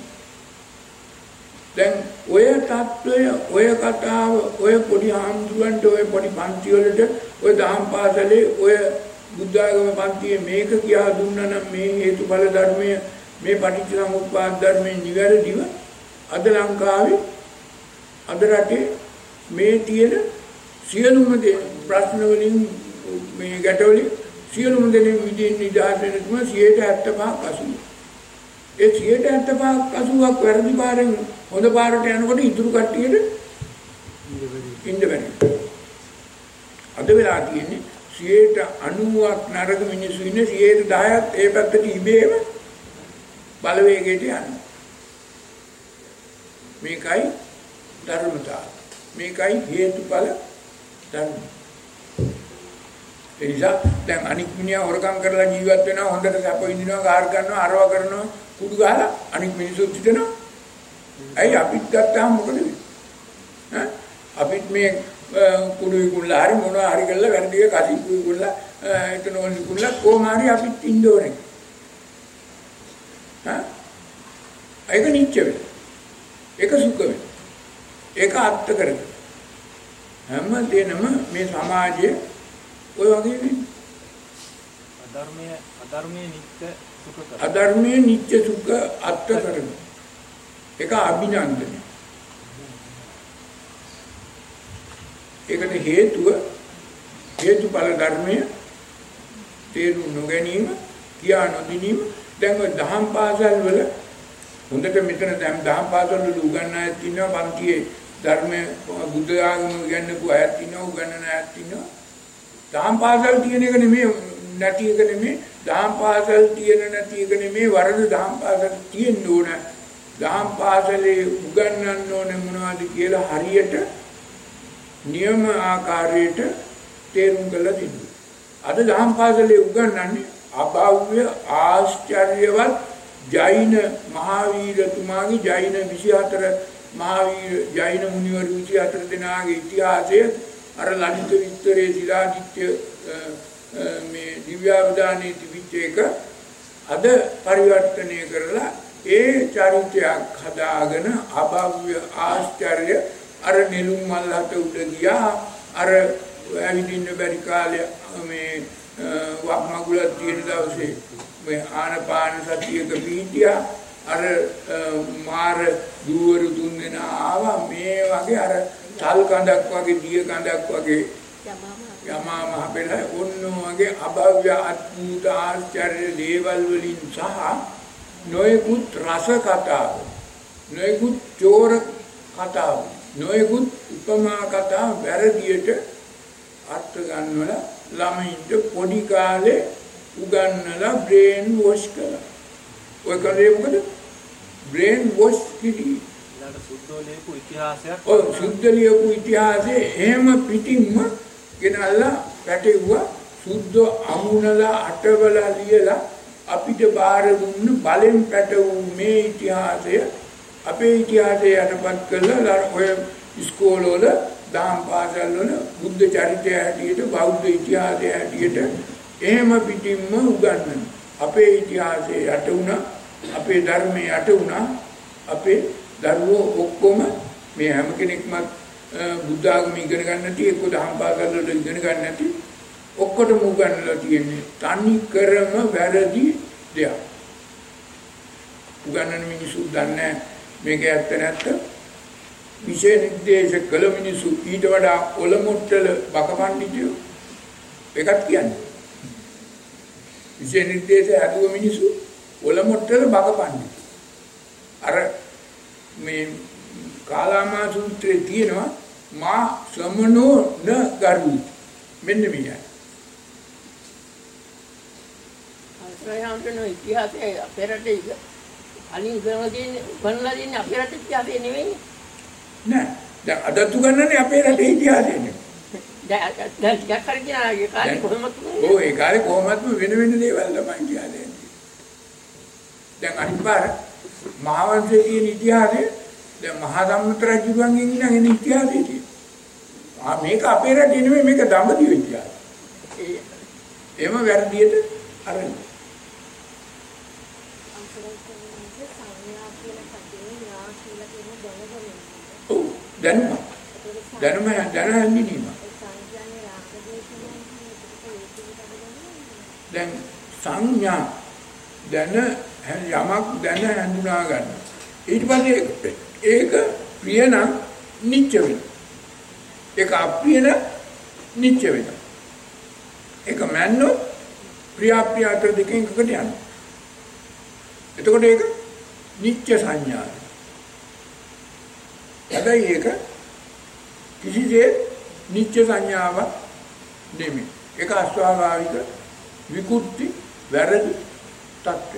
දැන් ඔය தত্ত্বය ඔය කතාව ඔය පොඩි ආම්දුරන්ට ඔය පොඩි පන්ති වලට ඔය දහම් පාසලේ ඔය බුද්ධාගම පන්තියේ මේක කියා දුන්නා නම් මේ හේතුඵල ධර්මය මේ පටිච්චසමුප්පාද ධර්මයේ නිවැරදිව අද ලංකාවේ අද රටේ මේ තියෙන සියලුම දේ ප්‍රශ්න වලින් මේ ගැටවලින් සියලුම දෙනෙක් විදිහින් නිදහස් වෙන තුම 75ක් 80. ඒ 75ක් 80ක් වැරදි පාරෙන් හොඳ පාරට යනකොට ඉතුරු කට්ටියට ඉන්න බැහැ. අද වෙලා තියෙන්නේ 90ක් නරක මිනිස්සු ඉන්නේ 10ක් ඒ පැත්තට ඉබේම බලවේගයට යනවා. මේකයි ධර්මතාව. මේකයි හේතුඵල ධර්ම. ඒ නිසා දැන් අනික් මිනිහා හොරකම් කරලා ජීවත් වෙනවා හොඳට සැප විඳිනවා ගාර ගන්නවා අරව කරනවා කුඩු ගහලා අනික් මිනිස්සුත් හිටනවා. ඇයි අපිත් ගත්තාම මොකද වෙන්නේ? ඈ අපිත් මේ කුඩු විකුණලා හරි මොනවා හරි කරලා වැරදිගේ කසිප්පු විකුණලා එතන ඕන විකුණලා කොහොම හරි අපිත් ඉන්න ඕනේ. ඈ ඒක නිච්ච වෙනවා. ඒක සුඛ වෙනවා. ඒක අත්ත කරගෙන හැම දෙනම මේ සමාජයේ ඔය වගේ වෙන්නේ. අධර්මයේ නිත්‍ය සුඛ කර. අධර්මයේ නිත්‍ය සුඛ අත්ත කරගෙන. ඒක අභිනන්දනය. ඒකට හේතුඵල ධර්මයේ තේරුම් නොගැනීම කියා නොදිනීම දැන් ඔය දහම් පාසල් වල හොඳට මෙතන දැන් දහම් පාසල් වල උගන්වන අයත් ඉන්නවා පන්තියේ ධර්මයේ බුද්ධ ආගම උගන්වපු අයත් ඉන්නවා උගන්වන අයත් ඉන්නවා දහම් පාසල් තියෙන එක නෙමෙයි නැති එක නෙමෙයි දහම් පාසල් තියෙන නැති එක නෙමෙයි වරද දහම් පාසල් තියෙන්න ඕන දහම් පාසලේ උගන්වන්න ඕනේ මොනවද කියලා හරියට නියම ආකාරයට තේරුම් කරලා දෙන්න. අද දහම් පාසලේ උගන්වන්නේ අභව්‍ය ආශ්චර්යවත් ජෛන මහාවීරතුමාගේ ජෛන 24 මහාවීර ජෛන මුනිවරු 24 දෙනාගේ ඉතිහාසය අර ලලිත විස්තරේ සිලාදිත්‍ය මේ දිව්‍යාවදානයේ තිබිච්ච එක අද පරිවර්තනය කරලා ඒ චරිතයක් හදාගෙන අභව්‍ය ආශ්චර්ය අර නෙළුම් මල් හත උඩ ගියා අර ඇවිදින්න බැරි කාලේ මේ වක් මගුලක් තියෙන දවසේ මේ ආනපාන සතියක පීඩියා අර මාර දුවරු තුන් දෙනා ආවා මේ වගේ අර තල් කඳක් වගේ දිය කඳක් වගේ යමා මහ පෙළ ඔන්න වගේ අභව්‍ය අද්භූත ආශ්චර්ය දේවල් වලින් සහ නොයෙකුත් රස කතා නොයෙකුත් චෝර කතා නොයෙකුත් උපමා කතා වැරදියට අර්ථ ගන්නවලා ළමයින්ට පොඩි කාලේ උගන්නලා බ්‍රේන් වොෂ් කළා. ඔය කරේ මොකද? බ්‍රේන් වොෂ් කිවි. ඊළඟ සුද්ධ ලියපු ඉතිහාසයක්. ඔය සුද්ධ ලියපු ඉතිහාසයේ එහෙම පිටින්ම ගෙනල්ලා පැටෙව්වා සුද්ධ අමුණලා අටවලා ලියලා අපිට බාර දුන්න බලෙන් පැටවු මේ ඉතිහාසය අපේ ඉතිහාසය යටපත් කළා ඔය ඉස්කෝලවල දහම් පාසල් වල බුද්ධ චරිතය හැටියට බෞද්ධ ඉතිහාසය හැටියට එහෙම පිටින්ම උගන්වන අපේ ඉතිහාසය යට වුණා අපේ ධර්මයේ යට වුණා අපේ දරුවෝ ඔක්කොම මේ හැම කෙනෙක්ම බුද්ධ ආගම ඉගෙන ගන්න නැති එක්ක දහම් පාසල් වල ඉගෙන ගන්න නැති ඔක්කොටම උගන්වලා තියෙන්නේ තනි කරම වැරදි දෙයක් උගන්වන මිනිස්සු දන්නේ මේක ඇත්ත නැත්ත විශේෂ නිර්දේශ කළ මිනිස්සු ඊට වඩා ඔලමුට්ටල බකපඬිතුයෝ ඒකත් කියන්නේ විශේෂ නිර්දේශ හදුව මිනිස්සු ඔලමුට්ටල බකපඬිතු අර මේ කාලාමා සූත්‍රයේ තියෙනවා මා සමනෝ න ගරුති මෙන්න මෙයයි අසයන්තන ඉතිහාසයේ අපේ රටේ අනිත් ගණලා දින අපේ රටේ ඉතිහාසය නෙවෙයි නෑ දැන් අදත් උගන්වන්නේ අපේ රටේ ඉතිහාසය නේ දැන් ටිකක් හරි කියනාගේ කාලේ කොහොමද ඔව් ඒ කාලේ කොහොමත්ම වෙන වෙන දේවල් තමයි කියන්නේ දැන් අනිත් පාර මහාවංශයේ තියෙන ඉතිහාසය දැන් මහා සම්මත රජුගෙන් ඉන්නගෙන ඉතිහාසය තියෙනවා මේක අපේ රටේ නෙමෙයි මේක දඹදිව ඉතිහාසය එහෙම වැරදියට අරන් දැනුම දැනගැනීම දැන් සංඥා දැන යමක් දැන හඳුනා ගන්න ඊට පස්සේ ඒක ප්‍රිය නම් නිච්ච වෙනවා ඒක අප්‍රිය නම් නිච්ච වෙනවා ඒක මන්නෝ ප්‍රිය අප්‍රිය අතර දෙකෙන් එකකට යනවා එතකොට ඒක නිච්ච සංඥායි හැබැයි ඒක කිසිසේත් නිච්ච සංඥාවක් නෙමෙයි. ඒක අස්වාභාවික විකෘති වැරදි තත්ත්වය.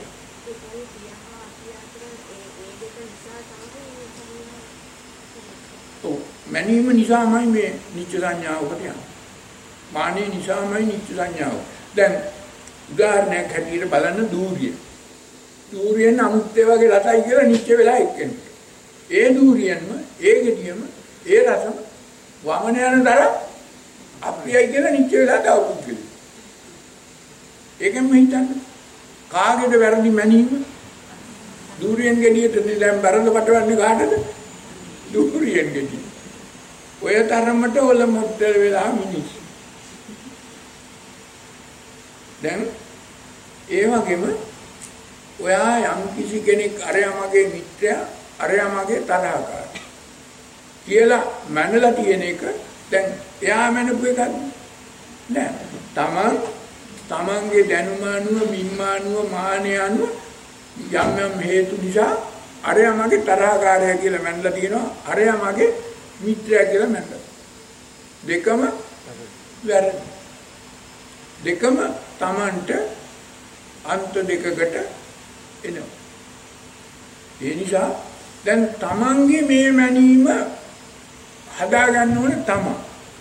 ඔව් මැනීම නිසාමයි මේ නිච්ච සංඥාවකට යන්නේ. මානෙ නිසාමයි නිත්‍ය සංඥාව. දැන් උදාහරණයක් හැටියට බලන්න දූරිය. දූරියෙන් අමුත්තේ වගේ රසයි කියලා නිත්‍ය වෙලා එක්කෙනෙක්. ඒ දූරියෙන්ම ඒ ගෙඩියම ඒ රසම වමන යන දර අප්‍රියයි කියලා නිත්‍ය වෙලා දාපු කෙනෙක්. ඒකෙන් හිතන්න කාගේද වැරදි මැනීම? දූරියෙන් ගෙඩියට දැන් බරඳ පටවන්නේ කාටද? දූරියෙන් ගෙඩිය. ඔය තරමට ඔල මොඩල් වෙලා මිනිස්සු. දැන් ඒ වගේම ඔයා යම් කිසි කෙනෙක් අරයා මගේ මිත්‍රයා අරයා මගේ තරහකාරී කියලා මනලා තියෙන එක දැන් එයා මනපු එකක් නෑ. තමන්ගේ දැනුම අනුව මිම්මානුව මානය අනුව යම් හේතු නිසා අරයා මගේ තරහකාරයා කියලා මනලා තියෙනවා. අරයා මගේ මිත්‍රයා කියලා මනලා. දෙකම වැරදි. දෙකම තමන්ට අන්ත දෙකකට එනවා. ඒ නිසා දැන් තමන්ගේ මේ මැනීම හදාගන්න ඕනේ තමන්.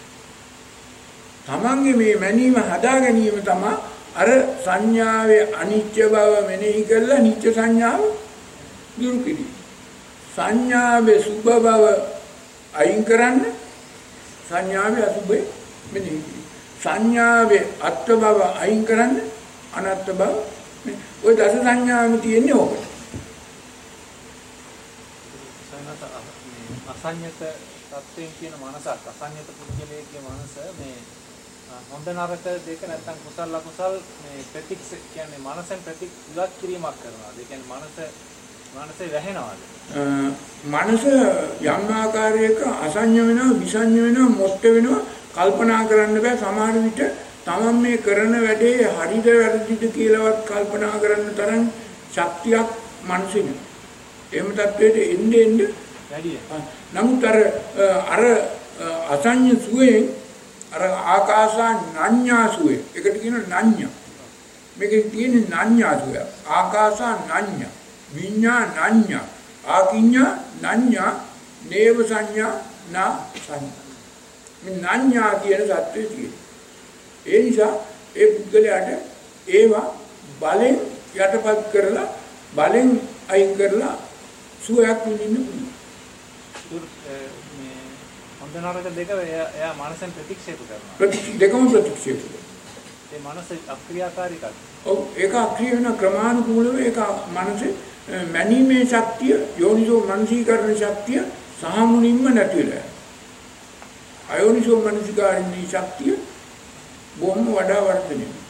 තමන්ගේ මේ මැනීම හදා ගැනීම තමයි අර සංඥාවේ අනිත්‍ය බව මෙනෙහි කරලා නිත්‍ය සංඥාව දුරු කිරීම. සංඥාවේ සුභ බව අයින් කරන්න සංඥාවේ අසුභය මෙනෙහි කිරීම. සංඥාවේ අත්ව බව අයින් කරන්න අනත්ව බව. ඔය දස සංඥාවම තියෙන්නේ ඕකට. අසඤ්ඤත තත්ත්වයෙන් කියන මනසක් අසඤ්ඤත පුද්ගලයේ මනස මේ හොඳ නරක දෙක නැත්තම් කුසල අකුසල මේ ප්‍රතික්ෂේප කියන්නේ මනසෙන් ප්‍රතික්ෂේප කිරීමක් කරනවා. ඒ කියන්නේ මනසේ වැහෙනවාද? මනස යම් ආකාරයක අසඤ්ඤ වෙනවා, විසඤ්ඤ වෙනවා, මොට්ට වෙනවා කල්පනා කරන්න බෑ. සමහර විට තමන් මේ කරන වැඩේ හරිද වැරදිද කියලාවත් කල්පනා කරන්න තරම් ශක්තියක් මනසේ නෑ. එහෙම තත්ත්වයට එන්නේ වැඩි. නමුත් අර අසඤ්ඤ සුවයෙන් අර ආකාසා නඤ්ඤා සුවේ. ඒකට කියනවා නඤ්ඤා. මේකේ තියෙන නඤ්ඤා සුවය. ආකාසා නඤ්ඤා, විඤ්ඤා නඤ්ඤා, ආකිඤ්ඤා නඤ්ඤා, නේව සංඥා නා සංඥා. මේ නඤ්ඤා කියන සත්‍යය තියෙනවා. ඒ නිසා ඒ පුද්ගලයාට ඒවා බලෙන් යටපත් කරලා බලෙන් අයින් කරලා සුවයක් විඳින්න පුළුවන්. හොඳ නරක දෙක එයා මනසෙන් ප්‍රතික්ෂේප කරනවා. දෙකම ප්‍රතික්ෂේප කරනවා. ඒ මනස අක්‍රියාකාරීකක්. ඔව් ඒක අක්‍රිය වෙන ක්‍රමානුකූලව ඒක මනසේ මැනීමේ ශක්තිය යෝනිසෝ මනසීකරණ ශක්තිය සාමුනින්ම නැති වෙලා. අයෝනිසෝ මනසිකාරිණී ශක්තිය බොහොම වඩා වර්ධනය වෙනවා.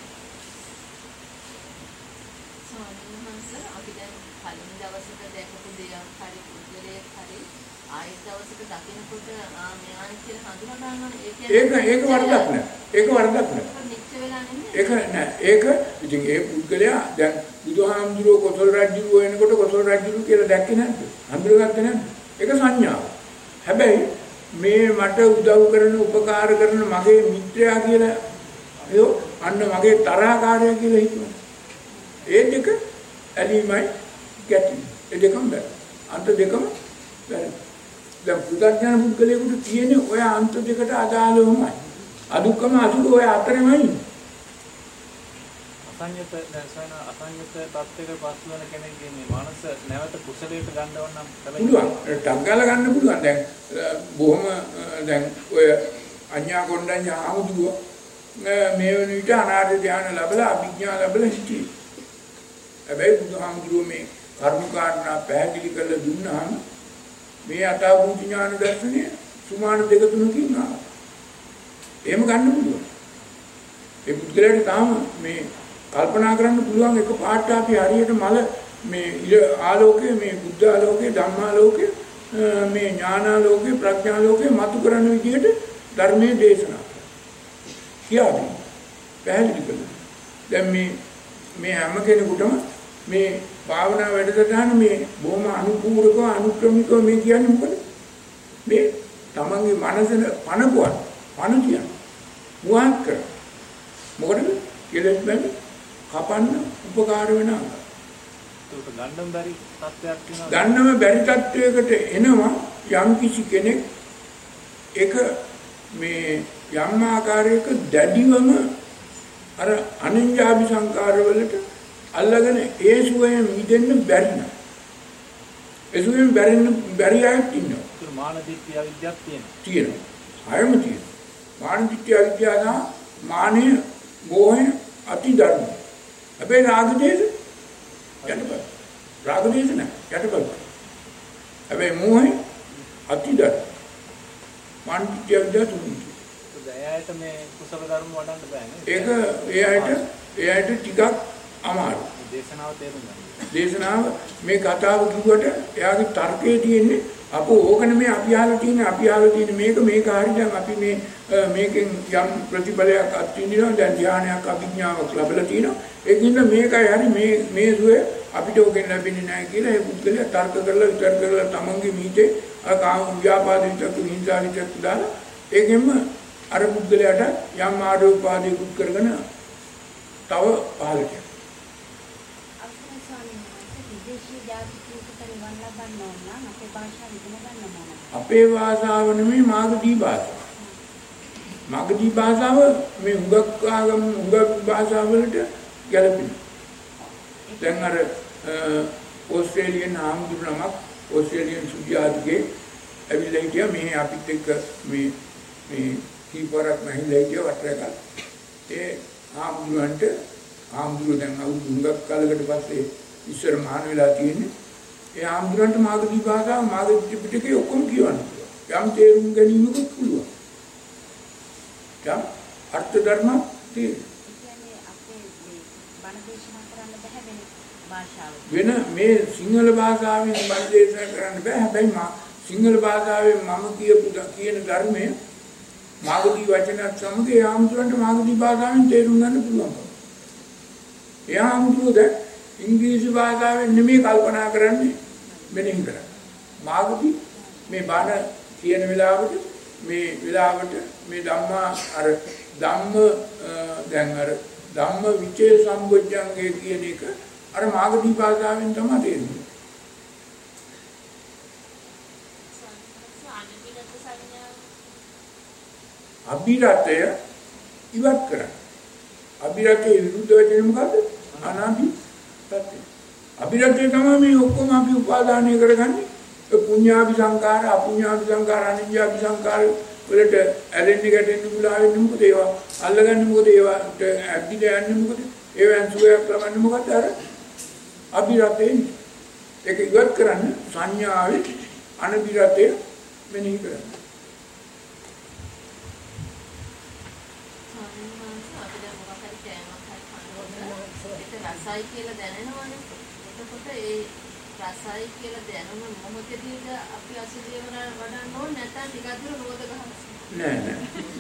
ඒක වරදක් නෑ. ඒක වරදක් නෑ. ඒක නෑ. ඒක ඉතින් ඒ පුද්ගලයා දැන් බුදුහාමුදුරුවෝ කොසල් රජුව වෙනකොට කොසල් රජු කියලා දැක්කේ නැද්ද? හඳුනගත්තේ නැද්ද? ඒක සංඥාව. හැබැයි මේ මට උදව් කරන උපකාර කරන මගේ මිත්‍රයා කියලා අයෝ අන්න මගේ තරහකාරයා කියලා හිතුවා. ඒ දෙක ඇලීමයි ගැටීම. ඒ දෙකම බැහැ. අන්ත දෙකම බැහැ. දැන් පුදුඥාන පුද්ගලයෙකුට තියෙන ඔය අන්ත දෙකට අදාළවමයි. අදුක්කම අසුභ ඔය අතරෙමයි. අසඤ්ඤත දැන් අසඤ්ඤත තත්ත්වයක පස් වෙන කෙනෙක්ගේ මේ මනස නැවත කුසලයට ගන්නව නම් පුළුවන්. ටග්ගල ගන්න පුළුවන්. දැන් බොහොම දැන් ඔය අඤ්ඤා කොණ්ඩඤ්ඤ ආමුදුව මේ වෙන විට අනාර්ය ධානය ලැබලා අභිඥා ලැබලා හිටියේ. හැබැයි බුදුහාමුදුරුවෝ මේ කර්ම කාරණා පැහැදිලි කරලා දුන්නාම මේ අතාවුති ඥාන දර්ශනය සුමාන දෙක තුනකින් ආවා. එහෙම ගන්න පුළුවන්. ඒ පුද්ගලයාට තාම මේ කල්පනා කරන්න පුළුවන් එක පාට අපි හරියට මල මේ ආලෝකයේ මේ බුද්ධ ආලෝකයේ ධම්මාලෝකයේ මේ ඥානාලෝකයේ ප්‍රඥාලෝකයේ මතු කරන විදිහට ධර්මයේ දේශනා කියාදී පැහැදිලි කළා. දැන් මේ හැම කෙනෙකුටම මේ භාවනා වැඩසටහන මේ බොහොම අනුකූලව අනුක්‍රමිකව මේ කියන්නේ මොකද? මේ තමන්ගේ මනසට පණපුවා. පණ කියන්නේ. මුවහත් කර. මොකටද? කෙලෙස් බැඳ කපන්න උපකාර වෙනවා. ඒක ගන්නම බැරි තත්ත්වයක් තියෙනවා. ගන්නම බැරි තත්ත්වයකට එනවා යම් කිසි කෙනෙක් එක මේ යම් ආකාරයක දැඩිවම අර අනින්ජාභි සංකාර වලට අල්ලගෙන ඒ සුවයෙන් මිදෙන්න බැරි නෑ. ඒ සුවයෙන් බැරි අයත් ඉන්නවා. ඒක මාන දිට්ඨිය අවිද්‍යාවක් තියෙනවා. අයම තියෙනවා. මාන දිට්ඨිය අවිද්‍යාව මානෙ මොහේ අති ධර්ම. හැබැයි රාග දේශ යටපත්. රාග දේශ නෑ යටපත්. හැබැයි මොහේ අති ධර්ම. මාන දිට්ඨිය අවිද්‍යාව තුනේ. එයාට මේ කුසල ධර්ම වඩන්න බෑනේ. ඒක එයාට ටිකක් අමාරුයි. දේශනාව තේරුම් ගන්න. දේශනාව මේ කතාව කිව්වට එයාගේ තර්කයේ තියෙන්නේ අපෝ ඕකනේ මේ අපි අහලා තියෙන මේක හරිය දැන් අපි මේකෙන් යම් ප්‍රතිඵලයක් අත්විඳිනවා දැන් ධානයක් අභිඥාවක් ලැබලා තියෙනවා ඒකින්ද මේකයි හරි මේ සුවේ අපිට ඕකෙන් ලැබෙන්නේ නැහැ කියලා ඒ පුද්ගලයා තර්ක කරලා විතර කරලා තමන්ගේ මීතේ අර කාම ව්‍යාපාද විතක් හිංසා විතක් දාලා ඒකෙන්ම අර පුද්ගලයාට යම් ආඩෝපාදයකුත් කරගෙන තව පහලට අපේ භාෂාව නෙමෙයි මාගදී භාෂාව. මාගදී භාෂාව මේ හුඟක් ආගම් හුඟක් භාෂාව වලට ගැලපෙනවා. දැන් අර ඕස්ට්‍රේලියානු ආම්දුරනමක් ඕස්ට්‍රේලියානු සුජාතිගේ ඇවිල්ලා හිටියා මේ අපිත් එක්ක මේ කීපරක් නැහිලා හිටියා වටරක. ඒ ආම්දුර දැන් අවුරුදු හුඟක් කාලයකට පස්සේ ඉස්සර මහාන වෙලා තියෙන්නේ. ඒ ආම්දුරන්ට මාගදී භාෂාව මාගදී පිටකේ ඔක්කොම කියවන්න පුළුවන්. යම් තේරුම් ගැනීමකුත් පුළුවන්. යම් අර්ථ ධර්ම වෙන මේ සිංහල භාෂාවෙන් බණ දේශනා කරන්න බෑ. හැබැයි සිංහල භාෂාවෙන් මම කියන ධර්මය මාගදී වචනත් සමග ඒ ආම්දුරන්ට මාගදී භාෂාවෙන් තේරුම් ගන්න පුළුවන්. ඒ ආම්දුරද ඉංග්‍රීසි භාෂාවෙන් නෙමෙයි කල්පනා කරන්නේ මෙනෙහි කරන්නේ. මාගදී මේ බණ කියන වෙලාවට මේ ධම්මා අර ධම්ම දැන් අර ධම්ම විචේ සම්බොජ්ජංගේ කියන එක අර මාගදී භාෂාවෙන් තමයි තේරෙන්නේ. අභිරතය ඉවත් කරන්න. අභිරතේ විරුද්ධ වචනේ මොකද්ද? අනාභි තත්ත්වය. අභිරතේ තමයි මේ ඔක්කොම අපි උපාදානය කරගන්නේ. ඒ පුඤ්ඤාභි සංකාර, අපුඤ්ඤාභි සංකාර, අනිඤ්ඤාභි සංකාර වලට ඇලෙන්නේ ගැටෙන්නේ මුලා වෙන්නේ මොකද? ඒවා අල්ලගන්නේ මොකද? ඒවාට ඇද්දිද යන්නේ මොකද? ඒවෙන් සුවයක් ලබන්නේ මොකද? අර අභිරතේ. ඒක ඉවත් කරන්න සංඥාවේ අනභිරතේ මෙනෙහි කරන්න. රසයි කියලා දැනෙනවනේ. එතකොට ඒ රසයි කියලා දැනුම මොහොතේදීද අපි අසුදියම වඩන්න ඕනේ නැත්නම් ටිකක් දුර රෝද ගහන්න. නෑ.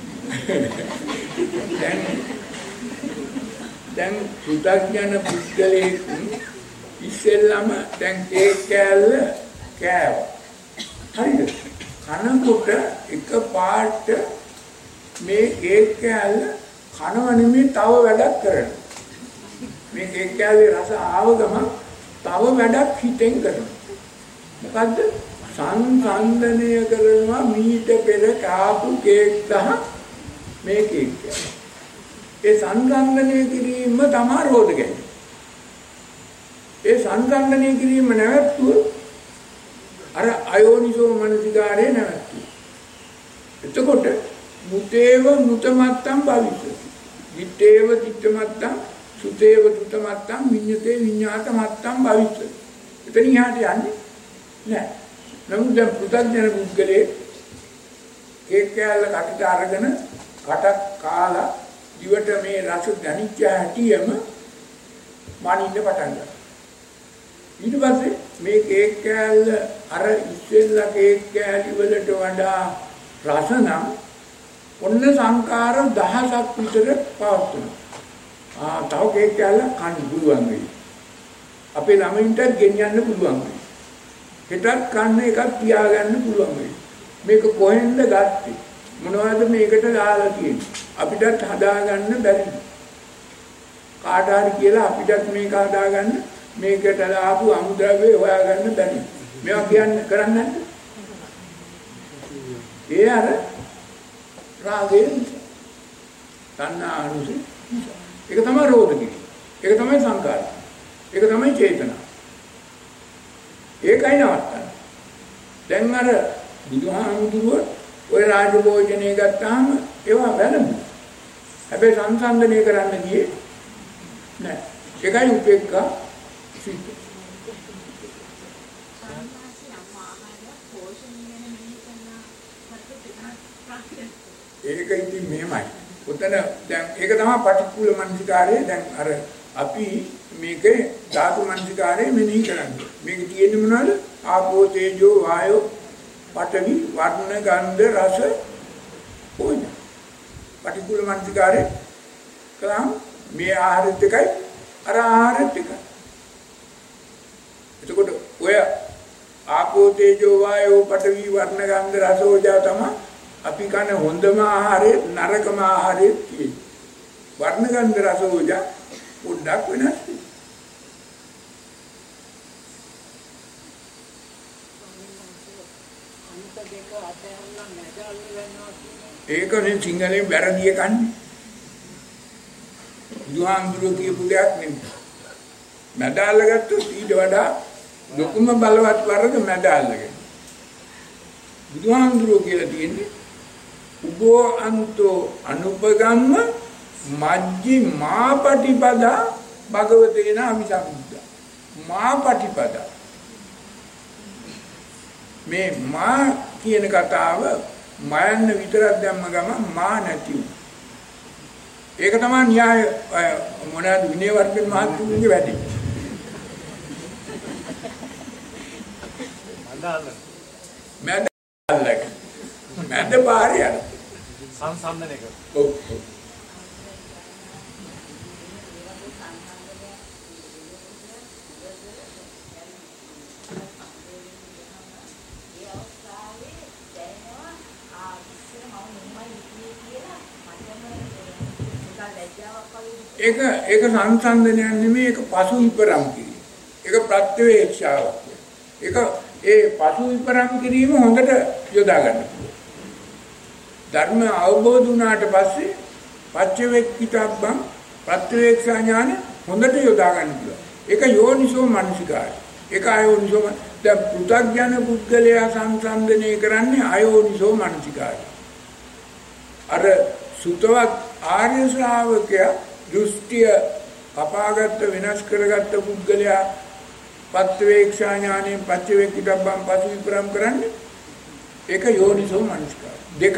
දැන් සුතඥන පුද්ගලයේ ඉස්සෙල්ලාම දැන් කේක් කෑල්ල කෑවා. හරිද? කනකොට එක පාට මේ කේක් කෑල්ල කනව නෙමෙයි තව වැඩක් කරනවා. මේ කේක් කෑල්ලේ රස ආව ගමන් තව වැඩක් හිතෙන් කරනවා. මොකද්ද? සංසන්දනය කරනවා මීට පෙර කාපු කේක් සහ මේ කේක් කෑල්ල. ඒ සංසන්දනය කිරීම තමයි රෝධ ගැනීම. ඒ සංසන්දනය කිරීම නැවතුනොත් අර අයෝනිසෝ මනසිකාරේ නැවතුනොත්. එතකොට මුතේව මුතමත්තම් භවිෂ්‍යති. දිත්තේව දිත්තමත්තම් සුතේව සුතමත්තම් විඤ්ඤතේ විඤ්ඤාතමත්තම් භවිෂ්‍යති. එතන යහට යන්නේ නැහැ. නමුත් දැන් පුතග්ජන පුද්ගලයේ කේක් කෑල්ල කටට අරගෙන කටක් කාලා දිවට මේ රස දැනිච්ච හැටියම මානින්න පටන් ගන්නවා. ඊට පස්සේ මේ කේක් කෑල්ල අර ඉස්සෙල්ලා කේක් කෑලි වලට වඩා රස නම් ඔන්න සංකාර 1000ක් විතර පවත්වනවා. තව කේක් කෑල්ල කන්න පුළුවන් වෙයි. අපේ ළමයින්ට ගෙනියන්න පුළුවන් වෙයි. හෙටත් කන්න එකක් තියාගන්න පුළුවන් වෙයි. මේක කොහෙන්ද ගත්තේ? මොනවද මේකට දාලා තියෙන්නේ? අපිටත් හදාගන්න බැරි. කාට හරි කියලා අපිටත් මේක හදාගන්න මේකට ආපු අමුද්‍රව්‍ය හොයාගන්න බැරි. මේවා කියන්න කරන්නේ නැද්ද? ඒ අර රාගය නිසා. තණ්හා අනුසය නිසා. ඒක තමයි රෝධ කිරීම. ඒක තමයි සංකාර. ඒක තමයි චේතනා. ඒකයි නවත්තන්නේ. දැන් අර බුදුහාමුදුරුවෝ ඔය රාජභෝජනේ ගත්තාම ඒවා වැළඳු. හැබැයි සංසන්දනය කරන්න ගියේ නෑ. ඒකයි උපේක්ඛා සිද්ධ. ඒක ඉතින් මෙහෙමයි. උතන දැන් ඒක තමයි පටික්කුල මනසිකාරය. දැන් අර අපි මේකේ ධාතු මනසිකාරය මෙනෙහි කරන්නේ. මේක තියෙන්නේ මොනවද? ආපෝ තේජෝ වායෝ පඨවි වර්ණ ගන්ධ රස ඕන. පටික්කුල මනසිකාරය කලම් මේ ආහාරෙත් එකයි අර ආහාරෙත් එකයි. එතකොට ඔය ආපෝ තේජෝ වායෝ පඨවි වර්ණ ගන්ධ රස ඕජා තමයි අපි කන හොඳම ආහාරේ නරකම ආහාරේ තියෙන්නේ. වර්ණ ගන්ධ රස ඕජා පොඩ්ඩක් වෙනස්. ඒකනේ සිංහලෙන් වැරදිය කන්නේ. බුදුහාමුදුරුවෝ කියපු දෙයක් නෙමෙයි. මැදාල්ල ගත්තොත් ඊට වඩා ලොකුම බලවත් වරද මැදාල්ලගෙන. බුදුහාමුදුරුවෝ කියලා තියෙන්නේ උබෝ අන්තෝ අනුපගම්ම මජ්ජි මාපටිපදා භගවතේන අවිසම්බුද්ධ. මාපටිපදා මේ මා කියන කතාව මයන්න විතරක් දැම්ම ගම මා නැති වුණා. ඒක තමයි න්‍යාය මොනවාද විනය වර්ගයේ මහත්තුන්ගේ වැඩි. මැද පාරේ යන සංසන්දනය කර. ඔව්. ඒක සංසන්දනයක් නෙමෙයි, ඒක පසු විපරම් කිරීම. ඒක ප්‍රත්‍යවේක්ෂාවක්. ඒක ඒ පසු විපරම් කිරීම හොඳට යොදා ගන්න පුළුවන්. ධර්ම අවබෝධ වුණාට පස්සේ පච්චවේක්ඛිතබ්බං ප්‍රත්‍යවේක්ෂා ඥාන හොඳට යොදා ගන්න පුළුවන්. ඒක යෝනිසෝ මනසිකාරය. ඒක අයෝනිසෝ දැන් පෘථග්ජන පුද්ගලයා සංසන්දනය කරන්නේ අයෝනිසෝ මනසිකාරය. අර සුතවත් ආර්ය ශ්‍රාවකයා දෘෂ්ටිය කපාගත්ත වෙනස් කරගත්ත පුද්ගලයා පත්වේක්ෂා ඥාණයෙන් පච්චවේක්ඛිතබ්බං පසු විපරම් කරන්නේ ඒක යෝනිසෝ මනසිකාරය. දෙකක්.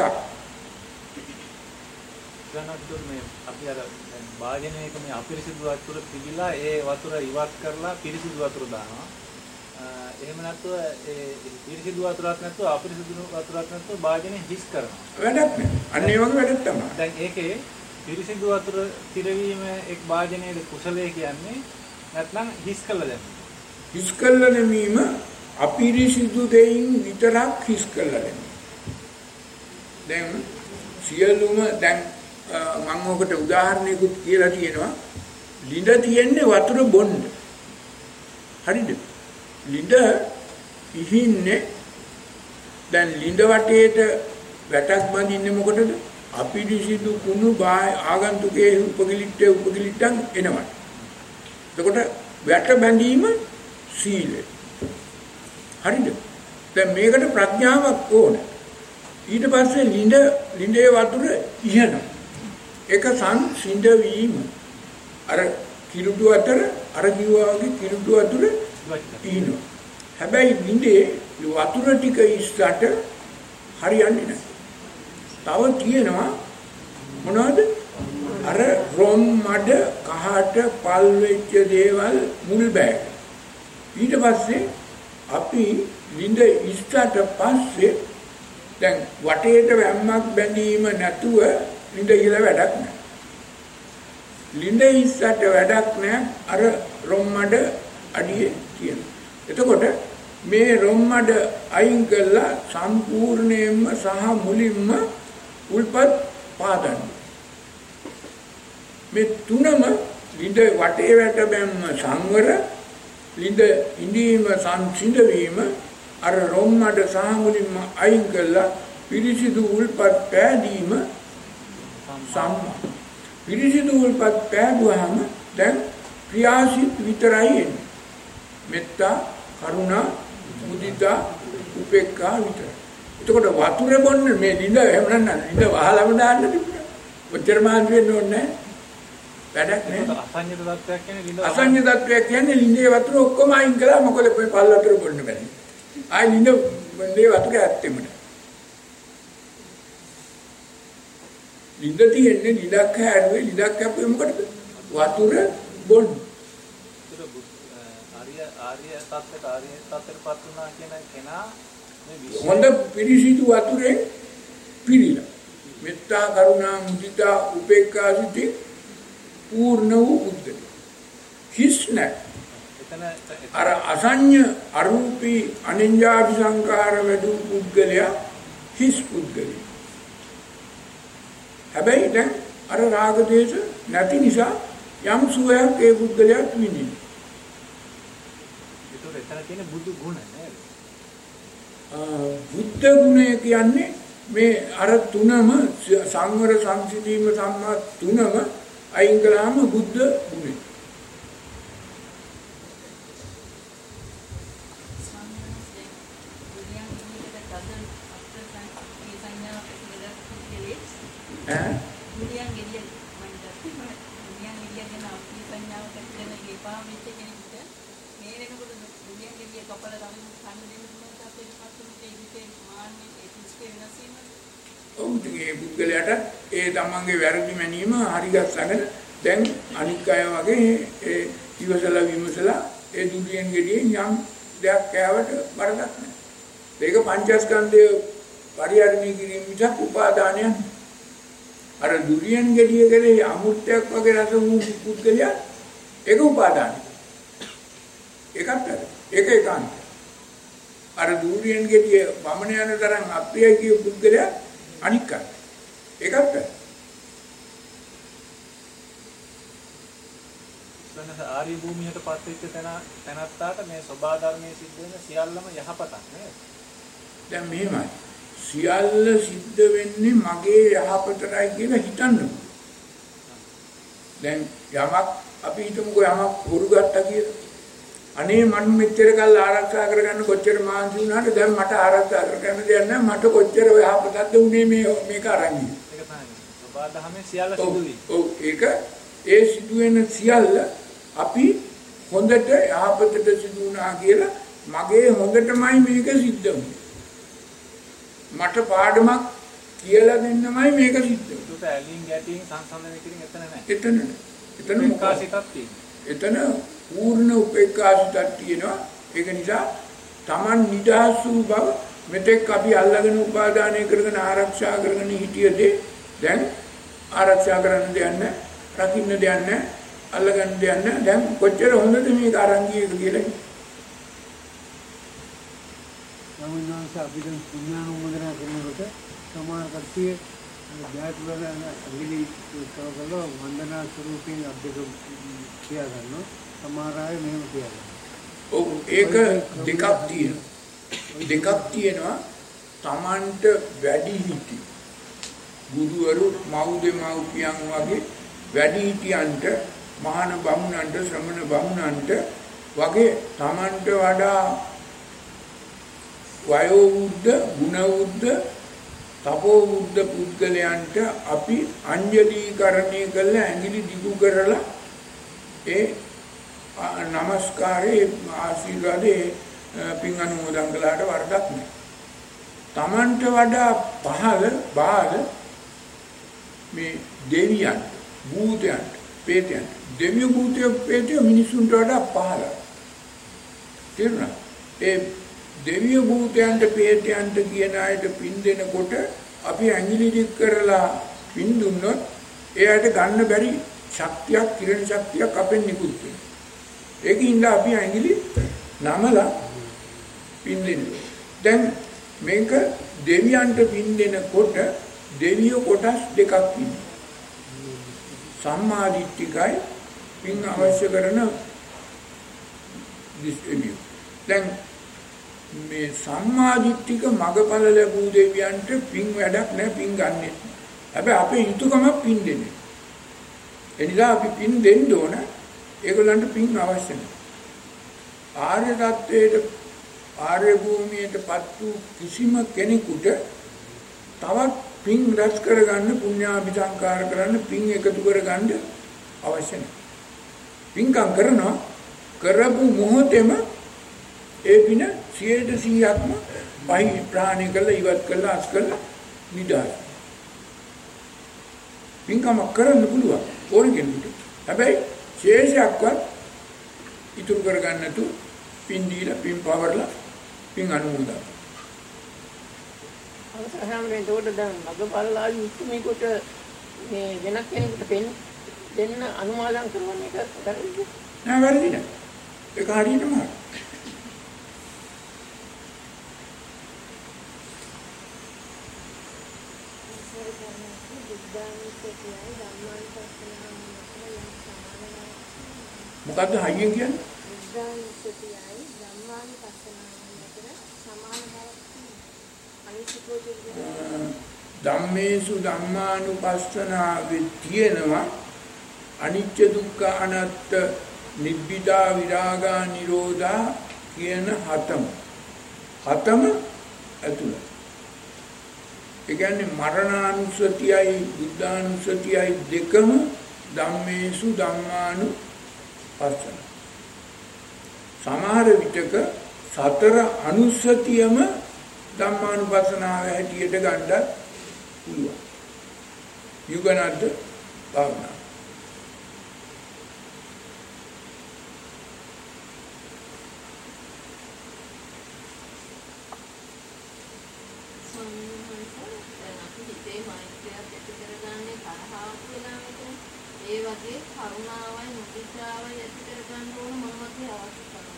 දැනට මේ අපි අර වාජනයක මේ අපිරිසිදු වතුර පිළිලා ඒ වතුර ඉවත් කරලා පිරිසිදු වතුර දානවා. එහෙම නැත්නම් ඒ පිරිසිදු වතුරක් නැත්නම් අපිරිසිදු වතුරක් නැත්නම් වාජනේ හිස් කරනවා. වැඩක් නෑ. අන්න ඒ වගේ වැඩක් තමයි. දැන් ඒකේ පිරිසිදු වතුර තිරවීම එක් වාජනයේ කුසලයේ කියන්නේ නැත්නම් හිස් කළා දැන්. හිස් කළා නෙමීම අපිරිසිදු දෙයින් විතරක් හිස් කළා නෙමෙයි. දැන් සියලුම දැන් මම ඔකට උදාහරණයකුත් කියලා තියෙනවා. ළිඳ තියෙන්නේ වතුර බොන්න. හරිද? ළිඳ ඉහින්නේ දැන් ළිඳ වටේට වැටක් බඳින්නේ මොකටද? අපිරිසිදු කුණු ආගන්තුකයේ උපකිලිට්ටන් එනවා. එතකොට වැට බැඳීම සීලය. හරිද? දැන් මේකට ප්‍රඥාවක් ඕන. ඊට පස්සේ ළිඳේ වතුර ඉහනවා. ඒක සංසිඳ වීම. අර කිලුඩු අතර අර කිව්වා වගේ කිලුඩු අතර ඉහනවා. හැබැයි ළිඳේ වතුර ටික ඉස්සට හරියන්නේ නැහැ. තව තියෙනවා මොනවද? අර රොම් මඩ කහට පල් වෙච්ච දේවල් මුල් බෑග. ඊට පස්සේ අපි ළිඳ ඉස්සට පස්සේ දැන් වටේට වැම්මක් බැඳීම නැතුව ළිඳ ඉල වැඩක් නැහැ. ළිඳ ඉස්සට වැඩක් නැහැ අර රොම් මඩ අඩියේ තියෙන. එතකොට මේ රොම් මඩ අයින් කළා සම්පූර්ණයෙන්ම සහ මුලින්ම උල්පත් පාදන්න. මේ තුනම ළිඳ වටේ වැට බැම්ම සංවර, ළිඳ ඉඳීම සංසිඳ වීම, අර රොම් මඩ සහ මුලින්ම අයින් කළා පිරිසිදු උල්පත් පෑදීම සම්මා. පිරිසිදු උල්පත් පෑදුවහම දැන් ක්‍රියාසිත විතරයි එන්නේ. මෙත්තා, කරුණා, මුදිතා, උපේක්ඛා විතරයි. එතකොට වතුර බොන්න මේ ළිඳ එහෙම නැත්නම් ළිඳ වහලම දාන්න තිබුණා. ඔච්චර මාත් වෙන්න ඕනේ නැහැ. වැඩක් නැහැ. අසංයත තත්ත්වයක් කියන්නේ ළිඳ අසංයත තත්ත්වයක් කියන්නේ ළිඳේ වතුර ඔක්කොම අයින් කළා. මොකද මේ පල් වතුර බොන්න බැහැ. ආයි ළිඳ ළිඳේ වතුර ඇත්තෙම නැහැ. ළිඳ තියෙන්නේ ළිඳක් හැරුවේ ළිඳක් හැප්පුවේ මොකටද? වතුර බොන්න. ආර්ය තත්ත්වයටපත් වුණා කියන කෙනා හොඳ පිරිසිදු වතුරෙන් පිරීලා. මෙත්තා, කරුණා, මුදිතා, උපේක්ඛා සිතින් පූර්ණ වූ බුද්ධ. හිස් නැහැ. අර අසඤ්ඤ අරූපී අනිඤ්ඤාපි සංඛාර වේදු පුද්ගලයා හිස් පුද්ගලයා. හැබැයි දැන් අර රාග දේශ නැති නිසා යම් සුවයක් ඒ පුද්ගලයාට විඳිනවා. ඒතකොට එතන තියෙන බුදු ගුණ නේද? බුද්ධ ගුණය කියන්නේ මේ අර තුනම සංවර සංසිඳීම සම්මා තුනම අයින් කළාම බුද්ධ ගුණය. පුද්ගලයාට ඒ තමන්ගේ වැරදි මැනීම හරිගස්සගෙන දැන් අනික් අය වගේ ඒ ඉවසලා විමසලා ඒ දුරියෙන් ගෙඩියෙන් යම් දෙයක් කෑවට බරක් නැහැ. ඒක පංචස්කන්ධය පරිහරණය කිරීම මිසක් උපාදානයක්. අර දුරියෙන් ගෙඩිය කරේ අමුත්‍යක් වගේ රස වූ පුද්ගලයා ඒක උපාදානයි. ඒකත් ඒක ඒකාන්ත. අර දුරියෙන් ගෙඩිය වමන යන තරම් අප්‍රියයි කිය පුද්ගලයා අනික් අය. ඒකත් වෙනස ආර්ය භූමියටපත් වෙච්ච තැනත්තාට මේ සබා ධර්මයේ සිද්ධ වෙන සියල්ලම යහපතක් නේද? දැන් මෙහෙමයි. සියල්ල සිද්ධ වෙන්නේ මගේ යහපතටයි කියලා හිතන්න. දැන් යමක් අපි හිතමුකෝ යමක් හොරු ගත්තා කියලා. අනේ මම මෙච්චර කල් ආරක්ෂා කරගන්න කොච්චර මාන්සි වුණාට දැන් මට ආරක්ෂා කරගන්න දෙයක් නැහැ. මට කොච්චර යහපතක්ද උනේ මේක අරන් ගියේ. ඒක තමයි. සබා ධර්මයේ සියල්ල සිදු වෙයි. ඔව් ඒක ඒ සිදුවෙන සියල්ල අපි හොඳට යහපතට සිදු වුණා කියලා මගේ හොඳටමයි මේක සිද්ධ වුනේ. මට පාඩමක් කියලා දෙන්නමයි මේක සිද්ධ වුනේ. ඒකට ඇලින් ගැටින් සංසන්දනය කිරීම එතන නැහැ. එතන උපේක්ඛාසිතක් තියෙනවා. එතන පූර්ණ උපේක්ඛාසිතක් තියෙනවා. ඒක නිසා Taman නිදහස් වූ බව මෙතෙක් අපි අල්ලගෙන උපාදානය කරගෙන ආරක්ෂා කරගෙන හිටියදී දැන් ආරක්ෂා කරන්න දෙයක් නැහැ. රකින්න දෙයක් නැහැ. අල්ලගන්න දෙයක් නැහැ. දැන් කොච්චර හොඳද මේක අරන් ගියේද කියලා. සමහරවිට අපි දැන් පුණ්‍යානුමෝදනා කරනකොට සමහර කට්ටිය ජයතුලන අංගලි කවකල වන්දනා ස්වරූපයෙන් අධ්‍යක්ෂ කියා ගන්නවා. සමහර අය මෙහෙම කියනවා. ඔව් ඒක දෙකක් තියෙනවා. Tamanට වැඩි හිටි ගුරුවරු මව්දෙමව්පියන් වගේ වැඩි හිටියන්ට මහාන බමුණන්ට ශ්‍රමණ බමුණන්ට වගේ Tamanට වඩා වයෝ වෘද්ධ ගුණ වෘද්ධ තපෝ වෘද්ධ පුද්ගලයන්ට අපි අංජලීකරණය කරලා ඇඟිලි දිගු කරලා ඒ නමස්කාරේ ආශිර්වාදේ පින් අනුමෝදන් කළාට වරදක් නෑ. Tamanට වඩා පහළ බාල මේ දෙවියන් භූතයන් ප්‍රේතයන් දෙවියෝ භූතයෝ ප්‍රේතයෝ මිනිසුන්ට වඩා පහළ. තේරුණා? ඒ දෙවියෝ භූතයන්ට ප්‍රේතයන්ට කියන අයට පින් දෙනකොට අපි ඇඟිලි දික් කරලා පින් දුන්නොත් එයාට ගන්න බැරි ශක්තියක් කිරණ ශක්තියක් අපෙන් නිකුත් වෙනවා. ඒකින්ද අපි ඇඟිලි නමලා පින් දෙන්නේ. දැන් මේක දෙවියන්ට පින් දෙනකොට දෙවියෝ කොටස් දෙකක් ඉන්නවා. සම්මා දිට්ඨිකයි පින් අවශ්‍ය කරන දෙවියෝ. දැන් මේ සම්මා දිට්ඨික මගපල ලැබූ දෙවියන්ට පින් වැඩක් නැහැ, පින් ගන්නෙ. හැබැයි අපේ යුතුයකම පින් දෙන්නේ. එනිසා අපි පින් දෙන්න ඕන. ඒගොල්ලන්ට පින් අවශ්‍ය නැහැ. ආර්ය தත්වයට ආර්ය භූමියටපත් වූ කිසිම කෙනෙකුට තවත් පින් රැස් කරගන්න පුණ්‍යාභිසංකාර කරන්න පින් එකතු කරගන්න අවශ්‍ය නැහැ. පින්කම් කරනවා කරපු මොහොතේම ඒ පින 100%ක්ම බහි ප්‍රාණි කරලා ඉවත් කරලා අස් කරලා නිදායි. පින්කම කරන්න පුළුවන් ඕන කෙනෙකුට. හැබැයි ශේෂයක්වත් ඉතුරු කරගන්න නැතු පින් දීලා පින් පවර්ලා පින් අනුමෝදන්. අවසානයේ උඩ දැන් මගපල්ලා යුක්තිමේකට මේ වෙනත් කෙනෙකුට පෙන් දෙන්න අනුමෝදන් කරන එක වැරදිද? නෑ වැරදි නෑ. ඒක හරියටම හරි. මොකද්ද හයියෙන් කියන්නේ? ධම්මේසු ධම්මානුපස්සනාවේ තියෙනවා අනිත්‍ය දුක්ඛ අනාත්ත නිබ්බිදා විරාගා නිරෝධා කියන හතම ඇතුළත. ඒ කියන්නේ මරණානුස්සතියයි බුද්ධානුස්සතියයි දෙකම ධම්මේසු ධම්මානුපස්සන. සමහර විටක සතර අනුස්සතියම ධම්මානුපස්සනාව හැටියට ගන්නත් පුළුවන්. යුගනද්ද භාවනා. ඒ වගේ කරුණාවයි මුදිතාවයි ඇති කරගන්න ඕන මොන වගේ අවශ්‍යතාවද?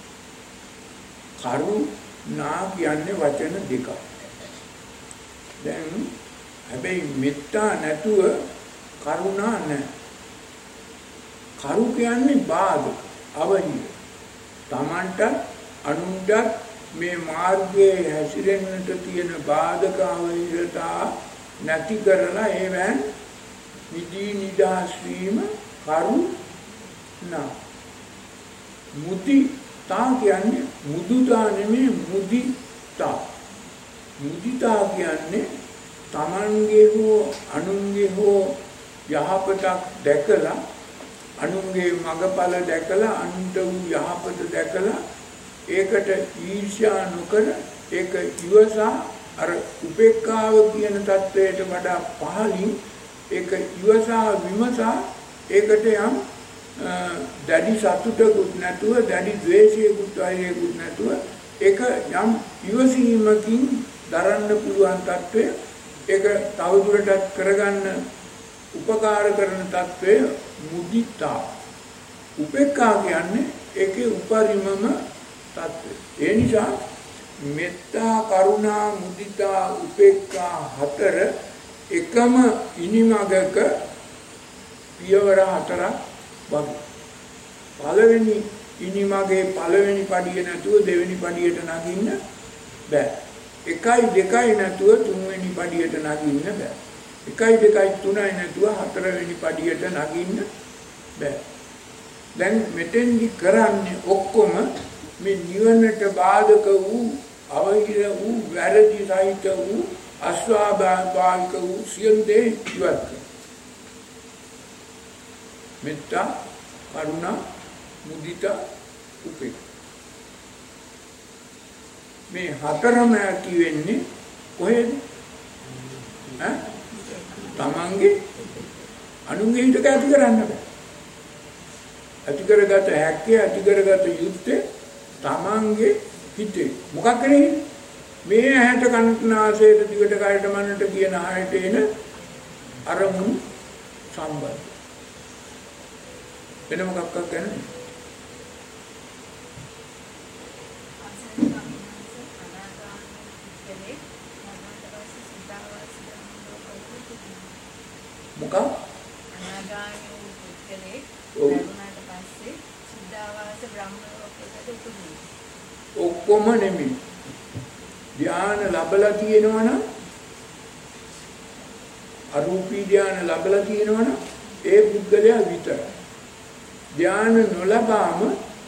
කරුණා කියන්නේ වචන දෙකක්. දැන් හැබැයි මෙත්තා නැතුව කරුණා නැහැ. කරු කියන්නේ බාධක, අවහිර. Tamanට අනුන්ට මේ මාර්ගයේ හැසිරෙන්නට තියෙන බාධක අවහිරතා නැති කරලා ඒවෙන් විදී නිදහස් වීම කරුණා. මුදිතා කියන්නේ මුදුතා නෙමෙයි මුදිතා. මුදිතා කියන්නේ තමන්ගේ හෝ අනුන්ගේ හෝ යහපතක් දැකලා අනුන්ගේ මගඵල දැකලා අනුන්ට වූ යහපත දැකලා ඒකට ඊර්ෂ්‍යා නොකර ඒක ඉවසා අර උපේක්ඛාව කියන தത്വයට වඩා පහළින් ඒක ඉවසා විමසා ඒකට යම් දැඩි සතුටකුත් නැතුව දැඩි ද්වේෂයකුත් වෛරයකුත් නැතුව ඒක යම් ඉවසීමකින් දරන්න පුළුවන් தત્ත්වය ඒක තවදුරටත් කරගන්න උපකාර කරන தત્ත්වය මුදිතා. උපේක්ඛා කියන්නේ ඒකේ උපරිමම தત્ත්වය. ඒ නිසා මෙත්තා කරුණා මුදිතා උපේක්ඛා හතර එකම ඉනිමගක පියවර හතරක් වගේ. පළවෙනි ඉනිමගේ පළවෙනි පඩිය නැතුව දෙවෙනි පඩියට නගින්න බෑ. 1 2 නැතුව තුන්වෙනි පඩියට නගින්න බෑ. 1 2 3 නැතුව හතරවෙනි පඩියට නගින්න බෑ. දැන් මෙතෙන්දි කරන්නේ ඔක්කොම මේ නිවනට බාධක වූ අවහිර වූ වැරදි සහිත වූ අස්වාභාවික වූ සියලු දේ ඉවත් කරනවා. මෙත්තා කරුණා මුදිතා උපේක්ඛා මේ හතරම ඇති වෙන්නේ කොහෙද? තමන්ගේ අනුන්ගේ හිතක ඇති කරන්න බෑ. ඇති කරගත හැක්කේ ඇති කරගත යුත්තේ තමන්ගේ හිතේ. මොකක් කරේ? මේ ඇහැට කනට නාසයට දිවට කයට මනට කියන ආයත එන අරමුණු සම්බන්ධ. වෙන මොකක්ද කියන්නේ? මොකක්? අනාගාමී පුද්ගලෙක් ලැබුණාට පස්සේ සුද්ධාවාස බ්‍රහ්ම ලෝකයකට උපදිනවා. ඔක්කොම නෙමෙයි. ධ්‍යාන ලැබලා තියෙනවනම් අරූපී ධානය ලැබලා තියෙනවනම් ඒ පුද්ගලයා විතරයි. ධානය නොලබාම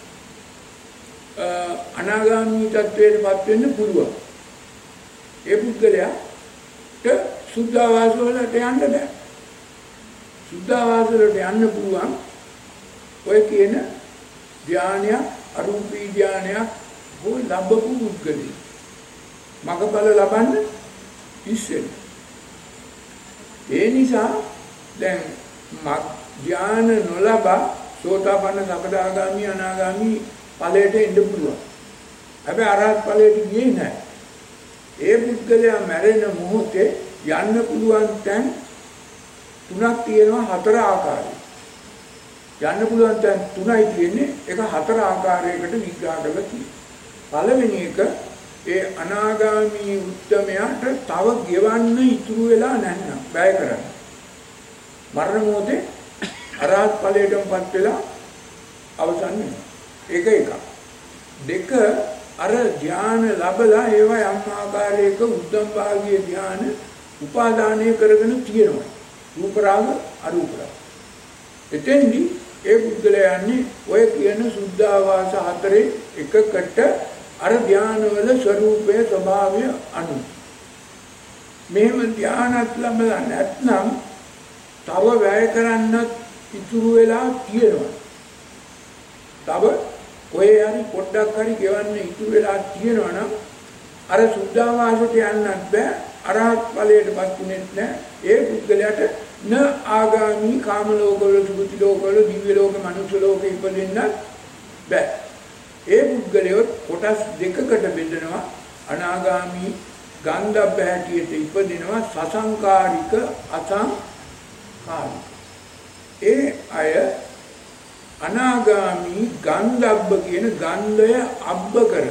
අනාගාමී තත්වයටපත් වෙන්න පුළුවන්. ඒ පුද්ගලයාට සුද්ධාවාස වලට යන්න බෑ. සුද්ධාවාස වලට යන්න පුළුවන් ඔය කියන ධානය අරූපී ධානයක් හෝ ලැබපු පුද්ගලයා. මගපල ලබන්න ඉස්සෙල්ලා. ඒ නිසා දැන් ධානය නොලබා සෝතාපන්න සකදාගාමි අනාගාමි ඵලයට එන්න පුළුවන්. හැබැයි අරහත් ඵලයට ගියේ නැහැ. ඒ පුද්ගලයා මැරෙන මොහොතේ යන්න පුළුවන් තැන් තුනක් තියෙනවා හතර ආකාරයෙන්. යන්න පුළුවන් තැන් තුනයි තියෙන්නේ ඒක හතර ආකාරයකට විග්‍රහ කරලා තියෙනවා. පළවෙනි එක ඒ අනාගාමී උත්තමයාට තව ගෙවන්න ඉතුරු වෙලා නැත්නම් බය කරන්න. මරණ මොහොතේ අරහත් ඵලයටමපත් වෙලා අවසන් වෙනවා. ඒක එකක්. දෙක අර ධානය ලැබලා ඒවා යම් ආකාරයක උද්දම් භාගීය ධානය උපාදානය කරගෙන තියෙනවා. රූප රාග අරූප රාග. එතෙන්දී ඒ පුද්ගලයා යන්නේ ඔය කියන සුද්ධාවාස හතරේ එකකට අර ධානවල ස්වરૂපයේ ස්වභාවය අනුව. මෙහෙම ධානත් ලැබලා නැත්නම් තව වැය කරන්න ඉතුරු වෙලා තියෙනවා. තව ඔය හරි පොඩ්ඩක් හරි ගෙවන්න ඉතුරු වෙලා තියෙනවා නම් අර සුද්ධාවාසයට යන්නත් බෑ. අරහත් ඵලයටපත් වෙන්නේ නැහැ. ඒ පුද්ගලයාට න ආගාමි කාම ලෝකවල සුගති ලෝකවල දිව්‍ය ලෝක මනුෂ්‍ය ලෝක ඉපදෙන්න බෑ. ඒ පුද්ගලයෝ කොටස් දෙකකට බෙදෙනවා. අනාගාමි ගන්ධබ්බ හැටියට ඉපදිනවා සසංකාරික අසංකාරික. ඒ අය අනාගාමි ගන්ධබ්බ කියන ගන්ධය අබ්බ කර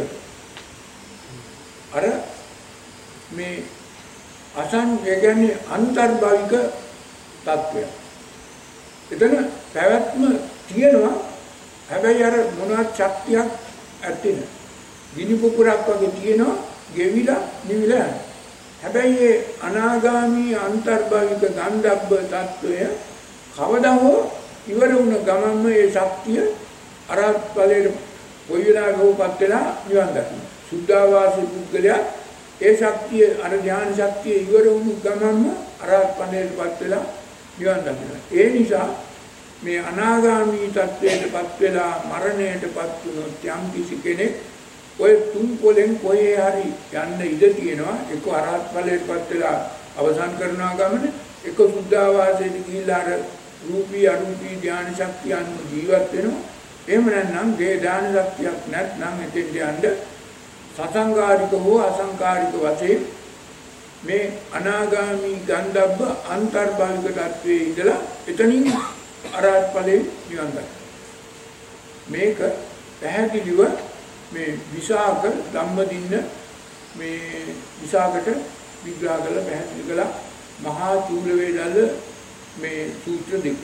අර මේ අසං කියන්නේ අන්තර්භාවික තත්වය. එතන පැවැත්ම තියෙනවා. හැබැයි අර මොනවත් ශක්තියක් ඇත්තේ නැහැ. ගිනි පුපුරක් වගේ තියෙනවා ගෙවිලා නිවිලා යනවා. හැබැයි ඒ අනාගාමී අන්තර්භාවික ගන්ධබ්බ තත්වය කවදා හෝ ඉවර වුණ ගමන්ම ඒ ශක්තිය අරහත් ඵලයට කොයි වෙලාවකවත් වෙලා නිවන් දකින්න. සුද්ධාවාසී පුද්ගලයා ඒ ශක්තිය අර ඥාන ශක්තිය ඉවර වුණු ගමන්ම අරහත් ඵලයටපත් වෙලා නිවන් දකින්න. ඒ නිසා මේ අනාගාමී තත්වයටපත් වෙලා මරණයටපත් වුණොත් යම් කිසි කෙනෙක් ඔය තුන් පොලෙන් කොහේ හරි යන්න ඉඩ තියෙනවා. එක අරහත් ඵලයටපත් වෙලා අවසන් කරනවා ගමන එක සුද්ධාවාසයට ගිහිල්ලා අර රූපී අරූපී ඥාන ශක්තිය අනුව ජීවත් වෙනවා. එහෙම නැත්නම් ගේ ඥාන ශක්තියක් නැත්නම් එතෙන්ට යන්න සසංකාරික හෝ අසංකාරික වශයෙන් මේ අනාගාමී ගන්ධබ්බ අන්තර්භාවික තත්වයේ ඉඳලා එතනින් අරහත් ඵලයේ නිවන් දකිනවා. මේක පැහැදිලිව මේ විසාක ධම්මදින්න මේ විසාකට විග්‍රහ කරලා පැහැදිලි කළා මහා චූල වේදල්ල මේ සූත්‍ර දෙක.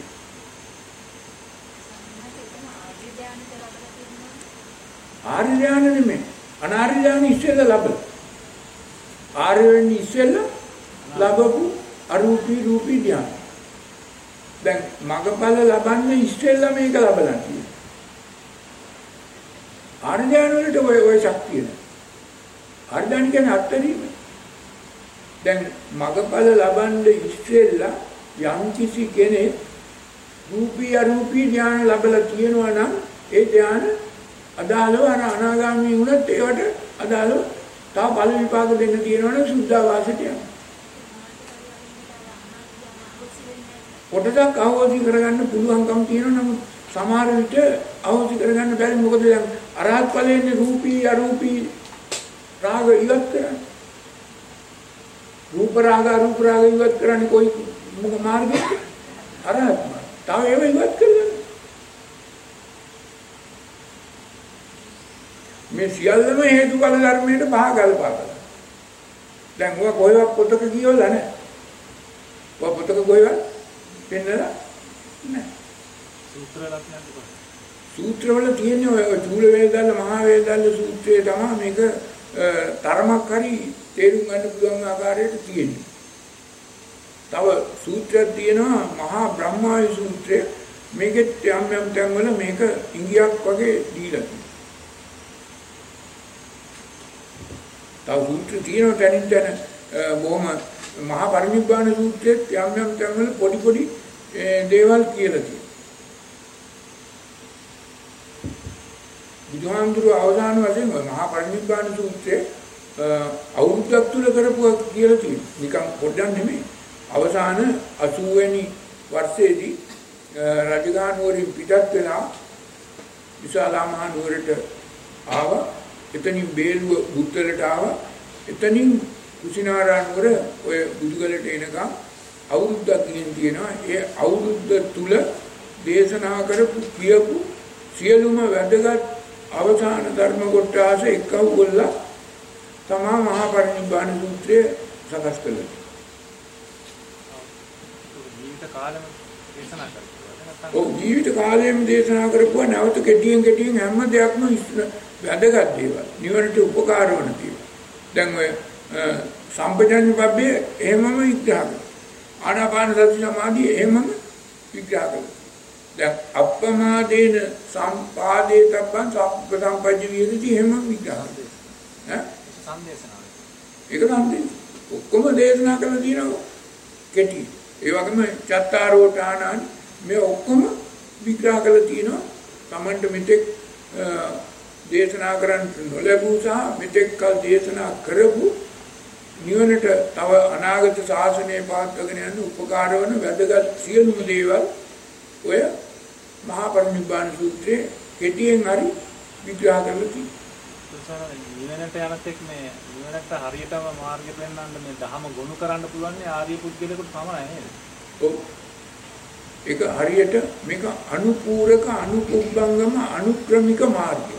ආර්ය ඥාන නෙමෙයි. අනාර්ය ඥාන ඉස්සෙල්ලා ලැබෙන. ආර්ය වෙන්නේ ඉස්සෙල්ලා ලැබපු අරූපී රූපී ඥාන. දැන් මගපල ලබන්න ඉස්සෙල්ලා මේක ලැබලා තියෙනවා. ආර්ය ඥාන වලට ඔය ශක්තිය නෑ. ආර්ය ඥාන කියන්නේ අත්දැකීම. දැන් මගපල ලබන්න ඉස්සෙල්ලා යම් කිසි කෙනෙක් රූපී අරූපී ඥාන ලැබලා තියෙනවා නම් ඒ ඥාන අදාළව අර අනාගාමී වුණත් ඒවට අදාළව තව ඵල විපාක දෙන්න තියෙනවා නම් සුද්ධාවාසයට යනවා. කොටසක් අවෝධි කරගන්න පුළුවන්කම තියෙනවා. නමුත් සමහර විට අවෝධි කරගන්න බැරි. මොකද දැන් අරහත් ඵලයේ රූපී අරූපී රාග ඉවත් කරන්නේ. රූප රාග අරූප රාග ඉවත් කරන්නේ කොයි මොක මාර්ගයක? අරහත් මාර්ගය. තව ඒව ඉවත් කරගන්න. මේ සියල්ලම හේතුඵල ධර්මයට පහගල්පා කරලා. දැන් ඔය කොහෙවත් පොතක කියවලා නැහැ. ඔය පොතක කොහෙවත් පෙන්නලා නැහැ. සූත්‍රවල තියෙන්නේ ඔය චූල වේදල්ල මහා වේදල්ල සූත්‍රයේ තමයි මේක තරමක් හරි තේරුම් ගන්න පුළුවන් ආකාරයට තියෙන්නේ. තව සූත්‍රයක් තියෙනවා මහා බ්‍රහ්මායු සූත්‍රය. මේකෙත් යම් යම් තැන්වල මේක ඉංගියක් වගේ දීලා තියෙනවා. තව සූත්‍ර තියෙනවා තැනින් තැන බොහොම මහා පරිනිබ්බාන සූත්‍රයේත් යම් යම් තැන්වල පොඩි පොඩි දේවල් කියලා තියෙනවා. බුදුහාමුදුරුවෝ අවසාන වශයෙන් මහා පරිනිබ්බාන සූත්‍රයේ අවුරුද්දක් තුල කරපුවා කියලා තියෙනවා. නිකන් පොඩ්ඩක් නෙමෙයි. අවසාන 80 වෙනි වර්ෂයේදී රජගහ නුවරින් පිටත් වෙලා විශාලා මහ නුවරට ආවා. එතනින් බේරුව බුත්තලට ආවා. එතනින් කුසිනාරා නුවර ඔය බුදුගලට එනකම් අවුරුද්දක් ගින් තියෙනවා. ඒ අවුරුද්ද තුල දේශනා කරපු කියපු සියලුම වැදගත් අවසාන ධර්ම කොටස එකව ගොල්ලා තමා මහා පරිනිබ්බාන සූත්‍රය සකස් කළා. ජීවිත කාලෙම දේශනා කරපුවා. ඔව් ජීවිත කාලෙම දේශනා කරපුවා නැවත කෙටියෙන් හැම දෙයක්ම වැදගත් දේවල්. නිවනට උපකාර වන දේවල්. දැන් ඔය සම්පජාඤ්ඤ පබ්බේ එහෙමම විග්‍රහ කරනවා. ආනාපාන සති සමාධිය එහෙමම විග්‍රහ කරනවා. දැන් අප්පමාදේන සම්පාදේතබ්බං සම්පජ්ජ විහෙරති එහෙම විග්‍රහ කරනවා. සංදේශනාව. ඒක තමයි. ඔක්කොම දේශනා කරලා තියෙනවා කෙටි. ඒ වගේම චත්තාරෝඨානානි මේ ඔක්කොම විග්‍රහ කරලා තියෙනවා. Tamanට මෙතෙක් දේශනා කරන්න නොලැබූ සහ මෙතෙක් කල දේශනා කරපු නිවනට තව අනාගත ශාසනය පාත්වගෙන යන උපකාර වන වැදගත් සියලුම දේවල් ඔය මහා පරිනිබ්බාන සූත්‍රයේ කෙටියෙන් හරි විග්‍රහ කරලා තියෙනවා. නිවනට යනතෙක් මේ නිවනට හරියටම මාර්ගය පෙන්වන්න මේ ධහම ගොනු කරන්න පුළුවන් ආර්ය පුද්ගලයෙකුට පමණයි නේද? ඔව්. ඒක හරියට මේක අනුපූරක අනුකුබ්බංගම අනුක්‍රමික මාර්ගය.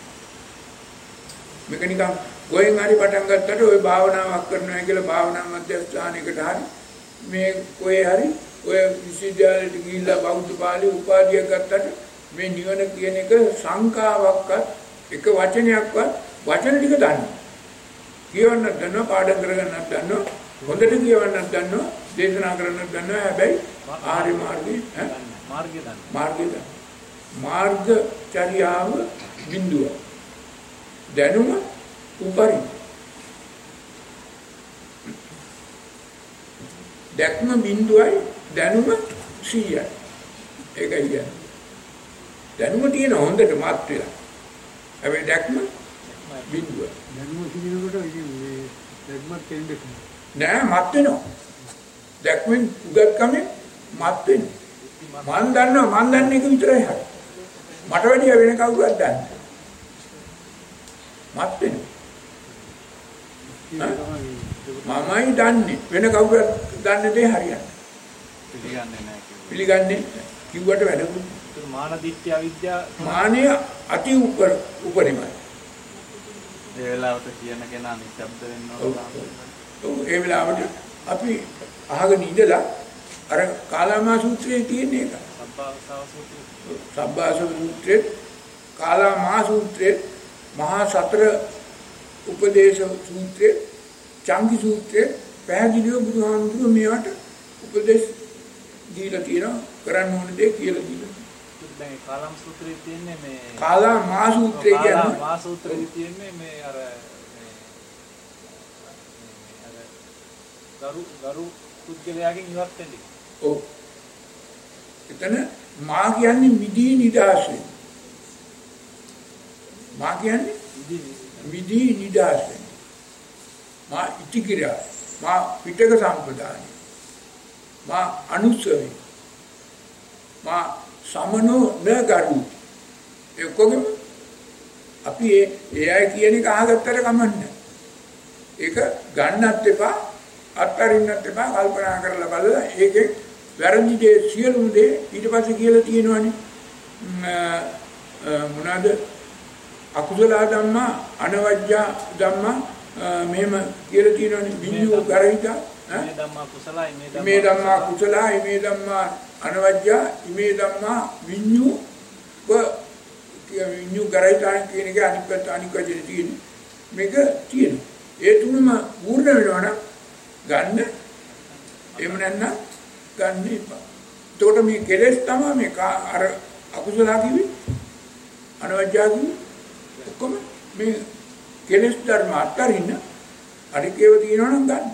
මේක නිකන් ගෝයෙන් හරි පටන් ගත්තට ওই භාවනාවක් කරනවා කියලා භාවනා මධ්‍යස්ථානයකට හරි මේ කොහේ හරි ඔය විශ්වවිද්‍යාලයට ගිහිල්ලා බෞද්ධ පාළි උපාධියක් ගත්තට මේ නිවන කියන එක සංකාවක්වත් එක වචනයක්වත් වචන ටික දන්නවා. කියවන්නත් දන්නවා, පාඩම් කරගන්නත් දන්නවා, හොඳට කියවන්නත් දන්නවා, දේශනා කරන්නත් දන්නවා. හැබැයි ආර්ය මාර්ගය දන්නවා. මාර්ගචර්යාව බිඳුව. දැනුම උපරිම. දැක්ම බිඳුවයි දැනුම 100යි. ඒකයි කියන්නේ. දැනුම තියෙන හොඳට මාත් වෙලා. හැබැයි දැක්ම බිඳුව. දැනුම කියනකොට ඉතින් මේ දැක්මත් දෙන්නේ නෑ මත් වෙනවා. දැක්මෙන් උගත්කමෙන් මත් වෙනවා. මන් දන්නවා මන් දන්න එක විතරයි හරි. මට වැඩිය වෙන කවුරුවත් දන්නේ නෑ. මත් වෙනවා. මමයි දන්නේ වෙන කවුරුත් දන්නේ දේ හරියන්නේ. පිළිගන්නේ කිව්වට වැඩකුත්. මාන දිට්ඨිය අවිද්‍යාව මානය අති උපරිමයි. ඒ වෙලාවට කියන කෙනා නිශ්ශබ්ද වෙන්න ඕන. ඔව් ඒ වෙලාවට අපි අහගෙන ඉඳලා අර කාලාමා සූත්‍රයේ තියෙන එක. සබ්බාසව සූත්‍රයේ කාලාමා සූත්‍රයේ මහා සතර උපදේශ සූත්‍රයේ චංගි සූත්‍රයේ පැහැදිලිව බුදුහාමුදුරුවෝ මේවට උපදේශ දීලා තියෙනවා. කරන්න ඕන දේ කියලා දීලා. දැන් කාලාම සූත්‍රයේ තියෙන්නේ මේ කාලාමා සූත්‍රය කියන්නේ මා සූත්‍රයේ තියෙන්නේ මේ අර ගරු පුද්ගලයාගෙන් ඉවත් වෙන්නේ. ඔව්. එතන මා කියන්නේ මිදී නිදාස් වෙන. මා කියන්නේ මිදී නිදාස් වෙන. මා ඉතිකිරා මා පිටක සම්පදාය. මා අනුසවේ. මා සමනෝ නගරු. ඒ කොගම අපි ඒ අය කියන එක අහගත්තට කමන්නේ. ඒක ගන්නත් එපා අත්හරින්නත් එපා කල්පනා කරලා බලලා ඒකේ වැරදි දේ සියලුම දේ ඊට පස්සේ කියලා තියෙනවනේ මොනවාද අකුසල ධම්මා අනවජ්ජා ධම්මා මෙහෙම කියලා තියෙනවනේ විඤ්ඤු ගරහිතා මේ ධම්මා කුසලයි මේ ධම්මා කුසලයි මේ ධම්මා අනවජ්ජා මේ ධම්මා විඤ්ඤු විඤ්ඤු ගරහිතා කියන එක අනිත් වචනේ තියෙන මේක තියෙනවා ඒ තුනම පූර්ණ වෙනවා නම් ගන්න එහෙම නැත්නම් ගන්න එපා. එතකොට මේ කෙලෙස් තමයි මේ අර අකුසල කිවි අනවජ්ජාගි ඔක්කොම මේ කෙලෙස් ධර්ම අතරින් අරිකේව තියෙනවා නම් ගන්න.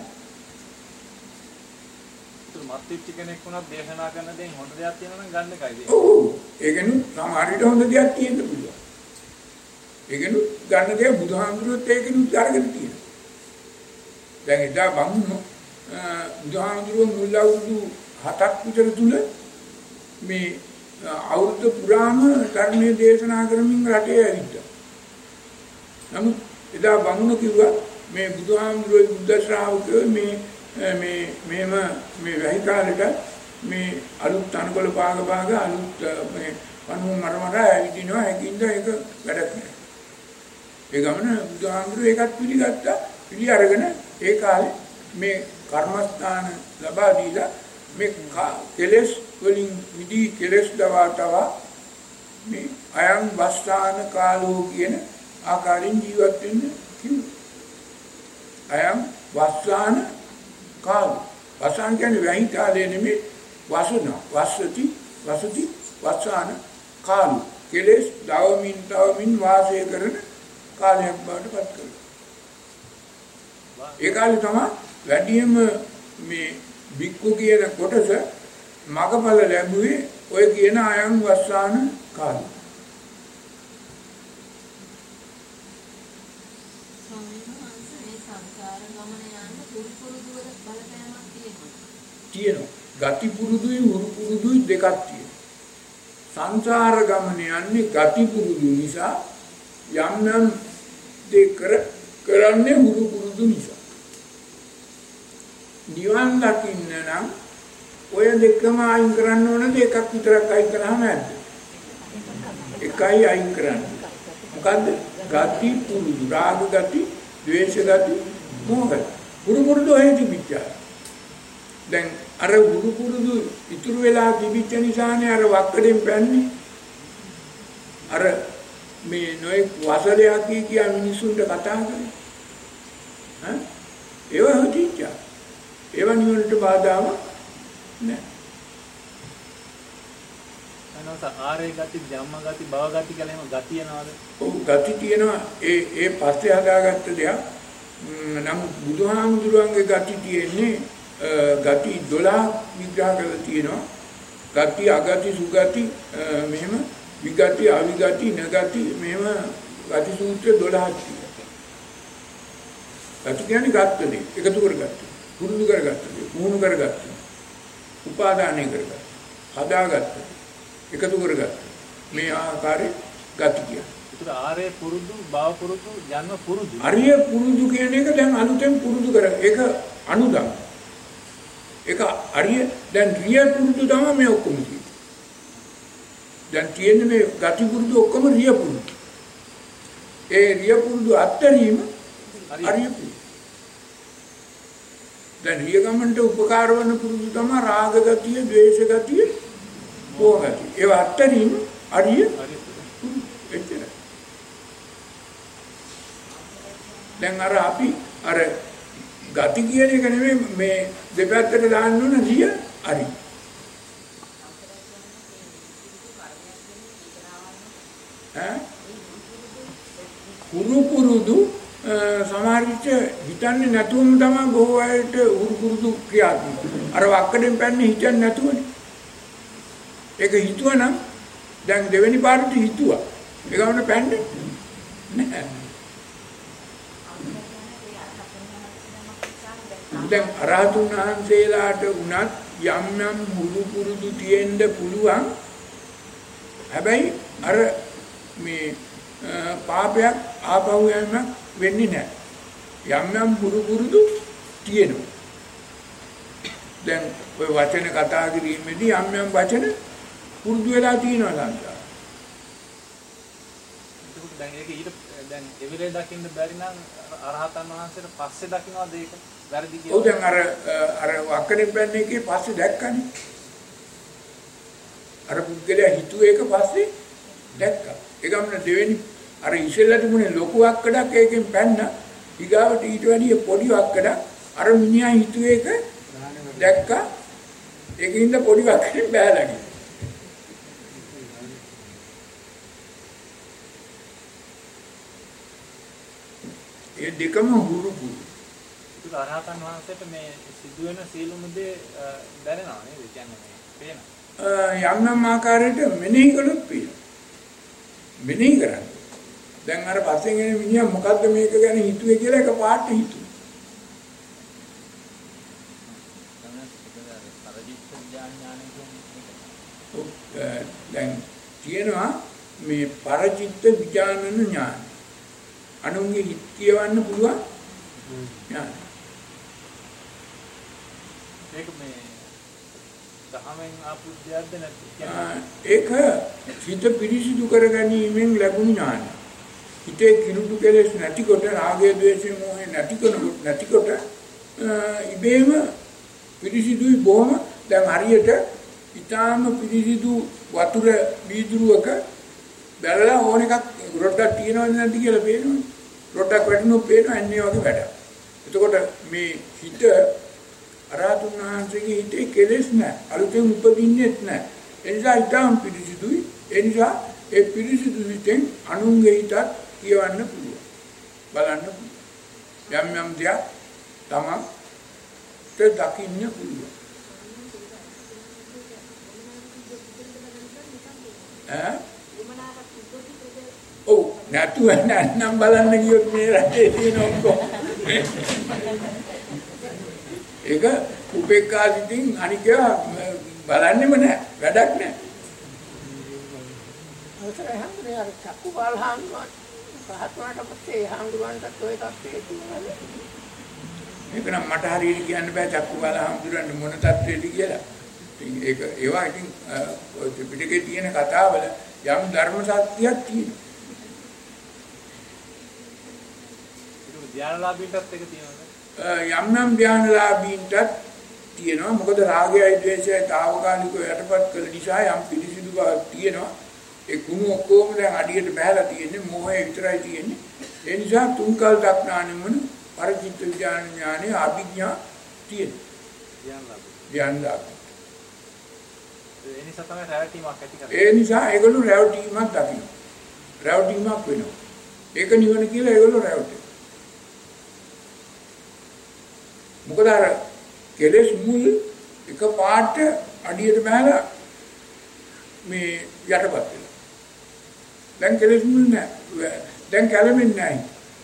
මත්විච්ච කෙනෙක් වුණත් දේශනා කරන දේෙන් හොඳ දෙයක් තියෙනවා නම් ගන්න එකයි දෙන්නේ. ඔව්. ඒකෙනුත් සමහරවිට හොඳ දෙයක් තියෙන්න පුළුවන්. ඒකෙනුත් ගන්න දේ බුදුහාමුදුරුවෝත් ඒකෙනුත් අරගෙන තියෙනවා. දැන් එදා බමුණෝ බුදුහාමුදුරුවෝ මුල් අවුරුදු 7ක් විතර තුල මේ අවුරුදු පුරාම ධර්මයේ දේශනා කරමින් රටේ ඇවිත්තා. නමුත් එදා බමුණෝ කිව්වා මේ බුදුහාමුදුරුවෝ බුද්ධ ශ්‍රාවකයෝ මේ වැහි කාලෙට මේ අලුත් තනකොළ පාග අලුත් මේ පණුව මරමර ඇවිදිනවා හැකින්ද ඒක වැඩක් නෑ. ඒ ගමන බුදුහාමුදුරුවෝ ඒකත් පිළිගත්තා. පිළි අරගෙන ඒ කාලේ මේ කර්මස්ථාන ලබා දීලා මේ කෙලෙස් වලින් විදී කෙලෙස් දවාතවා මේ අයං වස්සාන කාලෝ කියන ආකාරයෙන් ජීවත් වෙන්න කිව්වා. අයං වස්සාන කාලෝ. වස්සාන කියන්නේ වැහි කාලේ නෙමෙයි වසන වස්සති වස්සාන කාලෝ. කෙලෙස් දවමින් වාසය කරන කාලයක් බවට පත් කරනවා. ඒ කාලේ තමයි වැඩිම මේ බික්කු කියන කොටස මගපල ලැබුවේ ඔය කියන අයං වස්සාන කාලේ. තියෙනවා. ගති පුරුදුයි උරු පුරුදුයි දෙකක් තියෙනවා. සංසාර ගමන යන්නේ ගති පුරුදු නිසා යම් දෙක කරන්නේ උරු පුරුදු නිසා. නිවන් දකින්න නම් ඔය දෙකම අයින් කරන්න ඕනද එකක් විතරක් අයින් කරාම ඇද්ද? එකයි අයින් කරන්න. මොකද්ද? ගති පුරුදු. රාග ගති, ද්වේෂ ගති, මෝහ ගති. උරු පුරුදු හේතු විචාර. දැන් අර උරු පුරුදු ඉතුරු වෙලා තිබිච්ච නිසානේ අර වක්කඩෙන් පැන්නේ. අර මේ නොයේ වසලයක් කිය මිනිසුන්ට කතා කරේ. හා? ඒව හොටිච්චා. ඒව නිවනට බාධාවක් නෑ. අනවස ආරේ ගති, ධම්ම ගති, භව ගති කියලා එහෙම ගති යනවාද? ඔව් ගති තියෙනවා. ඒ පස්සේ හදාගත්ත දෙයක්. නමුත් බුදුහාමුදුරුවන්ගේ ගති තියෙන්නේ ගති 12 විග්‍රහ කරලා තියෙනවා. ගති, අගති, සුගති, මෙහෙම විගති, අවිගති, නගති, මෙහෙම ගති සූත්‍ර 12ක් තියෙනවා. ගති කියන්නේ ගත්ත දේ, එකතු කරගත්ත. පුරුදු කරගත්තා, පුහුණු කරගත්තා, උපාදානය කරගත්තා, හදාගත්තා, එකතු කරගත්තා. මේ ආකාරයේ ගති කියන්නේ. ඒතර ආරේ පුරුදු, භව පුරුදු, ජන්ම පුරුදු. අරිය පුරුදු කියන එක දැන් අලුතෙන් පුරුදු කර. ඒක අනුදම්. ඒක අරිය දැන් රිය පුරුදු තමයි මේ ඔක්කොම තියෙන්නේ. දැන් තියෙන්නේ මේ ගති පුරුදු ඔක්කොම රිය පුරුදු. ඒ රිය පුරුදු අත්තරීම අරිය පුරුදු. දැන් රිය ගමන්ට උපකාර වන පුරුදු තමයි රාග ගතිය, ද්වේෂ ගතිය, මෝහ ගතිය. ඒවා අත්තරීම අරිය එච්චරයි. දැන් අර අපි අර ගති කියන එක නෙමෙයි මේ දෙපැත්තට දාන්න ඕන රිය අරිය. පුරුදු සමහර විට හිතන්නේ නැතුවම තමයි බොහෝ අයට පුරුදු ක්‍රියාත්මක. අර වක්කඩෙන් පැන්නේ හිතන්නේ නැතුවනේ. ඒක හිතුවනම් දැන් දෙවෙනි පාරට හිතුවා. ඒ ගමන පැන්නේ නැහැ. දැන් අරහතුන් වහන්සේලාට උනත් යම් පුරුදු තියෙන්න පුළුවන්. හැබැයි අර මේ පාපයක් ආපහු යෑමක් වෙන්නේ නැහැ. යම් පුරුදු තියෙනවා. දැන් ඔය වචන කතා කිරීමේදී යම් වචන පුරුදු වෙලා තියෙනවා සංසාර. දැන් ඒක ඊට දැන් එවිලේ දකින්න බැරි නම් අරහතන් වහන්සේට පස්සේ දකින්නවද ඒක වැරදි කියලා? ඔව් දැන් අර වක්කඩෙන් පැන්නේ එකේ පස්සේ දැක්කනේ. අර පුද්ගලයා හිතුවේ ඒක පස්සේ දැක්කා. ඒ ගමන දෙවෙනි අර ඉස්සෙල්ලා තිබුණේ ලොකු වක්කඩක් ඒකෙන් පැන්න ඊගාවට ඊට වැඩිය පොඩි වක්කඩක් අර මිනිහා හිතුවේ ඒක දැක්කා. ඒකින්ද පොඩි වක්කෙන් බෑලා ගියා. ඒ දෙකම හුරු පුරු. ඒක අරහතන් වහන්සේට මේ සිදුවෙන සීලුම දේ දැනෙනවා නේද? කියන්නේ මේ පේනවා. යම් ආකාරයට මෙනෙහි කළොත් පේනවා. මෙනෙහි කරන්නේ. දැන් අර පස්සෙන් එන මිනිහා මොකද්ද මේක ගැන හිතුවේ කියලා එක පාට හිතුවා. දැන් කියනවා මේ පරචිත්ත විඥානන ඥාන. අනුන්ගේ හිත කියවන්න පුළුවන් ඥාන. ඒක මේ දහමෙන් ආපු දෙයක්ද නැත්නම් ඒක හිත පිරිසිදු කර ගැනීමෙන් ලැබුණු ඥානය. හිතේ කිලුටු කෙලෙස් නැතිකොට රාගය ද්වේෂය මොහේ නැතිකොට ඉබේම පිරිසිදුයි බොහොම. දැන් හරියට ඊටාම පිරිසිදු වතුර වීදුරුවක බැලලා ඕන එකක් රොඩක් තියනවද නැද්ද කියලා පේනවා. රොඩක් වැටුණොත් පේනවා අන්නේ වගේ වැඩක්. එතකොට මේ හිත අරහතුන් වහන්සේගේ හිතේ කෙලෙස් නැහැ. අලුතෙන් උපදින්නෙත් නැහැ. ඒ නිසා ඊටාම පිරිසිදුයි. ඒ නිසා ඒ පිරිසිදු හිතෙන් අනුන්ගේ හිතත් කියවන්න පුළුවන්. බලන්න පුළුවන්. යම් යම් දෙයක් තමන්ට දකින්න පුළුවන්. ඔව් නැතුව නැත්නම් බලන්න ගියොත් මේ රටේ තියෙන ඔක්කොම ඒක උපේක්ඛා සිතින් අනික බලන්නෙම නැහැ. වැඩක් නැහැ. අවසරයි හම්බුනේ අර චක්කුපාල හාමුදුරුවෝ පහත්වනට පස්සේ හාමුදුරුවන්ටත් ඔය තත්ත්වයේ තියෙනවා. ඒක නම් මට හරියට කියන්න බෑ චක්කුපාල හාමුදුරුවන්ට මොන තත්ත්වෙද කියලා. ඒක ඒවා ඉතින් පිටකේ තියෙන කතාවල යම් ධර්ම සත්‍යයක් තියෙනවා. ඒක ධානලාභීන්ටත් ඒක තියෙනවා. යම් ධානලාභීන්ටත් තියෙනවා. මොකද රාගයයි ද්වේෂයයි తాවකාලිකව යටපත් කළ නිසා යම් පිළිසිදු බවක් තියෙනවා. ඒ කුණු ඔක්කොම දැන් අඩියට බහලා තියෙන්නේ මොහේ විතරයි තියෙන්නේ. ඒ නිසා තුන්කල් දක්නානෙමන පරිචිත්ත විඥාන ඥානේ අභිඥා තියෙනවා. ධානලාභී. ඒ නිසා තමයි රැවටීමක් ඇති කරන්නේ. ඒ නිසා ඒගොල්ලෝ රැවටීමක් දකිනවා. රැවටීමක් වෙනවා. ඒක නිවන කියලා ඒගොල්ලෝ රැවටෙනවා. මොකද අර කෙලෙස් මුල් එක පාට අඩියට බහලා මේ යටපත් වෙනවා. දැන් කෙලෙස් මුල් නැහැ. දැන් කැළඹෙන්නේ නැහැ.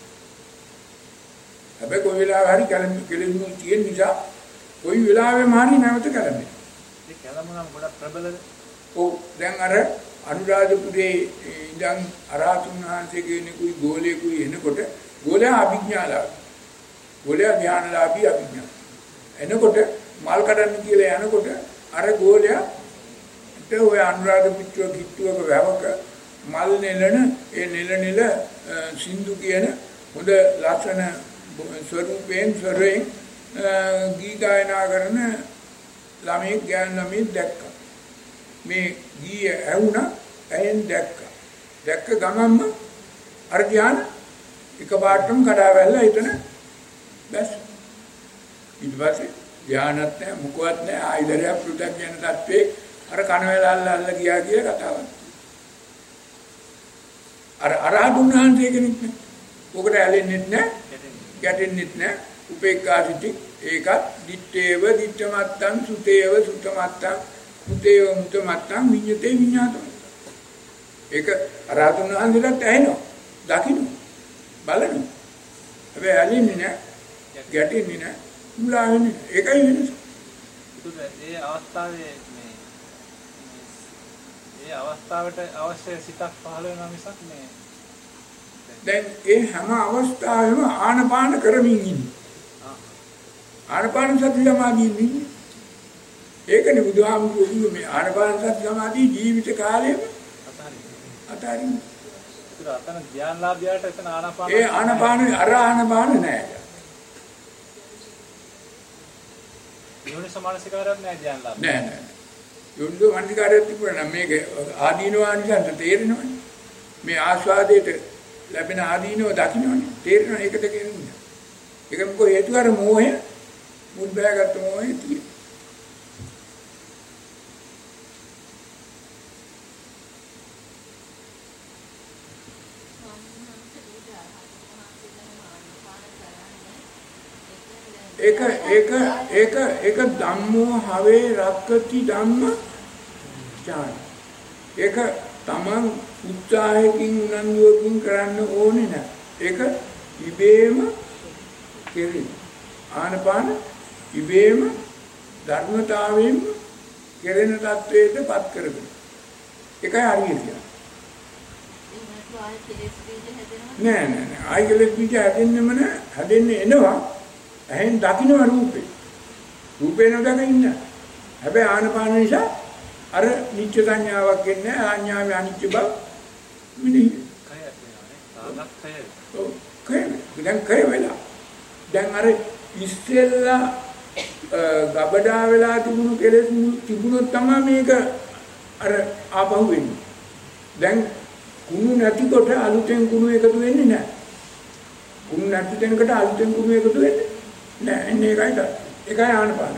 හැබැයි කොයි වෙලාවෙ හරි කෙලෙස් මුල් තියෙන නිසා කොයි වෙලාවෙම හරි නැවත කැළඹෙනවා. ඒ කැළඹුණාම ගොඩක් ප්‍රබලද? ඔව් දැන් අර අනුරාධපුරේ ඉඳන් අරහතුන් වහන්සේ කෙනෙකුයි ගෝලයෙකුයි එනකොට ගෝලයා අභිඥාලාභී. ගෝලයා ඥානලාභී අභිඥා. එනකොට මල් කඩන්න කියලා යනකොට අර ගෝලයා ඔය අනුරාධපුර කිට්ටුවක වැවක මල් නෙලන ඒ නෙල සින්දු කියන හොඳ ලස්සන ස්වරූපයෙන් ස්වරයෙන් ගී ගායනා කරන ළමෙක් ගෑනු ළමෙක් දැක්කා. මේ ගී ඇහුණා ඇහෙන් දැක්කා. දැක්ක ගමන්ම අර ධ්‍යාන එකපාරටම කඩා වැල්ලා එතන බැස්. ඊට පස්සේ ධ්‍යානත් නැහැ මුකවත් නැහැ ආයතරයක් පෘථක් යන තත්ත්වේ අර කන වේලල්ල ගියා කියලා කතාවක්. අර අරහතුන් වහන්සේ කෙනෙක් නේ. ඔකට ඇලෙන්නෙත් නැහැ, ගැටෙන්නෙත් නැහැ. උපේක්ඛා සිටි ඒකත් දිත්තේව දිත්තමත්තං සුතේව සුතමත්තං මුතේව මුතමත්තං විඤ්ඤතේ විඤ්ඤාතං. ඒක අරහතුන් වහන්සේට ඇහෙනවා, දකින්න, බලන්න. හැබැයි ඇලෙන්නේ නැහැ, ගැටෙන්නේ නැහැ, මුලා වෙන්නේ. ඒකයි වෙනස. ඒ අවස්ථාවේ ඒ අවස්ථාවට අවශ්‍ය සිතක් පහළ වෙනවා මිසක් මේ දැන් ඒ හැම අවස්ථාවෙම ආනපාන කරමින් ඉන්නේ. ආනපාන සති සමාධියෙන් ඉන්නේ. ඒකනේ බුදුහාමුදුරුවෝ මේ ආනපාන සති සමාධිය ජීවිත කාලෙම අතාරින්න. ඒක අතන ධ්‍යානලාභියාට එතන ආනපාන ඒ ආනපාන අර ආනපාන නෑ. යෝනිසෝ මානසිකාරයක් නෑ ධ්‍යානලාභ. නෑ. යොන්දෝ මනසිකාරයක් තිබුණා නම් මේක ආදීනවානිසන්ත තේරෙනවනේ. මේ ආස්වාදයට ලැබෙන ආදීනව දකින්නවනේ. තේරෙනවනේ ඒකද කියන්නේ. ඒක මොකෝ හේතු අර මෝහය මුල් බෑගත්ත මෝහය තියෙන. ඒක ධම්මෝ හවේ රක්කති ධම්ම ඥාන. ඒක තමන් උත්සාහයෙන් උනන්දුවකින් කරන්න ඕනේ නෑ. ඒක ඉබේම කෙරෙන. ආනපාන ඉබේම ධර්මතාවයෙන් කෙරෙන තත්වයටපත් කරගන්න. ඒකයි හරිය කියන්නේ. නෑ. ආයි කෙලෙස් බීජ හැදෙන්නෙම නෑ. හැදෙන්නේ එනවා. එහෙන් දකින්න රූපේ. රූපේ නොදක ඉන්න. හැබැයි ආනපාන නිසා අර නිත්‍ය සංඥාවක් එන්නේ ආඥාවේ අනිත්‍ය බව මිනිහ. කය වෙලා. දැන් අර ඉස්සෙල්ලා ගබඩා වෙලා තිබුණු කෙලෙස් තිබුණොත් තමයි මේක අර ආපහු වෙන්නේ. දැන් කුණු නැතිකොට අලුතෙන් කුණු එකතු වෙන්නේ නැහැ. කුණු නැති දෙනකොට අලුතෙන් කුණු එකතු වෙන්නේ නැහැ. එන්නේ ඒකයි ආනපාන.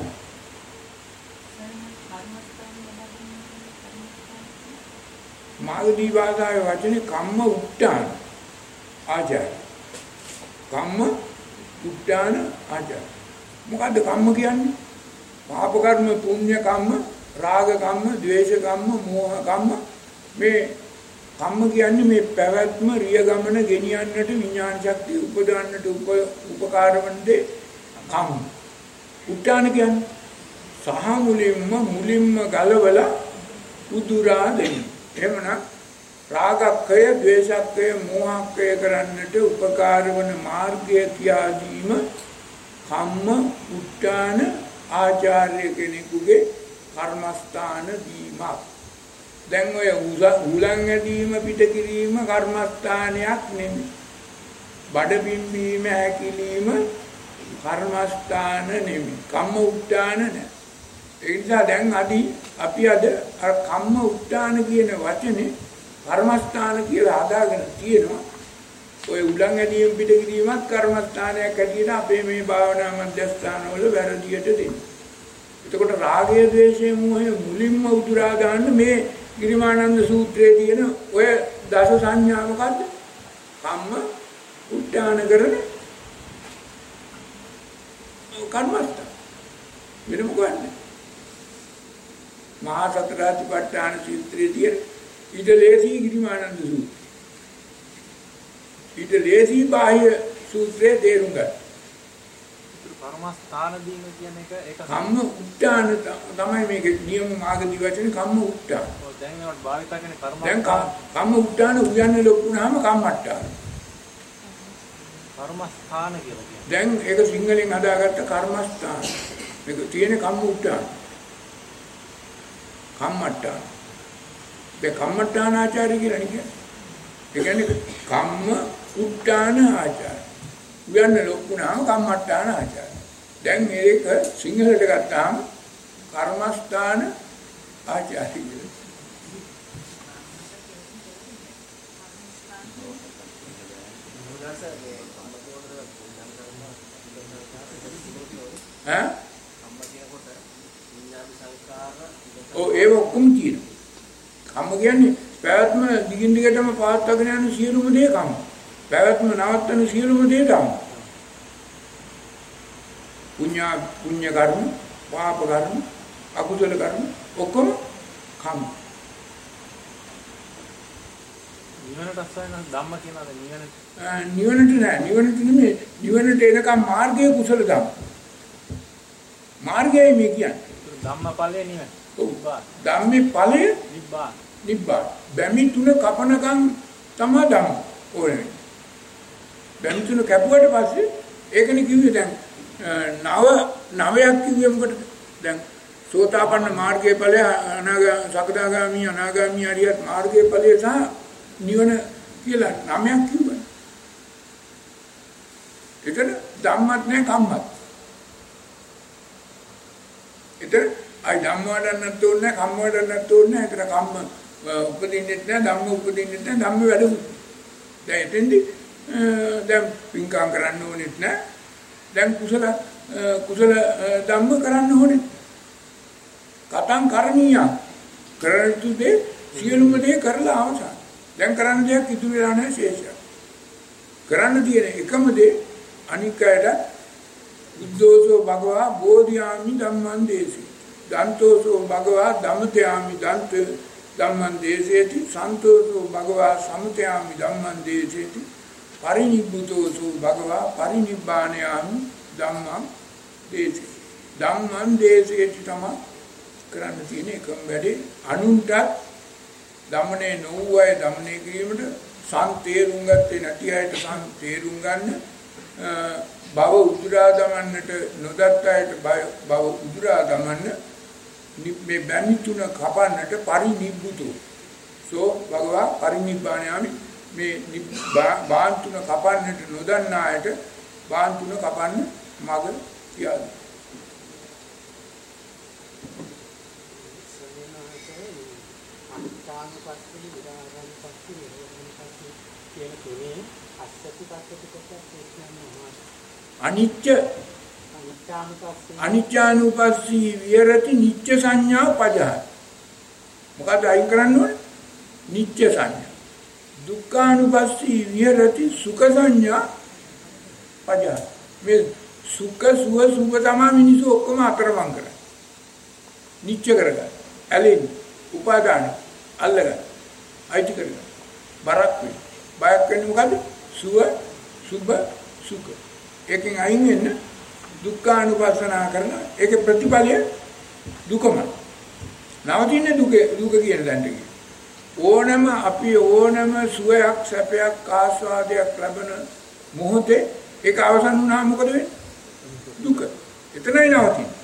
මාගදී භාෂාවේ වචනේ කම්ම උට්ටාන ආචාර. කම්ම උට්ටාන ආචාර. මොකද්ද කම්ම කියන්නේ? පාප කර්ම, පුණ්‍ය කම්ම, රාග කම්ම, ද්වේෂ කම්ම, මෝහ කම්ම. මේ කම්ම කියන්නේ මේ පැවැත්ම රිය ගමන ගෙනියන්නට විඥාන ශක්තිය උපදවන්නට උපකාර වන දේ කම්ම. උට්ටාන කියන්නේ සහ මුලින්ම ගලවලා උදුරා දෙන්නේ. එහෙමනම් රාගක්කය, ද්වේෂක්කය, මෝහක්කය කරන්නට උපකාර වන මාර්ගය කියා දීම කම්ම උට්ටාන ආචාර්ය කෙනෙකුගේ කර්මස්ථාන දීමක්. දැන් ඔය උලන් ඇදීම පිට කිරීම කර්මස්ථානයක් නෙමෙයි. බඩ බිම්බීම හැකිලිම කර්මස්ථාන නෙමෙයි. කම්ම උට්ටාන නෑ. ඒ නිසා දැන් අපි අද අර කම්ම උට්ටාන කියන වචනේ කර්මස්ථාන කියලා හදාගෙන තියෙනවා. ඔය උලන් ඇදීම පිට කිරීමත් කර්මස්ථානයක් ඇටියට අපේ මේ භාවනා මධ්‍යස්ථානවල වැරදියට දෙන්නේ. එතකොට රාගය, ද්වේෂය, මෝහය මුලින්ම උදුරා ගන්න මේ ගිරිමානන්ද සූත්‍රයේ තියෙන ඔය දස සංඥා මොකද්ද? කම්ම උට්ටාන කරන කර්මස්ථාන. වෙන මොකක්ද? මහා සතරාතිපට්ඨාන සූත්‍රයේ තියෙන ඊටලේසී ගිරිමානන්ද සූත්‍රය. ඊටලේසී බාහ්‍ය සූත්‍රයේ තේරුම් ගන්න. කර්මස්ථාන දීම කියන එක ඒක කම්ම උට්ටාන තමයි මේක නියම මාර්ගදී වචනේ කම්ම උට්ටාන. ඔව් දැන් ඒවට භාවිත කරන්නේ දැන් කම්ම උට්ටාන උයන්නේ ලොකුනහම කම්මට්ටාන. කර්මස්ථාන කියලා කියන්නේ. දැන් ඒක සිංහලෙන් හදාගත්ත කර්මස්ථාන. මේක තියෙන කම්ම උට්ටාන. කම්මට්ටාන. දැන් කම්මට්ටාන ආචාර්ය කියලා නේ. ඒ කියන්නේ කම්ම උට්ටාන ආචාර්ය. උයන්නේ ලොකුනහම කම්මට්ටාන ආචාර්ය. දැන් මේක සිංහලට ගත්තාම කර්මස්ථාන ආචාර්ය කියලා. ඒ ඔක්කොම තියෙනවා. කම්ම කියන්නේ පැවැත්ම දිගින් දිගටම පවත්වාගෙන යන සියලුම දේ කම්ම. පැවැත්ම නවත්තන සියලුම දේ ධම්ම. පුඤ්ඤ කර්ම, පාප කර්ම, අකුසල කර්ම ඔක්කොම කම්ම. නිවනට අස්සයන් ධම්ම කියනවාද නිවනට? නිවනට නෑ. නිවනට නෙමෙයි. නිවනට එනකම් මාර්ගයේ කුසල ධම්ම. මාර්ගයයි මේ කියන්නේ. ධම්මඵලය නිවන. ඔව්. ධම්මේ ඵලය නිබ්බාන. නිබ්බාන. බැමි තුන කපනකම් තමයි ධම්ම ඕනේ. බැමි තුන කැපුවට පස්සේ ඒකනේ කිව්වේ දැන් නවයක් කිව්වේ මොකටද? දැන් සෝතාපන්න මාර්ගයේ ඵලය සකදාගාමි අනාගාමි අරියත් මාර්ගයේ ඵලය සහ නිවන කියලා නවයක් කිව්වා. එතන ධම්මත් නැහැ කම්මත්. එතන අයි ධම්ම වඩන්නත් ඕනේ නැහැ කම්ම වඩන්නත් ඕනේ නැහැ. එතන කම්ම උපදින්නෙත් නැහැ ධම්ම උපදින්නෙත් නැහැ ධම්ම වැඩුත්. දැන් එතෙන්දි දැන් පින්කම් කරන්න ඕනෙත් නැහැ. දැන් කුසල ධම්ම කරන්න ඕනේ. කතං කරණීය කරතු දේ සියලුම දේ කරලා අවසන්. දැන් කරන්න දෙයක් ඉතුරු වෙලා නැහැ ශේෂය. කරන්න තියෙන එකම දේ අනික් අයට උද්දෝසෝ භගවා බෝධියාමි ධම්මං දේසි. දන්තෝසෝ භගවා ධම්මතයාමි ධම්මං දේසේති. සන්තෝසෝ භගවා සමුතයාමි ධම්මං දේසේති. පරිනිබ්බුතෝසෝ භගවා පරිනිබ්බාණයාමි ධම්මං දේසේති. ධම්මං දේසේති තමයි කරන්න තියෙන එකම වැඩේ. අනුන්ට දමනේ නොවුවය දමනේ කිරීමට සම්තේරුම් ගත්තේ නැති අයට සම්තේරුම් ගන්න, භව උදුරා දමන්නට නොදත් අයට භව උදුරා දමන්න, මේ බැමි තුන කපන්නට පරිනිබ්බුතෝ සෝ භගවා පරිනිබ්බාණයාමි. මේ බාන් තුන කපන්නට නොදන්න අයට බාන් තුන කපන්න මඟ කියලා. අනිත්‍යානුපස්සී විරාගානුපස්සී නිරෝධානුපස්සී කියන තුනේ අස්සති පස්සති කොටස් තේරුම්නවා. අනිත්‍යානුපස්සී විහෙරති නිත්‍ය සංඥා පජහයි. මොකද අයින් කරන්න ඕනේ? නිත්‍ය සංඥා. දුක්ඛානුපස්සී විහෙරති සුඛ සංඥා පජහයි. මේ සුඛ සුව තමයි මිනිස්සු ඔක්කොම අතරමං කරන්නේ. නිත්‍ය කරගන්න. ඇලෙන්නේ. උපාදාන අල්ලගන්න. අයිති කරගන්න. බරක් වෙයි. බයක් වෙන්නේ මොකද? සුව සුභ සුඛ. එකෙන් අයින් වෙන්න දුක්ඛානුපස්සනා කරන ඒකේ ප්‍රතිඵලය දුකම. නවතින්නේ දුක කියන දඬ ඕනම අපි ඕනම සුවයක් සැපයක් ආස්වාදයක් ලැබෙන මොහොතේ ඒක අවසන් වුණාම මොකද වෙන්නේ? දුක. එතනයි නවතින්නේ.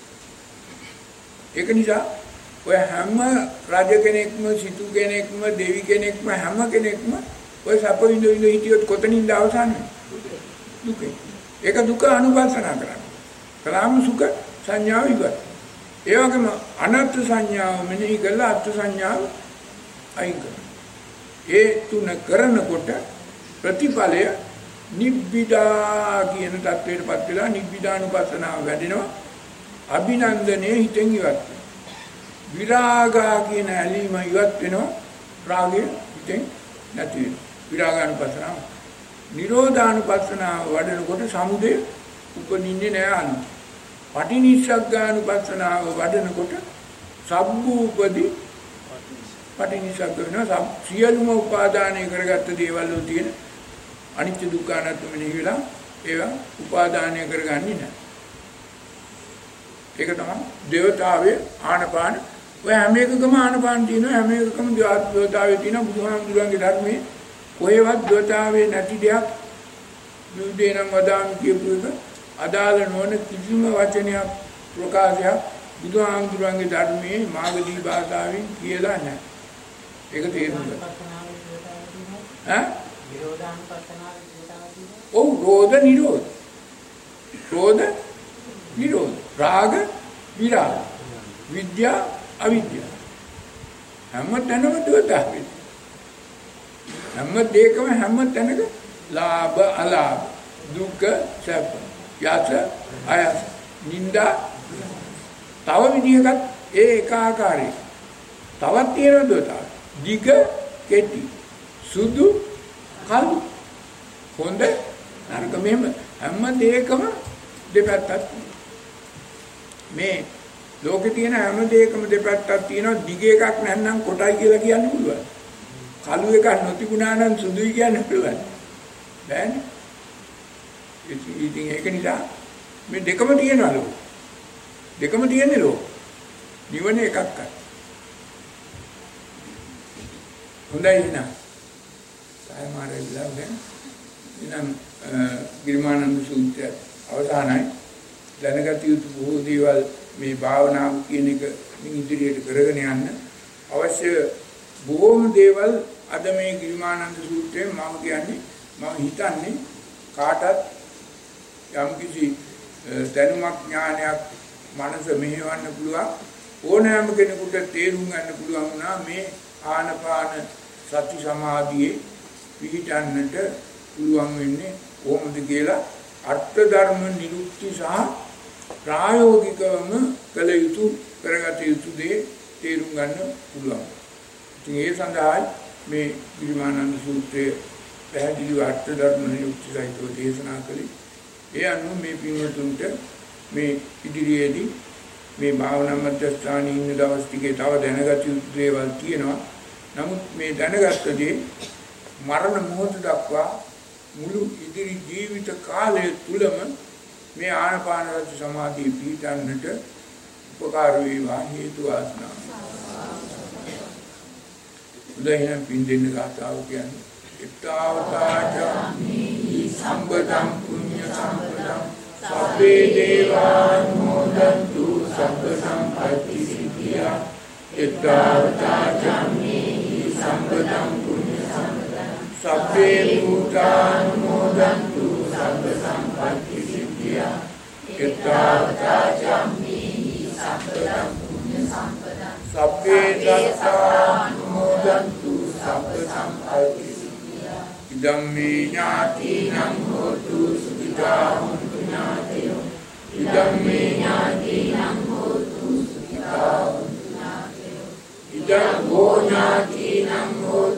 ඒක නිසා ඔය හැම රජ කෙනෙක්ම සිටු කෙනෙක්ම දෙවි කෙනෙක්ම හැම කෙනෙක්ම ඔය සැප විඳ හිටියොත් කොතනින්ද අවසන් වෙන්නේ? දුකේ. ඒක දුක අනුපස්සනා කරන්නේ. කලාම සුඛ සංඥාව ඉවර. ඒ වගේම අනත්ත් සංඥාව මෙනෙහි කරලා අත්ත් සංඥාව අයින් කරනවා. ඒ තුන කරනකොට ප්‍රතිඵලය නිබ්බිදා කියන தത്വයටපත් වෙලා නිබ්බිදානුපස්සනාව වැඩෙනවා. අභිනන්දනයේ හිතෙන් ඉවත් වෙනවා. විරාගා කියන ඇලීම ඉවත් වෙනවා. රාගය හිතෙන් නැති වෙනවා. විරාගානුපස්සනාව. නිරෝධානුපස්සනාව වඩනකොට සමුදය උපදින්නේ නැහැ අනු. පටිනිස්සග්ගානුපස්සනාව වඩනකොට සබ්බූපදී පටිනිස්සග්ග වෙනවා. සියලුම උපාදානය කරගත්ත දේවල් වල තියෙන අනිත්‍ය දුක්ඛ අනාත්ම මෙනෙහි වෙලා ඒවා උපාදානය කරගන්නේ නැහැ. ඒක තමයි දේවතාවේ ආනපාන. ඔය හැම එකකම ආනපාන තියෙනවා. හැම එකකම දේවතාවේ තියෙනවා. බුදුහාමුදුරන්ගේ ධර්මයේ කොහෙවත් දේවතාවේ නැති දෙයක් බුදේනම් වදාම් කියපු එක අදාළ නොවන කිසිම වචනයක් ප්‍රකාශයක් බුදුහාමුදුරන්ගේ ධර්මයේ මාගදී භාෂාවෙන් කියලා නැහැ. ඒක තේරුම් ගන්න. ඈ? නිරෝධානුපස්සනාවේ දේවතාවා. ඔව් රෝධ නිරෝධ. රෝධ නිරෝධ. රාග විරාග. විද්‍යා අවිද්‍යාව. හැම තැනම දේවතාවේ. හැම දෙයකම හැම තැනක ලාභ අලාභ දුක සැප යස අයස නිന്ദා තව විදිහකට ඒ එක ආකාරයි. තවත් තියෙනවා දොතාව. දිග කෙටි සුදු කළු හොඳ නරක මෙහෙම හැම දෙයකම දෙපැත්තක් මේ ලෝකේ තියෙන හැම දෙයකම දෙපැත්තක් තියෙනවා. දිග එකක් නැත්නම් කොටයි කියලා කියන්න පුළුවන්. කළු එකක් නොතිබුණා නම් සුදුයි කියන්න පුළුවන්. බෑනේ. ඉතින් ඒක නිසා මේ දෙකම තියෙනවා ලෝක. දෙකම තියෙන්නේ ලෝක. නිවන එකක්වත්. හොඳයි නේද? සායමාරෙල්ලා දැන් ඉනම් ගිරිමානන්ද සූත්‍රය අවසానයි. දැනගත යුතු බොහෝ දේවල් මේ භාවනාව කියන එක ඉදිරියට කරගෙන යන්න අවශ්‍ය බොහෝම දේවල් අද මේ ගිරිමානන්ද සූත්‍රයෙන් මම කියන්නේ මම හිතන්නේ කාටත් යම් කිසි දැනුමක් ඥානයක් මනස මෙහෙවන්න පුළුවන් ඕනෑම කෙනෙකුට තේරුම් ගන්න පුළුවන් වුණා මේ ආනපාන සති සමාධියේ පිහිටන්නට පුළුවන් වෙන්නේ කොහොමද කියලා අර්ථ ධර්ම නිරුක්ති සහ ප්‍රායෝගිකවම කළ යුතු කරගත යුතු දේ තේරුම් ගන්න පුළුවන්. ඉතින් ඒ සඳහා මේ ගිරිමානන්ද සූත්‍රයේ පැහැදිලිව අර්ථ ධර්ම නිරුක්ති සහිතව දේශනා කළේ ඒ අනුව මේ පින්වතුන්ට මේ ඉදිරියේදී මේ භාවනා මධ්‍යස්ථානයේ ඉන්න දවස් ටිකේ තව දැනගත යුතු දේවල් තියෙනවා. නමුත් මේ දැනගත්තදී මරණ මොහොත දක්වා මුළු ඉදිරි ජීවිත කාලය තුලම මේ ආනාපාන සති සමාධිය පිහිටන්නට උපකාර වේවා හේතු වාසනා. උදේන පින්දෙන්න ගාතාව කියන්නේ ඊතාවතාචාමි සම්බදම් පුඤ්ඤ සම්පදම් සබ්බේ දේවානුමෝදන්තු සබ්බ සම්පatti සිද්ධියා ඊතාවතාචාමි සම්බදම් පුඤ්ඤ සම්පදම් සබ්බේ භූතානුමෝදන්තු සබ්බ සම්පatti සිද්ධියා ඊතාවතාචාමි සම්බදම් පුඤ්ඤ සම්පදම් සබ්බේ දත්තානුමෝදන්තු සබ්බ සම්පatti සිද්ධියා ඉදම්මේ ඥාතිනං හෝතු සුඛිතා හොන්තු ඥාතයෝ ඉදම්මේ ඥාතිනං හෝතු සුඛිතා හොන්තු ඥාතයෝ ඉදං ගෝ ඥාතිනං හෝතු